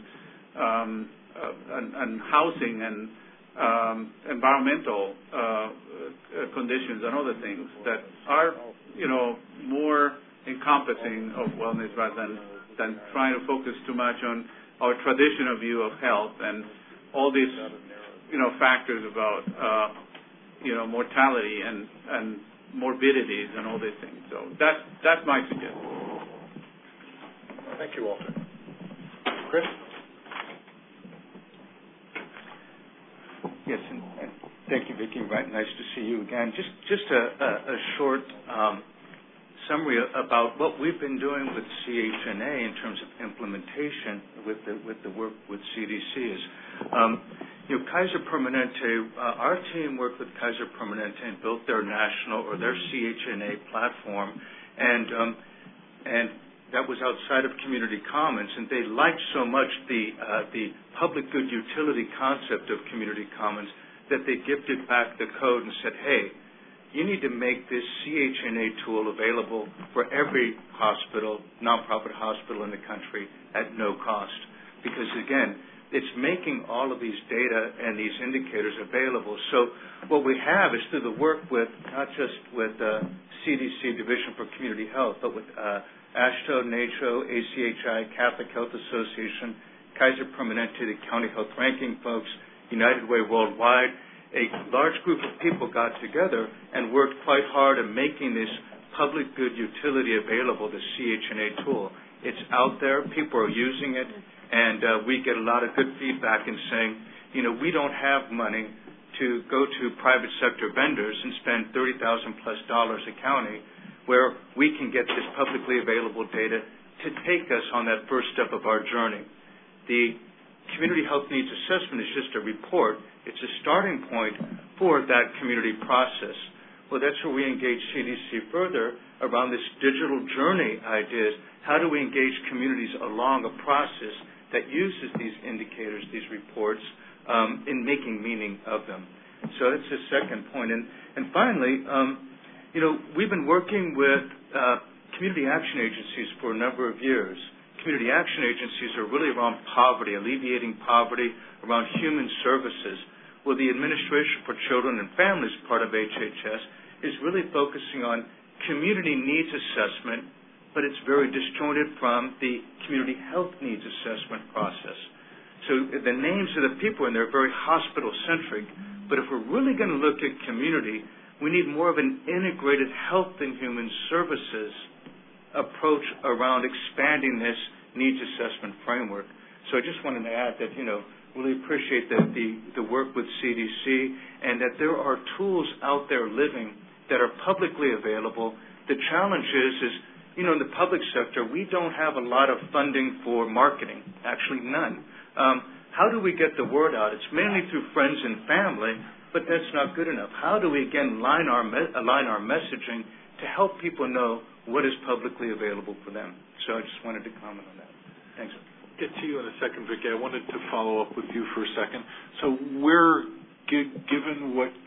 L: housing and environmental conditions and other things that are more encompassing of wellness rather than trying to focus too much on our traditional view of health and all these factors about mortality and morbidities and all these things. So that's my suggestion.
A: Thank you, Walter. Chris?
M: Yes, and thank you, Vicki. Right, nice to see you again. Just a short summary about what we've been doing with CHNA in terms of implementation with the work with CDC is. Kaiser Permanente, our team worked with Kaiser Permanente and built their national or their CHNA platform, and outside of Community Commons, and they liked so much the public good utility concept of Community Commons that they gifted back the code and said, hey, you need to make this CHNA tool available for every hospital, nonprofit hospital in the country at no cost. Because, again, it's making all of these data and these indicators available. So what we have is through the work with, not just with CDC Division for Community Health, but with AASHTO, NACHO, ACHI, Catholic Health Association, Kaiser Permanente, the County Health Ranking folks, United Way Worldwide, a large group of people got together and worked quite hard at making this public good utility available, the CHNA tool. It's out there. People are using it. And we get a lot of good feedback in saying, we don't have money to go to private sector vendors and spend $30,000+ a county where we can get this publicly available data to take us on that first step of our journey. The Community Health Needs Assessment is just a report. It's a starting point for that community process. Well, that's where we engage CDC further around this digital journey ideas. How do we engage communities along a process that uses these indicators, these reports, in making meaning of them? So that's the second point. And finally, we've been working with community action agencies for a number of years. Community action agencies are really around poverty, alleviating poverty, around human services. Well, the Administration for Children and Families part of HHS is really focusing on community needs assessment, but it's very disjointed from the community health needs assessment process. So the names of the people in there are very hospital-centric, but if we're really going to look at community, we need more of an integrated health and human services approach around expanding this needs assessment framework. So I just wanted to add that, really appreciate the work with CDC and that there are tools out there living that are publicly available. The challenge is in the public sector, we don't have a lot of funding for marketing, actually none. How do we get the word out? It's mainly through friends and family, but that's not good enough. How do we, again, align our messaging to help people know what is publicly available for them? So I just wanted to comment on that. Thanks.
R: Get to you in a second, Vicki. I wanted to follow up with you for a second. So given what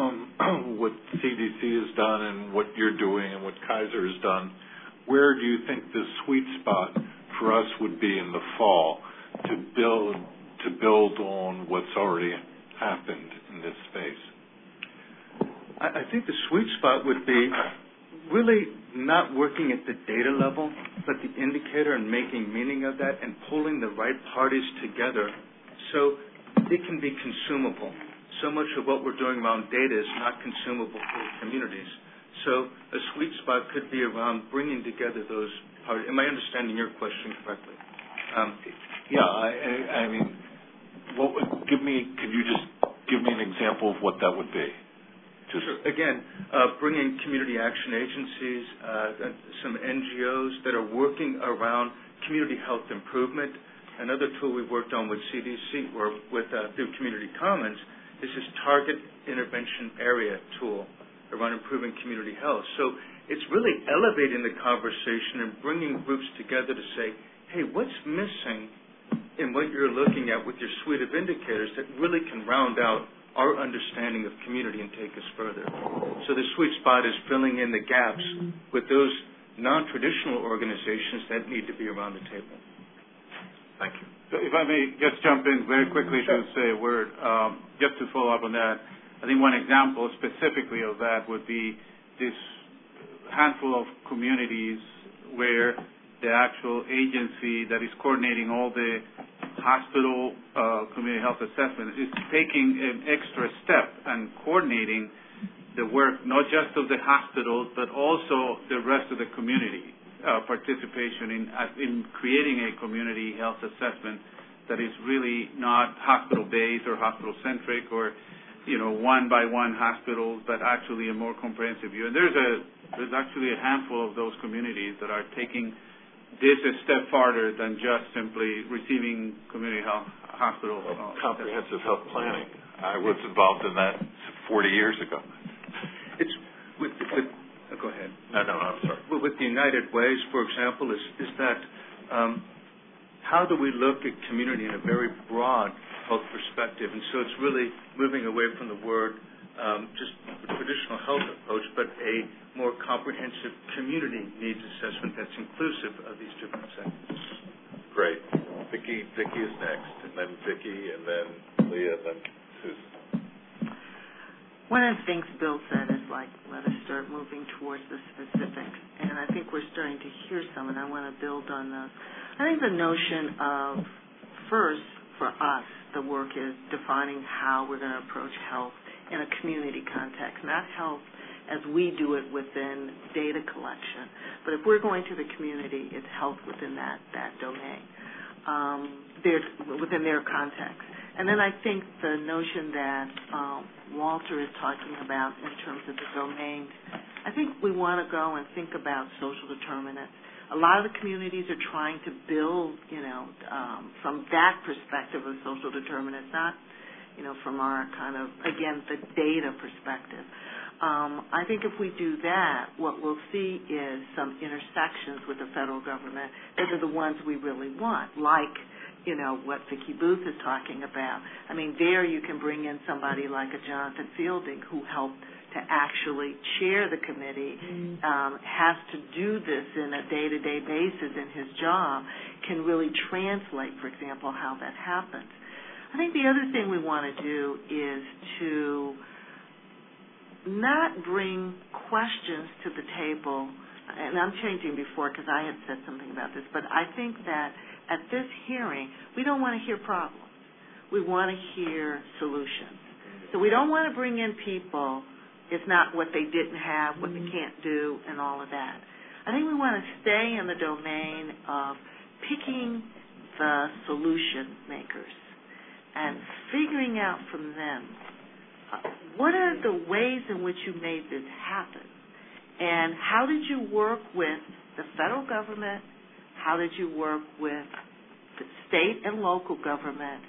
R: CDC has done and what you're doing and what Kaiser has done, where do you think the sweet spot for us would be in the fall to build on what's already happened in this space?
M: I think the sweet spot would be really not working at the data level, but the indicator and making meaning of that and pulling the right parties together so it can be consumable. So much of what we're doing around data is not consumable for communities. So a sweet spot could be around bringing together those parties. Am I understanding your question correctly?
R: I mean, could you just give me an example of what that would be?
M: Sure. Again, bringing community action agencies, some NGOs that are working around community health improvement. Another tool we've worked on with CDC or through Community Commons is this target intervention area tool around improving community health. So it's really elevating the conversation and bringing groups together to say, hey, what's missing in what you're looking at with your suite of indicators that really can round out our understanding of community and take us further. So the sweet spot is filling in the gaps with those non-traditional organizations that need to be around the table.
R: Thank you.
L: So if I may just jump in very quickly to say a word, just to follow up on that. I think one example specifically of that would be this handful of communities where the actual agency that is coordinating all the hospital community health assessment is taking an extra step and coordinating the work not just of the hospitals but also the rest of the community participation in creating a community health assessment that is really not hospital based or hospital centric or one by one hospitals, but actually a more comprehensive view. And there's actually a handful of those communities that are taking this a step farther than just simply receiving community health hospital
R: comprehensive health planning. I was involved in that 40 years ago.
M: It's with
L: Go ahead.
A: No, I'm sorry.
L: With the United Ways, for example, is that how do we look at community in a very broad health perspective? And so it's really moving away from the word just a traditional health approach, but a more comprehensive community needs assessment that's inclusive of these different segments.
A: Great. Vicki is next, and then Vicki, and then Leah, and then Susan.
J: One of the things Bill said is let us start moving towards the specifics, and I think we're starting to hear some, and I want to build on those. I think the notion of, first, for us, the work is defining how we're going to approach health in a community context, not health as we do it within data collection. But if we're going to the community, it's health within that domain, within their context. And then I think the notion that Walter is talking about in terms of the domains, I think we want to go and think about social determinants. A lot of the communities are trying to build, from that perspective of social determinants, not, from our kind of, again, the data perspective. I think if we do that, what we'll see is some intersections with the federal government that are the ones we really want, like, what Vicki Booth is talking about. I mean, there you can bring in somebody like a Jonathan Fielding who helped to actually chair the committee, has to do this in a day-to-day basis in his job, can really translate, for example, how that happens. I think the other thing we want to do is to not bring questions to the table, and I'm changing before because I had said something about this, but I think that at this hearing, we don't want to hear problems. We want to hear solutions. So we don't want to bring in people, it's not what they didn't have, what they can't do, and all of that. I think we want to stay in the domain of picking the solution makers and figuring out from them what are the ways in which you made this happen, and how did you work with the federal government, how did you work with the state and local government,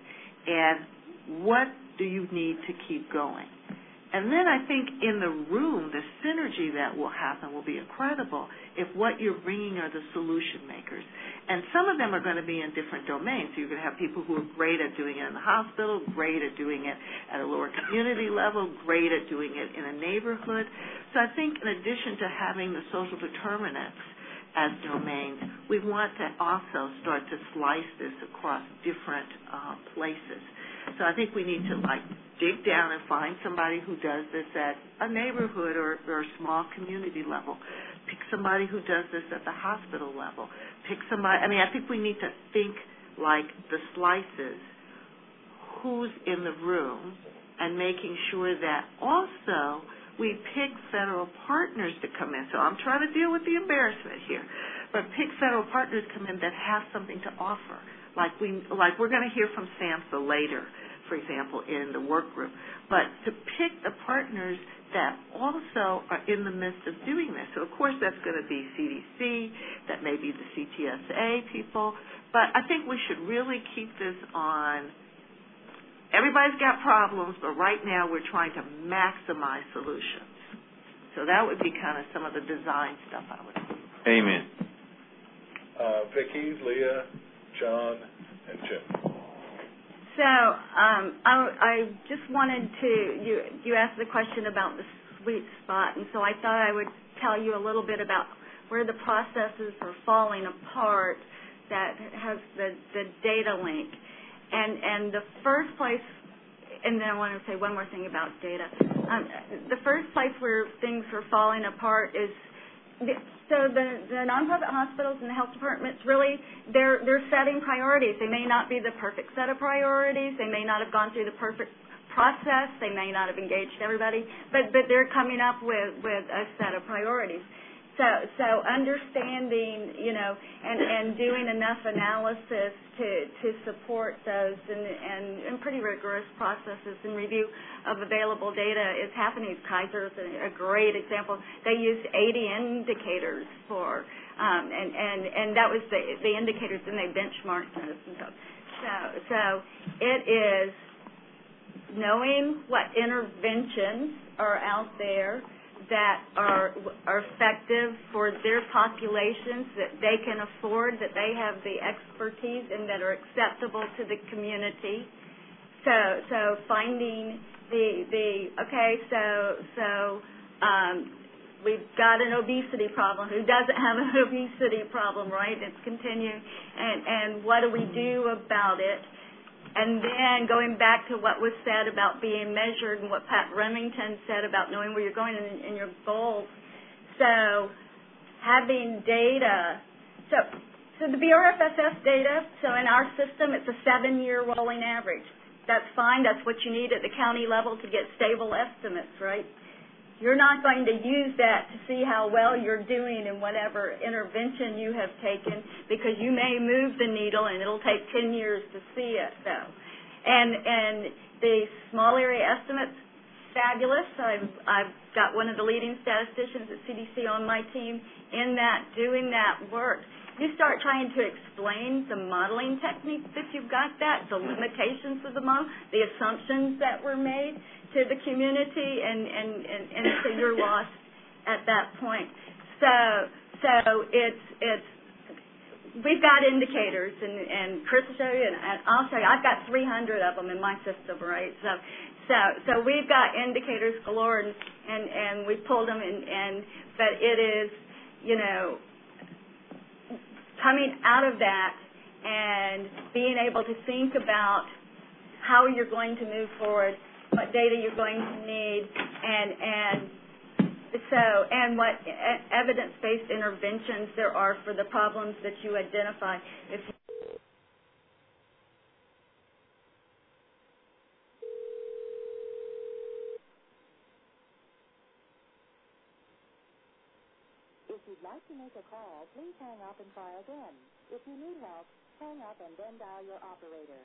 J: and what do you need to keep going? And then I think in the room, the synergy that will happen will be incredible if what you're bringing are the solution makers. And some of them are going to be in different domains. So you're going to have people who are great at doing it in the hospital, great at doing it at a lower community level, great at doing it in a neighborhood. So I think in addition to having the social determinants as domains, we want to also start to slice this across different places. So I think we need to dig down and find somebody who does this at a neighborhood or a small community level. Pick somebody who does this at the hospital level. Pick somebody, I think we need to think like the slices, who's in the room, and making sure that also we pick federal partners to come in. So I'm trying to deal with the embarrassment here. But pick federal partners come in that have something to offer. Like we're going to hear from SAMHSA later, for example, in the work group. But to pick the partners that also are in the midst of doing this. So, of course, that's going to be CDC, that may be the CTSA people. But I think we should really keep this on. Everybody's got problems, but right now we're trying to maximize solutions. So that would be kind of some of the design stuff I would do.
A: Amen. Vicki, Leah, John, and Jim.
W: So I just wanted to, you asked the question about the sweet spot, and so I thought I would tell you a little bit about where the processes are falling apart that has the data link. And the first place, and then I want to say one more thing about data. The first place where things are falling apart is, so the nonprofit hospitals and the health departments really, they're setting priorities. They may not be the perfect set of priorities. They may not have gone through the perfect process. They may not have engaged everybody, but they're coming up with a set of priorities. So understanding, and doing enough analysis to support those and pretty rigorous processes and review of available data is happening. Kaiser is a great example. They used 80 indicators for, and that was the indicators, and they benchmarked this and stuff. So it is knowing what interventions are out there, that are effective for their populations, that they can afford, that they have the expertise, and that are acceptable to the community. So finding we've got an obesity problem. Who doesn't have an obesity problem, right? It's continuing. And what do we do about it? And then going back to what was said about being measured and what Pat Remington said about knowing where you're going and your goals. So having data. So the BRFSS data, so in our system, it's a 7-year rolling average. That's fine. That's what you need at the county level to get stable estimates, right? You're not going to use that to see how well you're doing in whatever intervention you have taken, because you may move the needle and it'll take 10 years to see it, though. And the small area estimates, fabulous. I've got one of the leading statisticians at CDC on my team in that, doing that work. You start trying to explain the modeling techniques that you've got, the limitations of the model, the assumptions that were made to the community, and so you're lost at that point. So it's we've got indicators, and Chris will show you, and I'll show you. I've got 300 of them in my system, right? So we've got indicators galore, and we pulled them, but it is, coming out of that and being able to think about how you're going to move forward, what data you're going to need, and what evidence-based interventions there are for the problems that you identify.
E: If you'd like to make a call, please hang up and try again. If you need help, hang up and then dial your operator.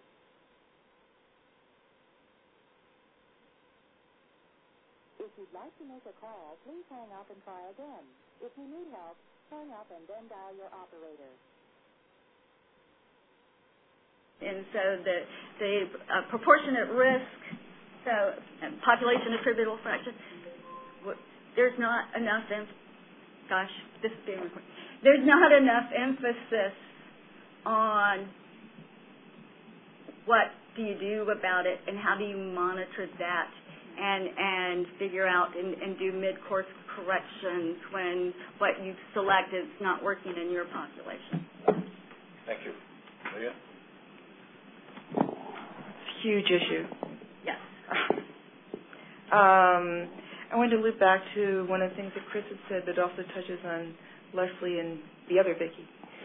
E: If you'd like to make a call, please hang up and try again. If you need help, hang up and then dial your operator.
W: And so the proportionate risk, population attributable fraction, there's not enough there's not enough emphasis on what do you do about it and how do you monitor that and figure out and do mid-course corrections when what you've selected is not working in your population.
A: Thank you. Leah?
Y: Huge issue.
W: Yes.
Y: I wanted to loop back to one of the things that Chris had said that also touches on Leslie and the other Vicki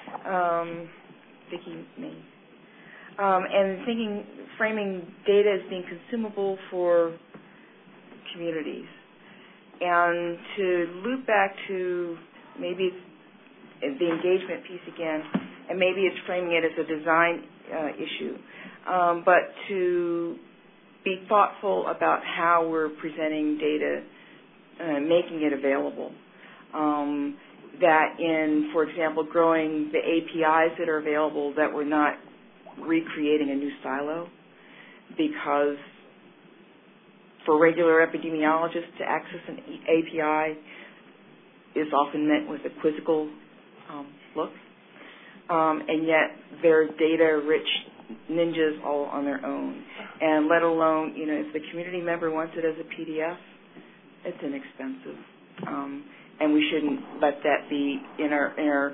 Y: Mays. And framing data as being consumable for communities. And to loop back to maybe it's the engagement piece again, and maybe it's framing it as a design issue, but to be thoughtful about how we're presenting data, making it available. That in, for example, growing the APIs that are available, that we're not recreating a new silo, because for regular epidemiologists to access an API is often met with a quizzical look, and yet they're data-rich ninjas all on their own. And let alone, if the community member wants it as a PDF, it's inexpensive. And we shouldn't let that be in our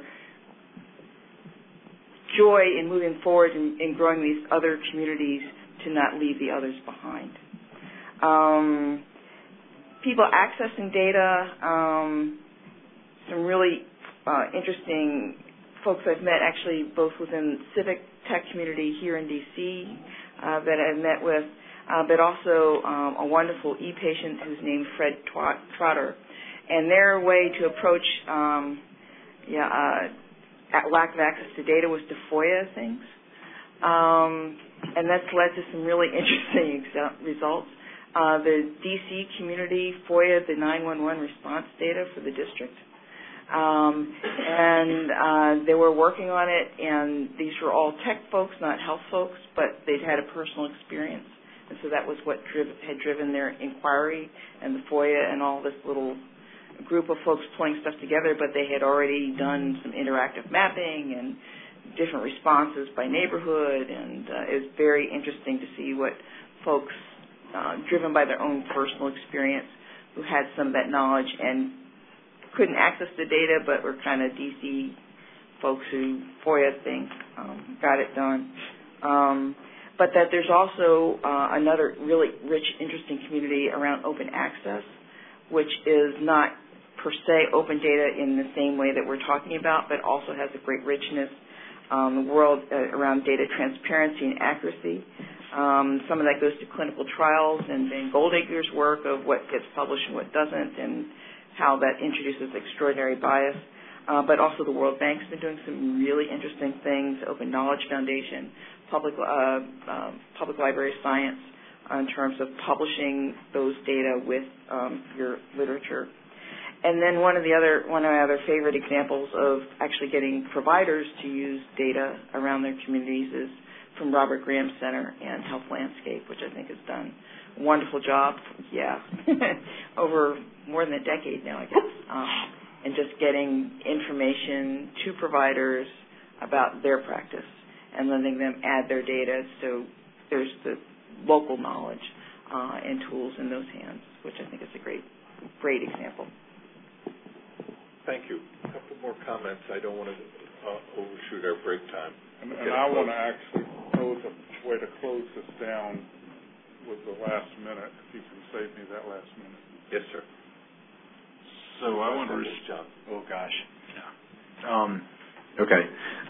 Y: joy in moving forward and growing these other communities, to not leave the others behind. People accessing data, some really interesting folks I've met, actually both within civic tech community here in D.C. That I've met with, but also a wonderful e-patient who's named Fred Trotter. And their way to approach lack of access to data was to FOIA things. And that's led to some really interesting results. The D.C. community FOIA'd the 911 response data for the district. And they were working on it, and these were all tech folks, not health folks, but they'd had a personal experience. And so that was what had driven their inquiry and the FOIA and all this little group of folks pulling stuff together, but they had already done some interactive mapping and different responses by neighborhood, and it's very interesting to see what folks, driven by their own personal experience, who had some of that knowledge and couldn't access the data, but were kind of DC folks who FOIA things, got it done. But that there's also another really rich, interesting community around open access, which is not per se open data in the same way that we're talking about, but also has a great richness, the world around data transparency and accuracy. Some of that goes to clinical trials and then Goldacre's work of what gets published and what doesn't, and how that introduces extraordinary bias. But also the World Bank's been doing some really interesting things, Open Knowledge Foundation, Public Library of Science, in terms of publishing those data with your literature. And then one of my other favorite examples of actually getting providers to use data around their communities is from Robert Graham Center and Health Landscape, which I think has done a wonderful job, over more than a decade now, I guess, and just getting information to providers about their practice and letting them add their data so there's the local knowledge and tools in those hands, which I think is a great example.
A: Thank you. A couple more comments. I don't want to overshoot our break time.
F: And I want to actually pose a way to close this down with the last minute, if you can save me that last minute.
A: Yes, sir.
N: So I want to
A: John.
N: Oh gosh. Yeah. Okay.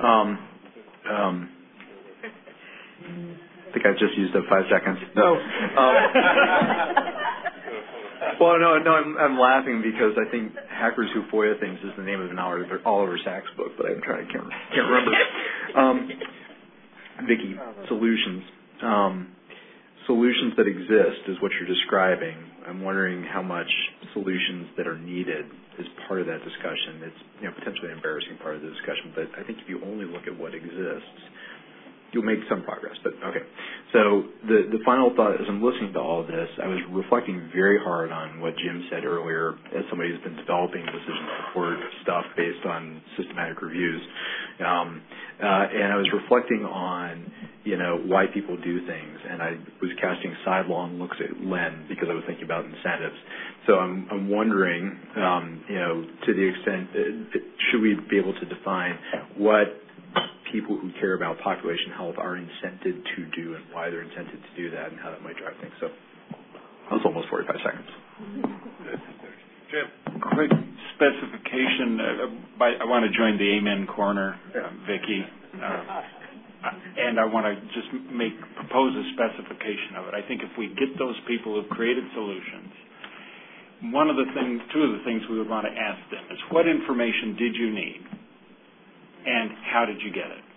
N: I think I just used up 5 seconds. No. Well, no, I'm laughing because I think Hackers Who FOIA Things is the name of an Oliver Sacks book, but I'm trying to can't remember. Vicki, solutions. Solutions that exist is what you're describing. I'm wondering how much solutions that are needed is part of that discussion. It's potentially an embarrassing part of the discussion, but I think if you only look at what exists, you'll make some progress. But okay. So the final thought as I'm listening to all of this, I was reflecting very hard on what Jim said earlier as somebody who's been developing decision support stuff based on systematic reviews. And I was reflecting on, why people do things. And I was casting sidelong looks at Len because I was thinking about incentives. So I'm wondering, to the extent, should we be able to define what people who care about population health are incented to do and why they're incented to do that and how that might drive things. So that was almost 45 seconds.
A: Jim.
G: Quick specification. I want to join the amen corner, Vicki. And I want to just propose a specification of it. I think if we get those people who've created solutions, two of the things we would want to ask them is what information did you need? And how did you get it?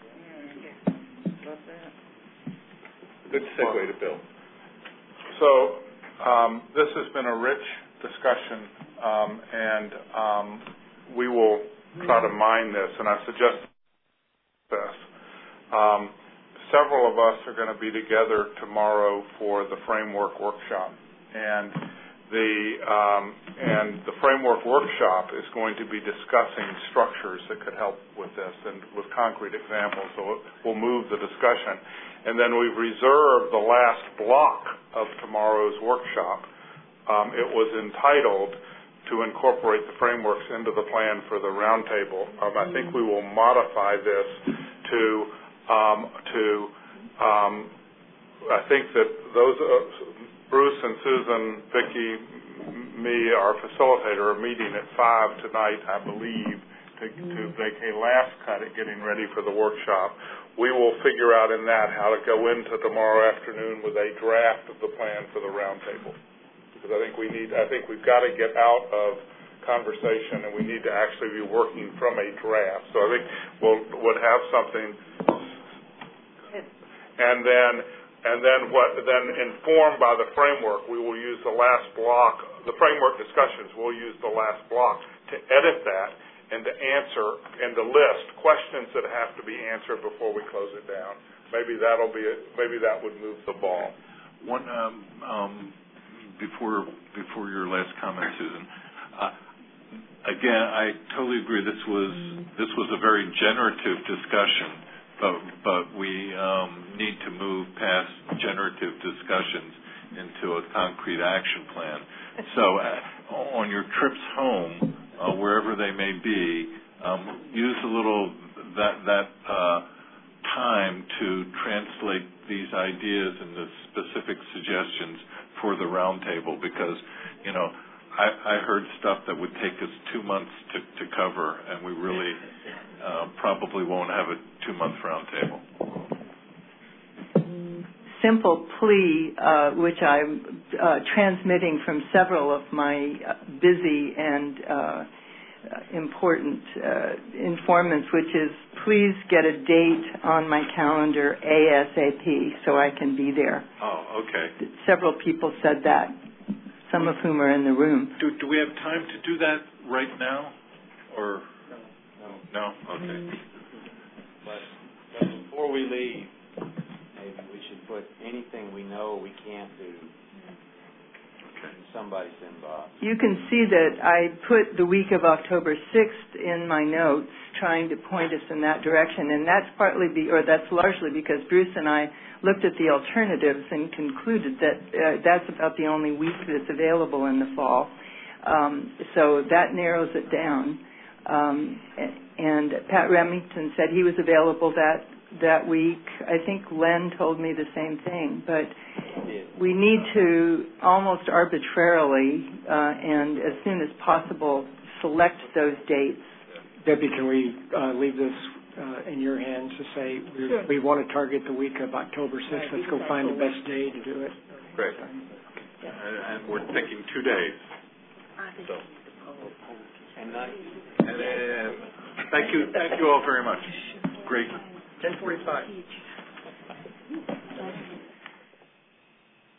A: Good segue to Bill.
F: So this has been a rich discussion, and we will try to mine this, and I suggest this. Several of us are going to be together tomorrow for the framework workshop, and the framework workshop is going to be discussing structures that could help with this and with concrete examples. So we'll move the discussion. And then we've reserved the last block of tomorrow's workshop. It was entitled to incorporate the frameworks into the plan for the roundtable. I think we will modify this to I think that those Bruce and Susan, Vicki, me, our facilitator, are meeting at 5 tonight, I believe, to make a last cut at getting ready for the workshop. We will figure out in that how to go into tomorrow afternoon with a draft of the plan for the roundtable. Because I think we've got to get out of conversation and we need to actually be working from a draft. So I think we'll have something, and then informed by the framework, we will use the last block, the framework discussions, we'll use the last block to edit that and to answer and to list questions that have to be answered before we close it down. Maybe that would move the ball.
R: One before your last comment, Susan. Again, I totally agree. This was a very generative discussion, but we need to move past generative discussions into a concrete action plan. So, on your trips home, wherever they may be, use a little that time to translate these ideas into specific suggestions for the roundtable, because I heard stuff that would take us 2 months to cover, and we really probably won't have a 2-month roundtable.
O: Simple plea, which I'm transmitting from several of my busy and important informants, which is please get a date on my calendar ASAP so I can be there.
R: Oh, okay.
O: Several people said that, some of whom are in the room.
R: Do we have time to do that right now? Or no? Okay.
P: But before we leave, maybe we should put anything we know we can't do in somebody's inbox.
O: You can see that I put the week of October 6th in my notes, trying to point us in that direction, and that's that's largely because Bruce and I looked at the alternatives and concluded that that's about the only week that's available in the fall. So that narrows it down. And Pat Remington said he was available that week. I think Len told me the same thing, but we need to almost arbitrarily and as soon as possible select those dates.
C: Debbie, can we leave this in your hands to say we want to target the week of October 6th? Let's go find the best day to do it.
R: Great. And we're thinking 2 days. So. And thank you all very much. Great.
C: 10:45.